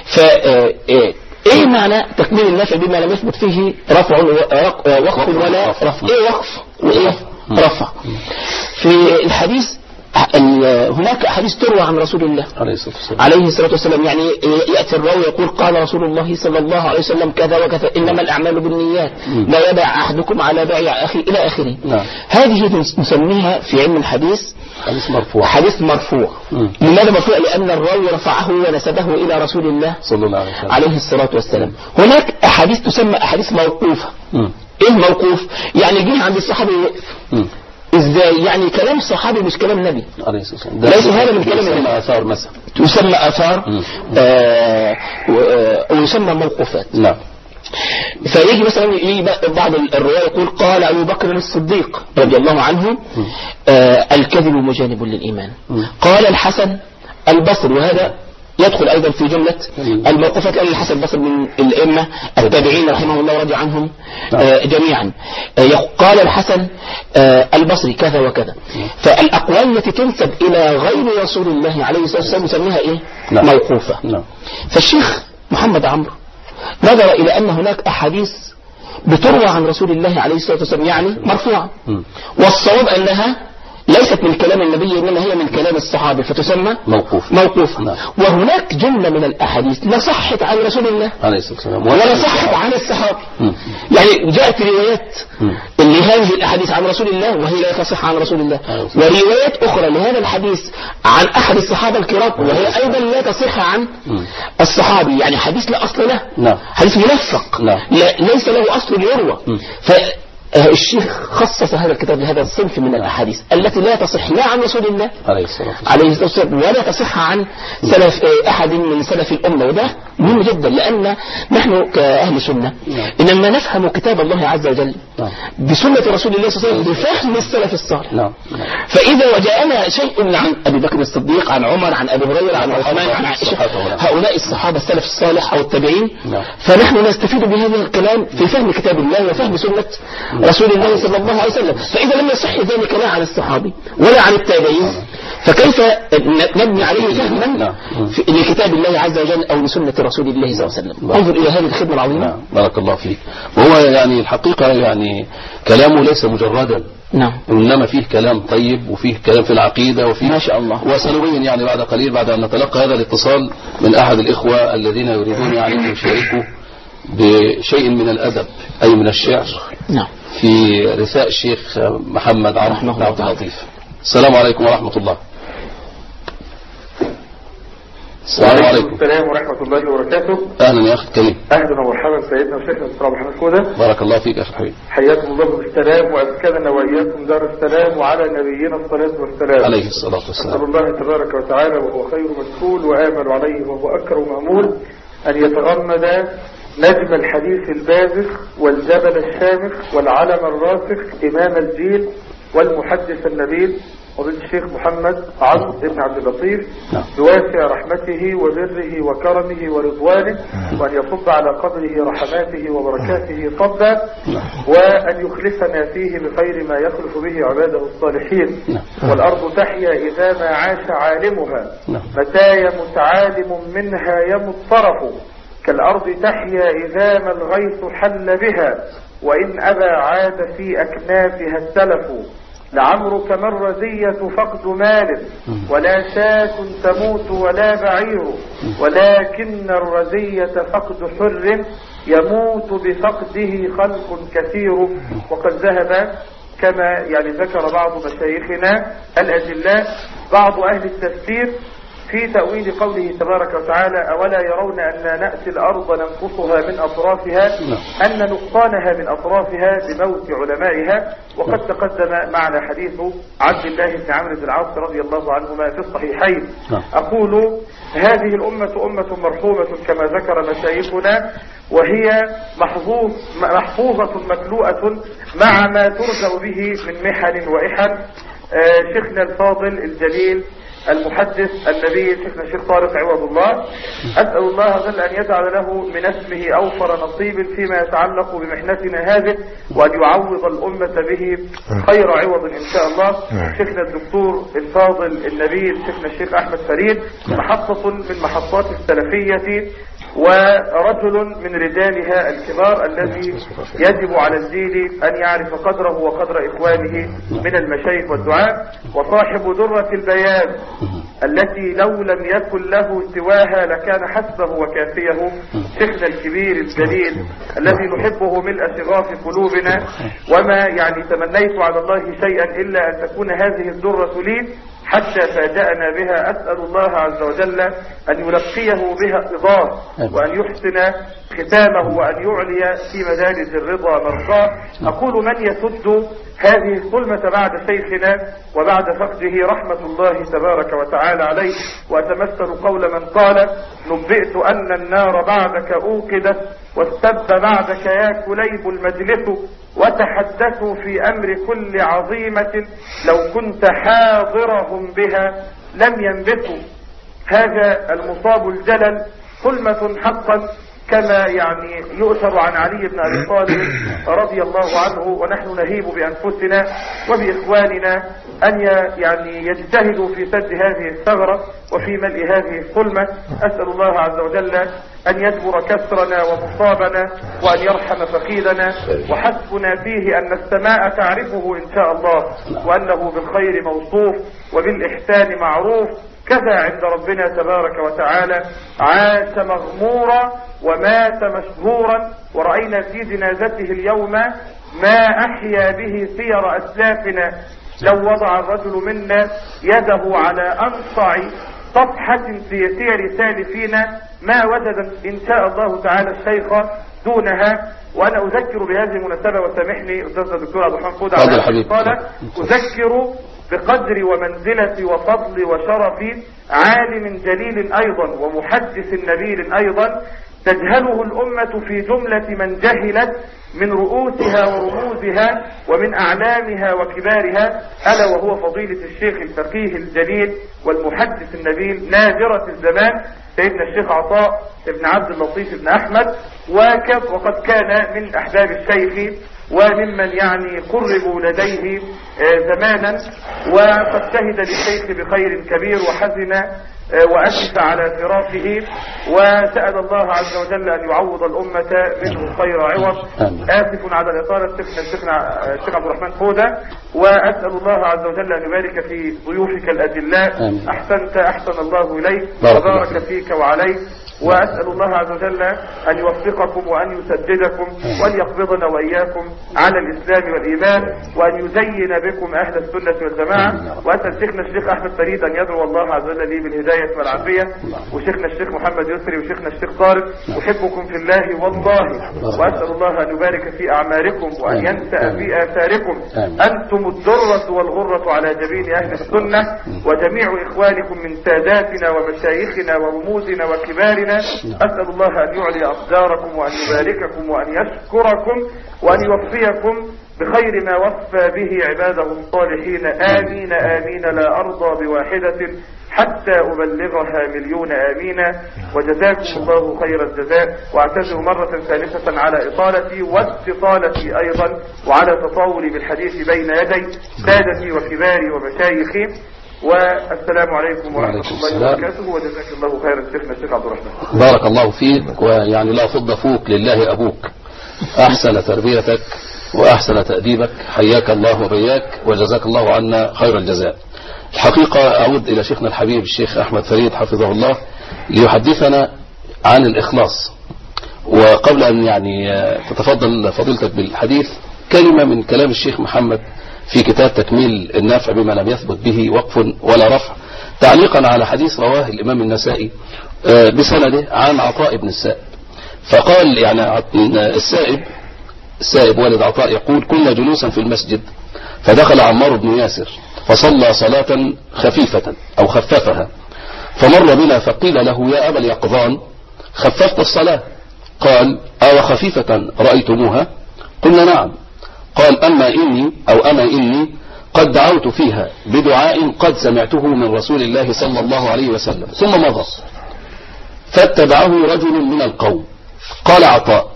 ايه معنى تكميل النافع بما لم يثبت فيه رفع ووقف ولا رفع؟ ايه وقف وايه رفع؟ في الحديث هناك أحاديث تروى عن رسول الله عليه الصلاة والسلام، يعني يأتي الراوي يقول قال رسول الله صلى الله عليه وسلم كذا وكذا، إنما الأعمال بالنيات، لا يبع أحدكم على بيع أخي إلى آخره. هذه نسميها في علم الحديث حديث مرفوع. لماذا مرفوع؟ لأن الراوي رفعه ونسبه إلى رسول الله صلى الله عليه الصلاة والسلام. هناك أحاديث تسمى أحاديث موقوفة. إيه موقوف؟ يعني جه عند الصحابي وقف. ازاي؟ يعني كلام صحابي مش كلام نبي ليس هذا من كلام النبي. آثار مثلا تسمى آثار ويسمى موقوفات. نعم. فيجي مثلا بعض الرواية يقول قال أبو بكر الصديق رضي الله عنه الكذب مجانب للإيمان. قال الحسن البصري، وهذا يدخل أيضا في جملة الموقوفات، لأن الحسن البصري من الأئمة التابعين رحمه الله ورضي عنهم جميعا. قال الحسن البصري كذا وكذا. فالأقوال التي تنسب إلى غير رسول الله عليه الصلاة والسلام يسميها إيه؟ موقوفة. فالشيخ محمد عمرو نظر إلى أن هناك أحاديث بتروى عن رسول الله عليه الصلاة والسلام يعني مرفوعة، والصواب أنها ليست من كلام النبي إنما هي من كلام الصحابي فتسمى موقوفة. وهناك جملة من الأحاديث لا صحت عن رسول الله عليه الصلاة والسلام ولا صحت عن الصحابي. يعني جاءت روايات لهذه الأحاديث عن رسول الله وهي لا تصح عن رسول الله، وروايات أخرى لهذا الحديث عن أحد الصحابة الكرام وهي أيضا لا تصح عن الصحابي. يعني حديث لا أصل له، حديث منفق ليس له أصل يروى. الشيخ خصص هذا الكتاب لهذا الصنف من الأحاديث التي لا تصح لا عن رسول الله عليه الصلاة والسلام ولا تصح عن سلف أحد من سلف الأمة. وده مهم جدا، لأن نحن كأهل سنة إنما نفهم كتاب الله عز وجل بسنة رسول الله صلى الله عليه وسلم بفهم السلف الصالح. فإذا وجاءنا شيء عن أبي بكر الصديق، عن عمر، عن أبي هريرة، عن عثمان، عن عائشة، هؤلاء الصحابة السلف الصالح أو التابعين، فنحن نستفيد بهذا الكلام في فهم كتاب الله وفهم سنة رسول الله صلى الله عليه وسلم. فإذا لم يصح ذلك لا عن الصحابي ولا عن التابعين فكيف نبني عليه فهما لكتاب الله عز وجل أو لسنة رسول الله صلى الله عليه وسلم؟ انظر إلى هذه الخدمة العظيمة. بارك الله فيك. وهو يعني الحقيقة يعني كلامه ليس مجردا، إنما فيه كلام طيب وفيه كلام في العقيدة وفيه ما شاء الله. وسنبين يعني بعد قليل بعد أن نتلقى هذا الاتصال من أحد الإخوة الذين يريدون يعني أن يشاركوا بشيء من الأدب أي من الشعر في رثاء الشيخ محمد عمرو بن عبد اللطيف. السلام عليكم ورحمة الله. السلام عليكم. السلام ورحمة الله وبركاته. أهلا يا أخي الكريم. أهلا ومرحبا سيدنا وشيخنا الدكتور محمد كودة. بارك الله فيك يا أخي الحبيب. حياكم الله بالسلام وأذكرنا وإياكم دار السلام وعلى نبينا الصلاة والسلام عليه الصلاة والسلام. أسأل الله تبارك وتعالى وهو خير مسؤول وآمل عليه وهو أكرم مأمول أن يتغمد نجم الحديث البازخ والجبل الشامخ والعلم الراسخ إمام الجيل والمحدث النبيل وبالشيخ الشيخ محمد عمرو بن عبد اللطيف بواسع رحمته وبره وكرمه ورضوانه، وأن يصب على قبره رحماته وبركاته صبا، وأن يخلفنا فيه بخير ما يخلف به عباده الصالحين. والأرض تحيا إذا ما عاش عالمها، متى يمت عالم منها يمت طرف، كالأرض تحيا إذا ما الغيث حل بها، وإن أبى عاد في أكنافها السلف. لعمرك ما الرزية فقد مال، ولا شاة تموت ولا بعير، ولكن الرزية فقد حر، يموت بفقده خلق كثير. وقد ذهب كما ذكر بعض مشايخنا الأجلاء بعض أهل التفسير في تأويل قوله تبارك وتعالى أولا يرون أن نأتي الأرض ننقصها من أطرافها أن نقصانها من أطرافها بموت علمائها. وقد تقدم معنا حديث عبد الله بن عمرو بن العاص رضي الله عنهما في الصحيحين. أقول هذه الأمة أمة مرحومة كما ذكر مشايخنا، وهي محفوظة مكلوءة مع ما ترجع به من محن وإحن. شيخنا الفاضل الجليل المحدث النبي شيخنا الشيخ طارق عوض الله، أسأل الله عز وجل أن يجعل له من اسمه أوفر نصيب فيما يتعلق بمحنتنا هذه، وأن يعوض الأمة به خير عوض إن شاء الله. شيخنا الدكتور الفاضل النبي شيخنا الشيخ أحمد فريد محطة من محطات السلفية ورجل من رجالها الكبار الذي يجب على الجيل أن يعرف قدره وقدر إخوانه من المشايخ والدعاء، وصاحب درة البيان التي لو لم يكن له سواها لكان حسبه وكافيه. شيخنا الكبير الجليل الذي نحبه ملء شغاف قلوبنا، وما يعني تمنيت على الله شيئا إلا أن تكون هذه الدرة لي حتى فاجأنا بها. أسأل الله عز وجل أن يلقيه بها رضاه، وأن يحسن ختامه، وأن يعلي في مدارج الرضا مرضاه. أقول من يسد هذه الظلمة بعد شيخنا وبعد فقده رحمة الله تبارك وتعالى عليه، وأتمثل قول من قال نبئت أن النار بعدك أوقدت واستب بعدك يا كليب المجلس، وتحدثوا في أمر كل عظيمة لو كنت حاضرهم بها لم ينبثوا. هذا المصاب الجلل ظلمة حقا، كما يعني يؤثر عن علي بن أبي طالب رضي الله عنه، ونحن نهيب بأنفسنا وبإخواننا أن يعني يجتهدوا في سد هذه الثغرة وفي ملء هذه الظلمة. أسأل الله عز وجل أن يجبر كسرنا ومصابنا، وأن يرحم فقيدنا، وحسبنا فيه أن السماء تعرفه إن شاء الله، وأنه بالخير موصوف وبالإحسان معروف. كذا عند ربنا تبارك وتعالى عاش مغمورا ومات مشهورا، ورأينا في جنازته اليوم ما أحيا به سير أسلافنا. لو وضع الرجل منا يده على أنصع صفحة في سير سالفينا ما وجد إن شاء الله تعالى الشيخ دونها. وأنا أذكر بهذه المناسبة، وسامحني أستاذ الدكتور عبد الرحمن فودة قال أذكر بقدر ومنزلة وفضل وشرف عالم جليل أيضا ومحدث نبيل أيضا تجهله الأمة في جملة من جهلت من رؤوسها ورموزها ومن أعلامها وكبارها، ألا وهو فضيلة الشيخ الفقيه الجليل والمحدث النبيل نادرة الزمان سيدنا الشيخ عطاء بن عبد اللطيف بن أحمد. وقد كان من أحباب الشيخ وممن يعني قربوا لديه زمانا، وقد شهد للشيخ بخير كبير وحزن وأسف على فراقه، وسأل الله عز وجل أن يعوض الأمة منه خير عوض. آسف على الإطالة الشيخ عبد الرحمن فودة، وأسأل الله عز وجل أن يبارك في ضيوفك الأجلاء. أحسنت أحسن الله إليك وبارك فيك وعليك، وأسأل الله عز وجل أن يوفقكم وأن يسددكم وأن يقبضنا وإياكم على الإسلام والإيمان، وأن يزين بكم أهل السنة والجماعة. وأسأل شيخنا الشيخ أحمد فريد أن يدعو الله عز وجل لي بالهداية والعافية، وشيخنا الشيخ محمد يسري وشيخنا الشيخ طارق، أحبكم في الله والله، وأسأل الله أن يبارك في أعماركم وأن ينسأ في آثاركم. أنتم الدرة والغرة على جبين أهل السنة، وجميع إخوانكم من ساداتنا ومشايخنا ورموزنا وكبارنا. أسأل الله أن يعلي أقداركم وأن يبارككم وأن يشكركم وأن يوفيكم بخير ما وفى به عباده الصالحين. آمين آمين لا أرضى بواحدة حتى أبلغها مليون آمين. وجزاكم الله خير الجزاء، وأعتذر مرة ثالثة على إطالتي واستطالتي أيضا وعلى تطاولي بالحديث بين يدي سادتي وكباري ومشايخي. والسلام عليكم ورحمة الله وبركاته، وجزاك الله خيرا شيخنا الشيخ عبد الرحمن. بارك الله فيك، ويعني لا فض فوق لله أبوك، أحسن تربيتك وأحسن تأديبك، حياك الله وبياك، وجزاك الله عنا خير الجزاء. الحقيقة أعود إلى شيخنا الحبيب الشيخ أحمد فريد حفظه الله ليحدثنا عن الإخلاص. وقبل أن يعني تتفضل فضيلتك بالحديث، كلمة من كلام الشيخ محمد في كتاب تكميل النافع بما لم يثبت به وقف ولا رفع، تعليقا على حديث رواه الإمام النسائي بسنده عن عطاء بن السائب. فقال يعني السائب والد عطاء يقول: كنا جلوسا في المسجد فدخل عمار بن ياسر فصلى صلاة خفيفة أو خففها، فمر بنا فقيل له: يا أبا اليقظان خففت الصلاة؟ قال: أو خفيفة رأيتموها؟ قلنا: نعم. قال: أما إني قد دعوت فيها بدعاء قد سمعته من رسول الله صلى الله عليه وسلم. ثم مضى فاتبعه رجل من القوم. قال عطاء: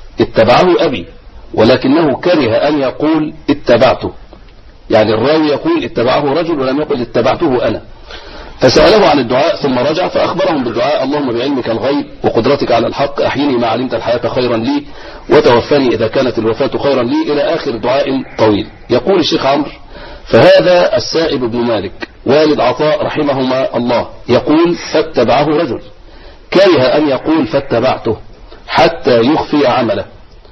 اتبعه أبي ولكنه كره أن يقول اتبعته، يعني الراوي يقول اتبعه رجل ولم يقل اتبعته أنا. فسأله عن الدعاء ثم رجع فأخبرهم بالدعاء: اللهم بعلمك الغيب وقدرتك على الحق أحيني ما علمت الحياة خيرا لي وتوفني إذا كانت الوفاة خيرا لي، إلى آخر دعاء طويل. يقول الشيخ عمرو: فهذا السائب بن مالك والد عطاء رحمهما الله يقول: فاتبعه رجل، كره أن يقول فاتبعته حتى يخفي عمله،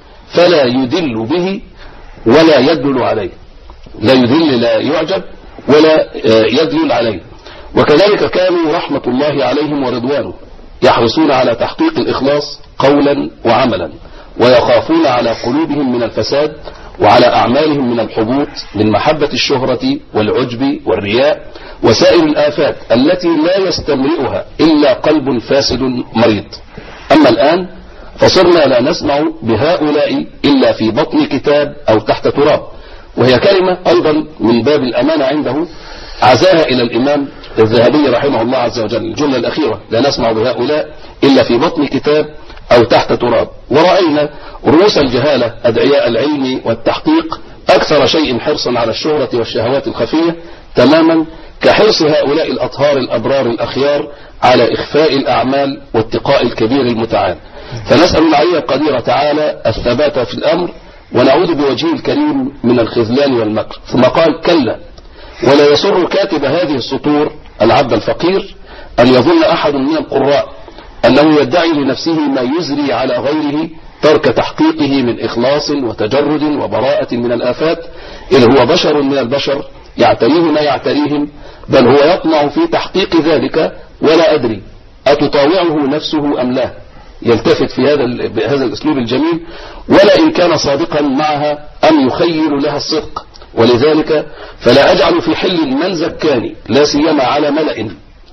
فلا يدل به ولا يدل عليه، لا يدل لا يعجب ولا يدل عليه. وكذلك كانوا رحمة الله عليهم ورضوانه يحرصون على تحقيق الإخلاص قولا وعملا، ويخافون على قلوبهم من الفساد وعلى أعمالهم من الحبوط من محبة الشهرة والعجب والرياء وسائر الآفات التي لا يستمرئها إلا قلب فاسد مريض. أما الآن فصرنا لا نسمع بهؤلاء إلا في بطن كتاب أو تحت تراب. وهي كلمة أيضا من باب الأمانة عنده عزاها إلى الإمام الذهبي رحمه الله عز وجل، الجملة الأخيرة: لا نسمع بهؤلاء إلا في بطن كتاب أو تحت تراب. ورأينا رؤوس الجهالة أدعياء العلم والتحقيق أكثر شيء حرصا على الشهرة والشهوات الخفية، تماما كحرص هؤلاء الأطهار الأبرار الأخيار على إخفاء الأعمال واتقاء الكبير المتعال. فنسأل العلي القدير تعالى الثبات في الأمر ونعوذ بوجهه الكريم من الخذلان والمكر. ثم قال: كلا، ولا يسر كاتب هذه السطور العبد الفقير أن يظن أحد من القراء أنه يدعي لنفسه ما يزري على غيره ترك تحقيقه من إخلاص وتجرد وبراءة من الآفات، إذ هو بشر من البشر يعتريه ما يعتريهم، بل هو يطمع في تحقيق ذلك ولا أدري أتطاوعه نفسه أم لا. يلتفت في هذا الأسلوب الجميل، ولا إن كان صادقا معها أم يخيل لها الصدق. ولذلك فلا أجعل في حل من زكاني لا سيما على ملأ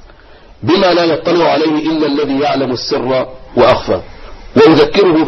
بما لا يطلع عليه إلا الذي يعلم السر وأخفى. وأذكره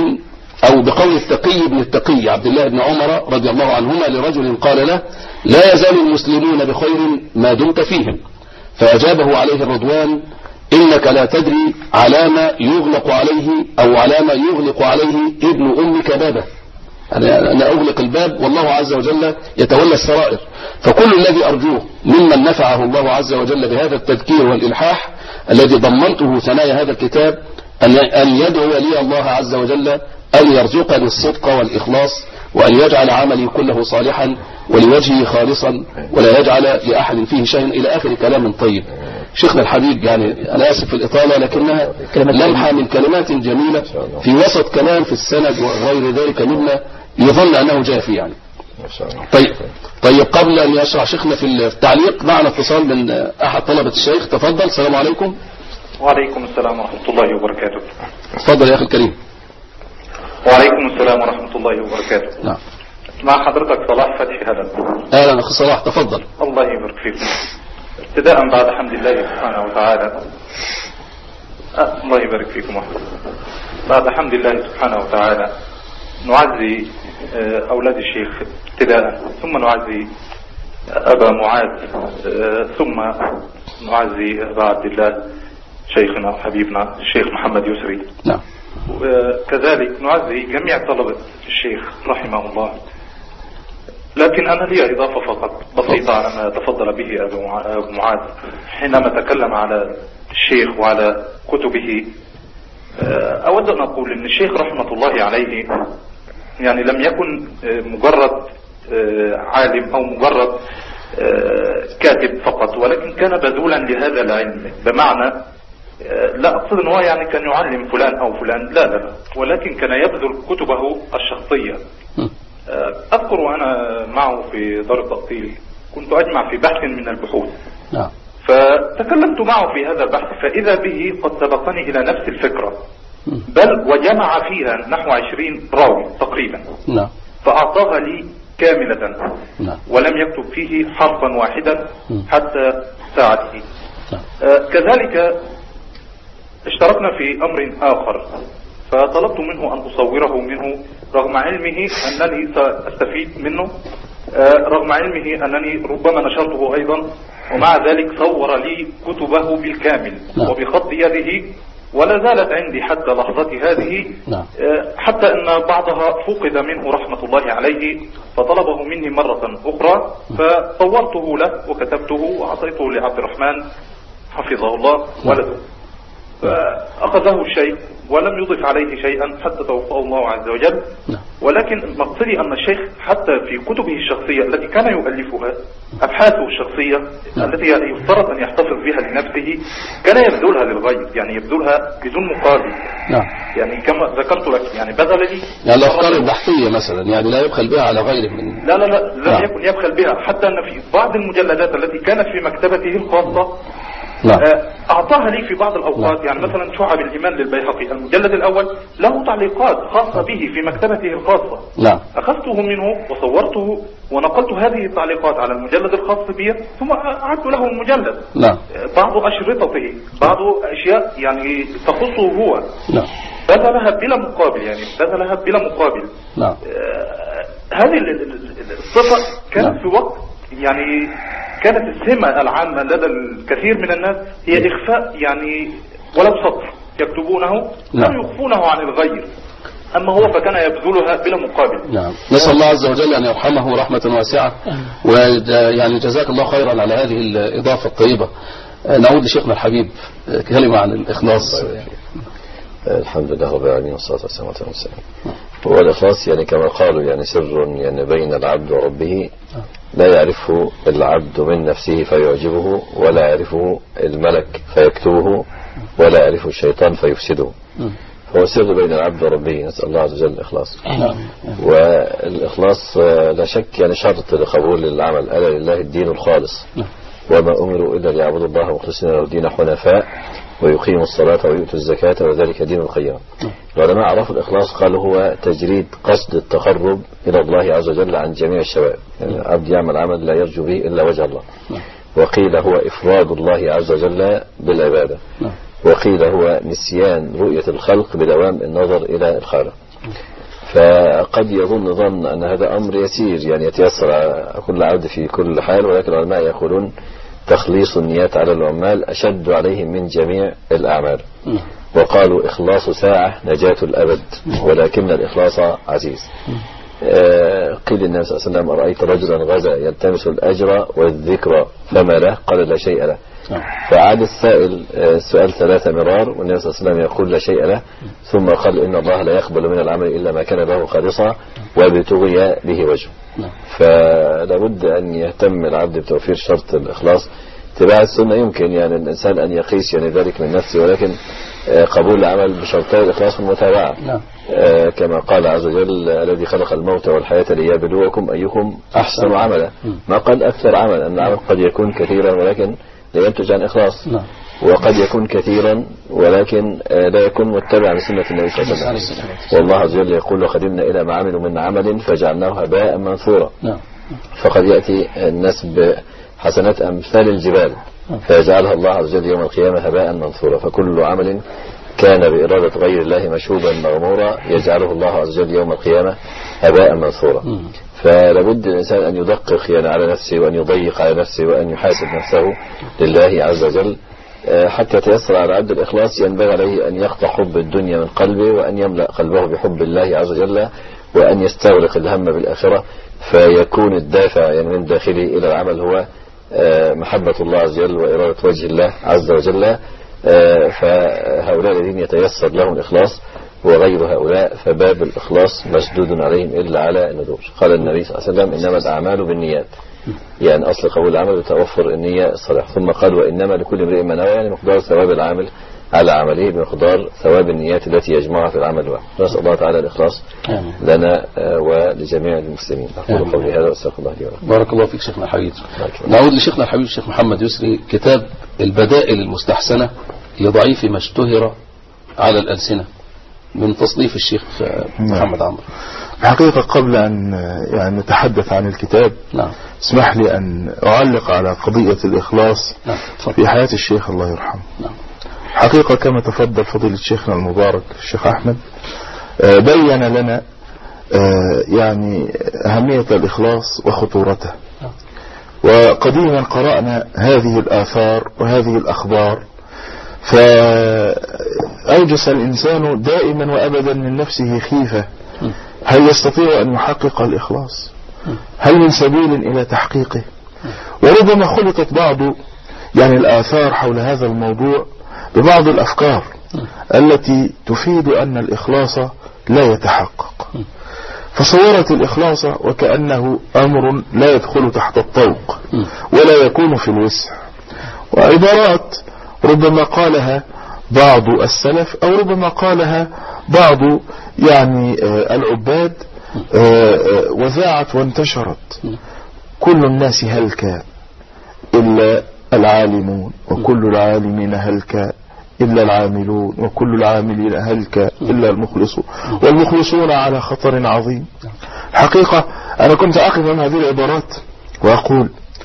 بقول التقي بن التقي عبد الله بن عمر رضي الله عنهما لرجل قال له: لا يزال المسلمون بخير ما دمت فيهم. فأجابه عليه الرضوان: إنك لا تدري على ما يغلق عليه أو على ما يغلق عليه ابن أمك بابه. أنا أغلق الباب والله عز وجل يتولى السرائر. فكل الذي أرجوه ممن نفعه الله عز وجل بهذا التذكير والإلحاح الذي ضمنته ثنايا هذا الكتاب أن يدعو لي الله عز وجل أن يرزقني الصدق والإخلاص، وأن يجعل عملي كله صالحا ولوجهه خالصا ولا يجعل لأحد فيه شيء، إلى آخر كلام طيب. شيخنا الحبيب، يعني أنا آسف في الإطالة لكنها لمحة من كلمات جميلة في وسط كلام في السند وغير ذلك مما يظن أنه جافي يعني. طيب قبل أن يشرح شيخنا في التعليق معنا اتصال من أحد طلبة الشيخ. تفضل. السلام عليكم. وعليكم السلام ورحمة الله وبركاته. تفضل يا أخي الكريم. وعليكم السلام ورحمة الله وبركاته. نعم. مع حضرتك صلاح فتحي هلال. أهلا أخي صلاح، تفضل. الله يبارك فيكم. ابتداء بعد حمد الله سبحانه وتعالى. الله يبارك فيكم. بعد حمد الله سبحانه وتعالى نعزي أولاد الشيخ ابتداء، ثم نعزي أبا معاذ، ثم نعزي أبا عبد الله شيخنا وحبيبنا الشيخ محمد يسري. نعم. وكذلك نعزي جميع طلبة الشيخ رحمه الله. لكن أنا لي إضافة فقط بسيطة على ما تفضل به أبو معاذ حينما تكلم على الشيخ وعلى كتبه. أود أن أقول أن الشيخ رحمة الله عليه يعني لم يكن مجرد عالم أو مجرد كاتب فقط، ولكن كان بذولا لهذا العلم. بمعنى لا أقصد أنه يعني كان يعلم فلان أو فلان، لا، ولكن كان يبذل كتبه الشخصية. أذكر أنا معه في دار التأصيل كنت أجمع في بحث من البحوث، فتكلمت معه في هذا البحث، فإذا به قد سبقني إلى نفس الفكرة، بل وجمع فيها نحو 20 راوي تقريبا، فأعطاها لي كاملة، ولم يكتب فيه حرفا واحدا حتى ساعته. كذلك اشتركنا في أمر آخر، فطلبت منه أن أصوره منه رغم علمه أنني سأستفيد منه، رغم علمه أنني ربما نشرته أيضا، ومع ذلك صور لي كتبه بالكامل وبخط يده، ولا زالت عندي حتى لحظتي هذه، حتى أن بعضها فقد منه رحمة الله عليه، فطلبه مني مرة أخرى فصورته له وكتبته وأعطيته لعبد الرحمن حفظه الله ولده، فأخذه الشيخ ولم يضف عليه شيئا حتى توفاه الله عز وجل. ولكن مقصدي أن الشيخ حتى في كتبه الشخصية التي كان يؤلفها، أبحاثه الشخصية التي يفترض أن يحتفظ بها لنفسه، كان يبذلها للغير، يعني يبذلها بدون مقابل. يعني كما ذكرت لك، يعني بذل لي يعني الأفكار البحثية مثلا، يعني لا يبخل بها على غيره من لا لم يكن يبخل بها، حتى أن في بعض المجلدات التي كانت في مكتبته الخاصة أعطاها لي في بعض الأوقات. يعني مثلا شعب الإيمان للبيهقي المجلد الأول له تعليقات خاصة به في مكتبته الخاصة، أخذته منه وصورته ونقلت هذه التعليقات على المجلد الخاص بي، ثم أعدت له المجلد. بعض أشرطته، بعض أشياء يعني تخصه هو، بذلها بلا مقابل، يعني بذلها بلا مقابل. هذه الصفة كانت في وقت يعني كانت السمة العامة لدى الكثير من الناس هي إخفاء، يعني ولو سطر يكتبونه لم يخفونه عن الغير، أما هو فكان يبذلها بلا مقابل. نسأل الله عز وجل أن يرحمه رحمة واسعة، ويعني جزاك الله خيرا على هذه الإضافة الطيبة. نعود لشيخنا الحبيب كلمة عن الإخلاص. الحمد لله رب العالمين والصلاة والسلام على رسول الله. هو الإخلاص يعني كما قالوا يعني سر يعني بين العبد وربه، لا يعرفه العبد من نفسه فيعجبه، ولا يعرفه الملك فيكتبه، ولا يعرفه الشيطان فيفسده. هو سر بين العبد وربه، نسأل الله عز وجل الإخلاص. والإخلاص لا شك يعني شرط لقبول العمل. ألا لله الدين الخالص، وما أمروا إلا ليعبدوا الله مخلصين له الدين حنفاء ويقيموا الصلاة ويؤتوا الزكاة وذلك دين القيم. العلماء عرفوا الإخلاص قالوا هو تجريد قصد التقرب إلى الله عز وجل عن جميع الشوائب، يعني العبد يعمل عمل لا يرجو به إلا وجه الله. وقيل هو إفراد الله عز وجل بالعبادة، وقيل هو نسيان رؤية الخلق بدوام النظر إلى الخالق. فقد يظن ظن أن هذا أمر يسير يعني يتيسر على كل عبد في كل حال، ولكن العلماء يقولون تخليص النيات على العمال أشد عليهم من جميع الأعمال. وقالوا إخلاص ساعة نجاة الأبد، ولكن الإخلاص عزيز. قيل النبي صلى الله عليه وسلم أرأيت رجلا غزا يلتمس الأجر والذكر فما له؟ قال لا شيء له. فعاد السائل السؤال 3 مرار، والنبي صلى الله عليه وسلم يقول لا شيء له، ثم قال إن الله لا يقبل من العمل إلا ما كان له خالصا وابتغي به وجهه. فلا بد أن يهتم العبد بتوفير شرط الإخلاص. اتباع السنة يمكن يعني الإنسان أن يقيس يعني ذلك من نفسه، ولكن قبول العمل بشرطي الإخلاص والمتابعة. كما قال عز وجل الذي خلق الموت والحياة ليبلوكم أيكم أحسن عملا. ما قال أكثر عمل، أن العمل قد يكون كثيرا ولكن لا ينتج عن إخلاص، وقد يكون كثيرا ولكن لا يكون متبعا لسنة النبي صلى الله عليه وسلم. والله عز وجل يقول وقدمنا إلى ما عملوا من عمل فجعلناه هباء منثورا. فقد يأتي الناس بحسنات أمثال الجبال فيجعلها الله عز وجل يوم القيامة هباء منثورا. فكل عمل كان بإرادة غير الله مشوبا مغمورا يجعله الله عز وجل يوم القيامة هباء منثورا. فلابد الإنسان أن يدقق يعني على نفسه، وأن يضيق على نفسه، وأن يحاسب نفسه لله عز وجل حتى يتيسر على عبد الإخلاص. ينبغي عليه أن يقطع حب الدنيا من قلبه، وأن يملأ قلبه بحب الله عز وجل، وأن يستغرق الهم بالآخرة، فيكون الدافع يعني من داخله إلى العمل هو محبة الله عز وجل وإرادة وجه الله عز وجل. فهؤلاء الذين يتيسر لهم الإخلاص وغير هؤلاء فباب الإخلاص مسدود عليهم إلا على الندور. قال النبي صلى الله عليه وسلم إنما الأعمال بالنيات، يعني أصل قبول العمل يتوفر النية الصالحة. ثم قال وإنما لكل امرئ ما نوى، يعني مقدار ثواب العامل على عمله بمقدار ثواب النيات التي يجمعها في العمل الواحد. نسأل الله تعالى الإخلاص لنا ولجميع المسلمين. أقول قولي هذا وأستغفر الله لي ولكم. بارك الله فيك شيخنا الحبيب. نعود لشيخنا الحبيب الشيخ محمد يسري، كتاب البدائل المستحسنة لضعيف ما اشتهر على الألسنة، من تصنيف الشيخ محمد عمرو. الحقيقة قبل أن يعني نتحدث عن الكتاب، اسمح لي أن أعلق على قضية الإخلاص في حياة الشيخ الله يرحمه. حقيقة كما تفضل فضيلة شيخنا المبارك الشيخ أحمد، بين لنا يعني أهمية الإخلاص وخطورته. وقديما قرأنا هذه الآثار وهذه الأخبار، فأوجس الإنسان دائما وأبدا من نفسه خيفة، هل يستطيع أن يحقق الإخلاص؟ هل من سبيل إلى تحقيقه؟ وربما خلطت بعض يعني الآثار حول هذا الموضوع ببعض الأفكار التي تفيد أن الإخلاص لا يتحقق، فصورت الإخلاص وكأنه أمر لا يدخل تحت الطوق ولا يكون في الوسع، وعبارات ربما قالها بعض السلف أو ربما قالها بعض يعني العباد وذاعت وانتشرت. كل الناس هلك إلا العالمون، وكل العالمين هلك إلا العاملون، وكل العاملين هلك إلا المخلصون، والمخلصون على خطر عظيم. حقيقة أنا كنت أقف من هذه العبارات وأقول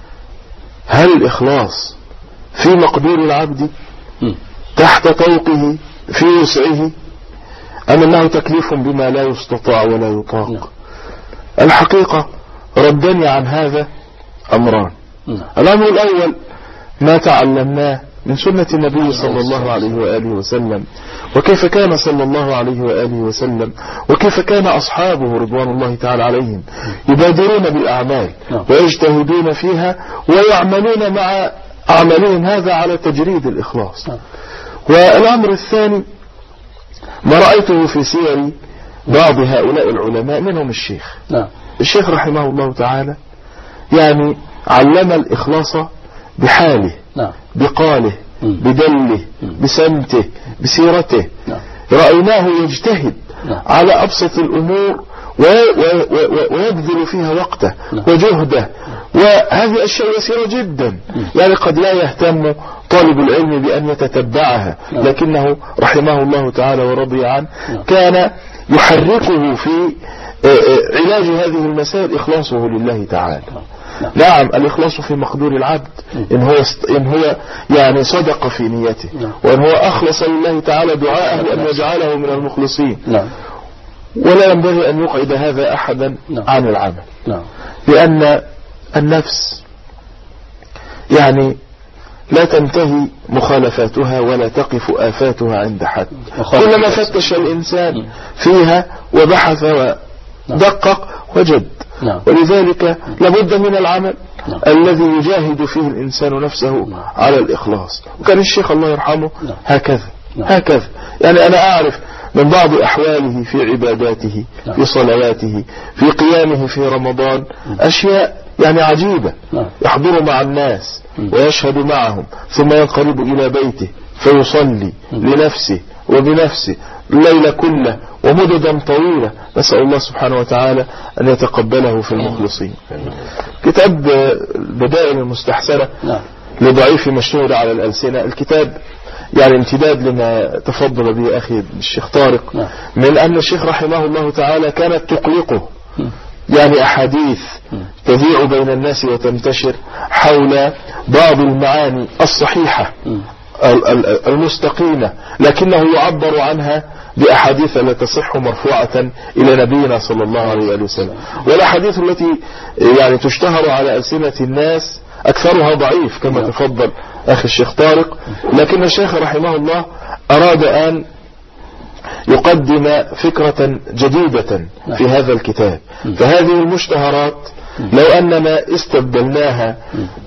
هل الإخلاص في مقدور العبد تحت طوقه في وسعه، أم أنه تكليف بما لا يستطاع ولا يطاق؟ الحقيقة ردني عن هذا أمران. الأمر الأول ما تعلمناه من سنة النبي صلى الله عليه وآله وسلم، وكيف كان صلى الله عليه وآله وسلم، وكيف كان أصحابه رضوان الله تعالى عليهم يبادرون بالأعمال ويجتهدون فيها ويعملون مع أعمالهم هذا على تجريد الإخلاص. والأمر الثاني ما رأيته في سير بعض هؤلاء العلماء، منهم الشيخ رحمه الله تعالى، يعني علم الإخلاص بحاله بقاله بدله بسمته بسيرته. رأيناه يجتهد على أبسط الأمور ويبذل فيها وقته وجهده، وهذه أشياء يسيرة جدا، يعني قد لا يهتم طالب العلم بأن يتتبعها، لكنه رحمه الله تعالى ورضي عنه كان يحركه في علاج هذه المسائل إخلاصه لله تعالى. نعم الإخلاص في مقدور العبد إن هو يعني صدق في نيته، وإن هو أخلص لله تعالى دعاءه أن يجعله من المخلصين، ولا ينبغي أن يقعد هذا أحدا عن العمل، لأن النفس يعني لا تنتهي مخالفاتها ولا تقف آفاتها عند حد. كلما فتش الإنسان فيها وبحث ودقق وجد. ولذلك لابد من العمل الذي يجاهد فيه الإنسان نفسه على الإخلاص. وكان الشيخ الله يرحمه هكذا يعني أنا أعرف من بعض أحواله في عباداته في صلواته في قيامه في رمضان أشياء يعني عجيبة. يحضر مع الناس ويشهد معهم ثم ينقلب إلى بيته فيصلي لنفسه وبنفسه الليل كله ومددا طويلة. نسأل الله سبحانه وتعالى أن يتقبله في المخلصين. كتاب البدائل المستحسنة لضعيف ما اشتهر على الألسنة، الكتاب يعني امتداد لما تفضل به أخي الشيخ طارق، من أن الشيخ رحمه الله تعالى كانت تقلقه يعني أحاديث تذيع بين الناس وتنتشر حول بعض المعاني الصحيحة المستقيمة، لكنه يعبر عنها بأحاديث لا تصح مرفوعة إلى نبينا صلى الله عليه وسلم. والأحاديث التي يعني تشتهر على ألسنة الناس أكثرها ضعيف كما تفضل أخي الشيخ طارق، لكن الشيخ رحمه الله أراد أن يقدم فكرة جديدة في هذا الكتاب. فهذه المشتهرات لو أننا استبدلناها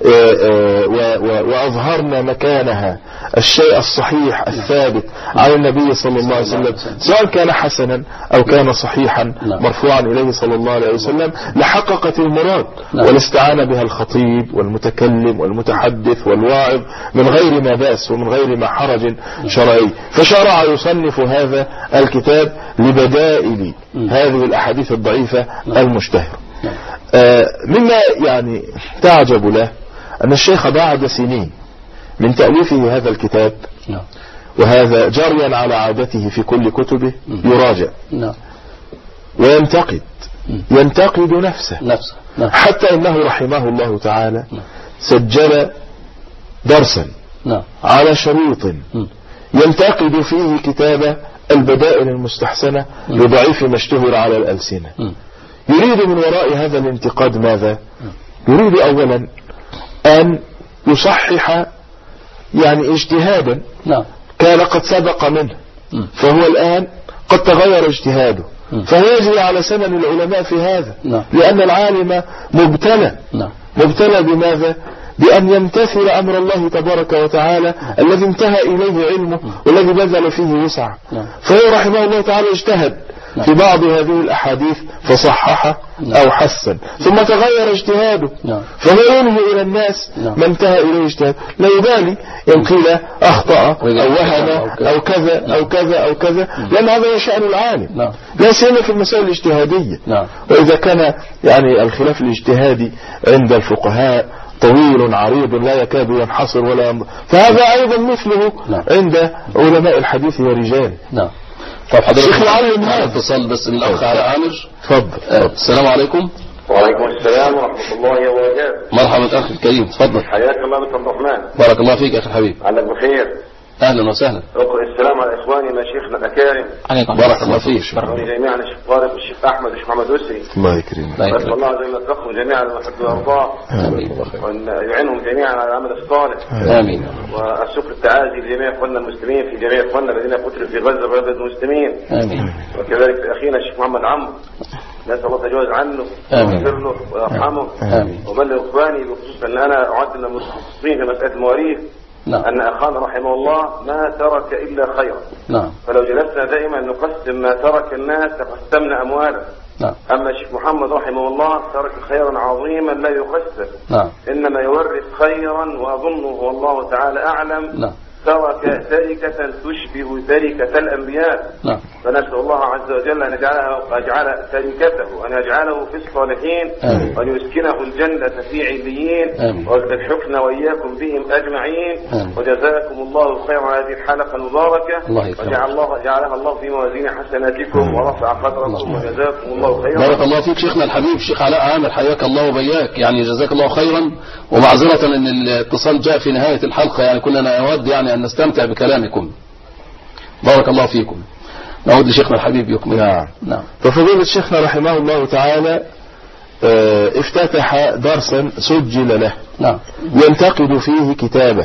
وأظهرنا مكانها الشيء الصحيح الثابت عن النبي صلى الله عليه وسلم سواء كان حسنا أو كان صحيحا مرفوعا إليه صلى الله عليه وسلم لحققت المراد والاستعان بها الخطيب والمتكلم والمتحدث والواعظ من غير ما بأس ومن غير ما حرج شرعي. فشرع يصنف هذا الكتاب لبدائل هذه الأحاديث الضعيفة المشتهرة. مما يعني تعجب له أن الشيخ بعد سنين من تأليفه هذا الكتاب وهذا جريا على عادته في كل كتبه يراجع وينتقد نفسه حتى إنه رحمه الله تعالى سجل درسا على شريط ينتقد فيه كتاب البدائل المستحسنة لضعيف ما اشتهر على الألسنة. يريد من وراء هذا الانتقاد ماذا؟ يريد أولا أن يصحح يعني اجتهادا كان قد سبق منه، فهو الآن قد تغير اجتهاده، فهو يجري على سنن العلماء في هذا، لأن العالم مبتلى بماذا؟ بأن يمتثل أمر الله تبارك وتعالى الذي انتهى إليه علمه والذي بذل فيه وسع. فهو رحمه الله تعالى اجتهد في بعض هذه الأحاديث فصحح أو حسن، ثم تغير اجتهاده، فهو ينهي إلى الناس ما انتهى إليه اجتهاد، لا يبالي إن قيل أخطأ أو وهم أو كذا أو كذا أو كذا، لأن هذا هو شأن العالم لا سيما في المسائل الاجتهادية. وإذا كان يعني الخلاف الاجتهادي عند الفقهاء طويل عريض لا يكاد ينحصر ولا ينض، فهذا أيضا مثله عند علماء الحديث ورجال. طب حضرتك يعلم هذا اتصال بس الأخ على عامر. تفضل. السلام عليكم. وعليكم السلام ورحمة الله وبركاته. مرحبا أخي الكريم، تفضل. حياك الله بن عبد الرحمن. بارك الله فيك أخي الحبيب. عليك بخير. أهلا وسهلا. أقول السلام على إخواني مشايخنا الأكارم. بارك الله فيك. جميعا الشيخ طارق والشيخ أحمد والشيخ محمد أسري. الله يكرمك. أسأل الله أن يوفقهم جميعا لما يحب ويرضاه. آمين. وأن يعينهم جميعا على العمل الصالح. آمين. والشكر التعازي لجميع إخواننا المسلمين في جميع إخواننا الذين قتلوا في غزة وبلاد المسلمين. آمين. وكذلك في أخينا الشيخ محمد عمرو. نسأل الله تجاوز عنه ويغفر له ويرحمه. وبلغ إخواني بخصوص أن أنا أعد من المتخصصين في مسألة المواريث أن أخانا رحمه الله ما ترك إلا خيرا. فلو جلسنا دائما نقسم ما ترك الناس لقسمنا أموالا. أما الشيخ محمد رحمه الله ترك خيرا عظيما لا يقسم، إنما يورث خيرا، وأظنه والله تعالى أعلم ترك تركة تشبه تركة الأنبياء. فنسأل الله عز وجل أن يجعل تركته أن يجعله في الصالحين، وأن يسكنه الجنة في عليين، ويلحقنا وإياكم بهم أجمعين. وجزاكم الله خير على هذه الحلقة المباركة، وجعلها الله في موازين حسناتكم ورفع قدركم، وجزاكم الله خيرا. بارك الله فيك شيخنا الحبيب الشيخ علاء عامر، حياك الله وبياك. يعني جزاك الله خيرا، ومعذرة أن الاتصال جاء في نهاية الحلقة، يعني كلنا نود يعني أن نستمتع بكلامكم. بارك الله فيكم. نعود لشيخنا الحبيب يكمل. نعم. ففضيلة شيخنا رحمه الله تعالى افتتح درسا سجل له ينتقد فيه كتابه،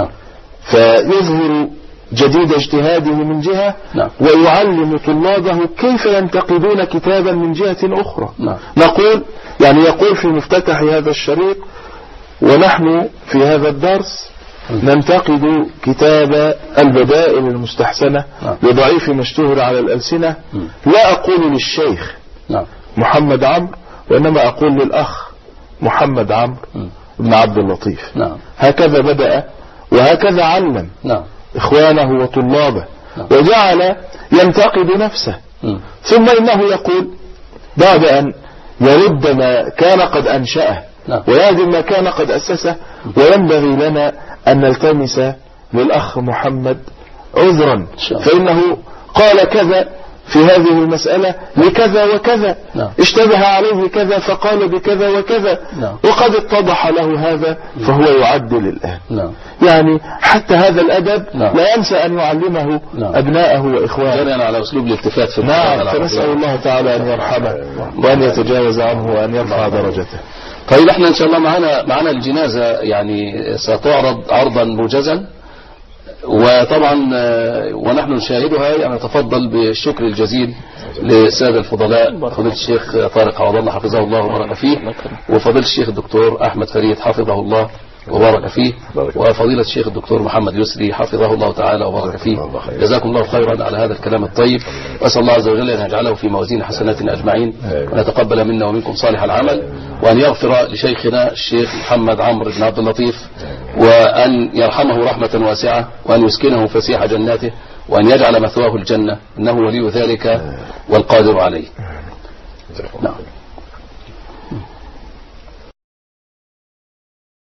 فيظهر جديد اجتهاده من جهة، ويعلم طلابه كيف ينتقدون كتابا من جهة أخرى. نقول يعني يقول في مفتتح هذا الشريط: ونحن في هذا الدرس ننتقد كتاب البدائل المستحسنة لضعيف ما اشتهر على الألسنة. لا أقول للشيخ محمد عمرو، وإنما أقول للأخ محمد عمرو بن عبد اللطيف. هكذا بدأ وهكذا علم إخوانه وطلابه، وجعل ينتقد نفسه. ثم إنه يقول بعد أن يرد ما كان قد أنشأه ويهدم ما كان قد أسسه: وينبغي لنا أن نلتمس للأخ محمد عذرا، فإنه قال كذا في هذه المسألة لكذا وكذا، اشتبه عليه كذا فقال بكذا وكذا، وقد اتضح له هذا، فهو يعدل الآن. يعني حتى هذا الأدب لا ينسى أن يعلمه أبناءه وإخوانه. جرينا على أسلوب الالتفات في فنسأل الله تعالى أن يرحمه وأن يتجاوز عنه وأن يرفع درجته. طيب احنا ان شاء الله معنا الجنازة يعني ستعرض عرضا موجزا، وطبعا ونحن نشاهدها يعني نتفضل بالشكر الجزيل للسادة الفضلاء فضيلة الشيخ طارق عوض الله حفظه الله وبارك فيه، وفضيلة الشيخ الدكتور أحمد فريد حفظه الله وبارك فيه، وفضيلة الشيخ الدكتور محمد يسري حفظه الله تعالى وبارك فيه. جزاكم الله خيرا على هذا الكلام الطيب، وأسأل الله عز وجل أن يجعله في موازين حسناتنا أجمعين، وأن يتقبل منا ومنكم صالح العمل، وأن يغفر لشيخنا الشيخ محمد عمرو بن عبد اللطيف، وأن يرحمه رحمة واسعة، وأن يسكنه فسيح جناته، وأن يجعل مثواه الجنة، إنه ولي ذلك والقادر عليه. نعم.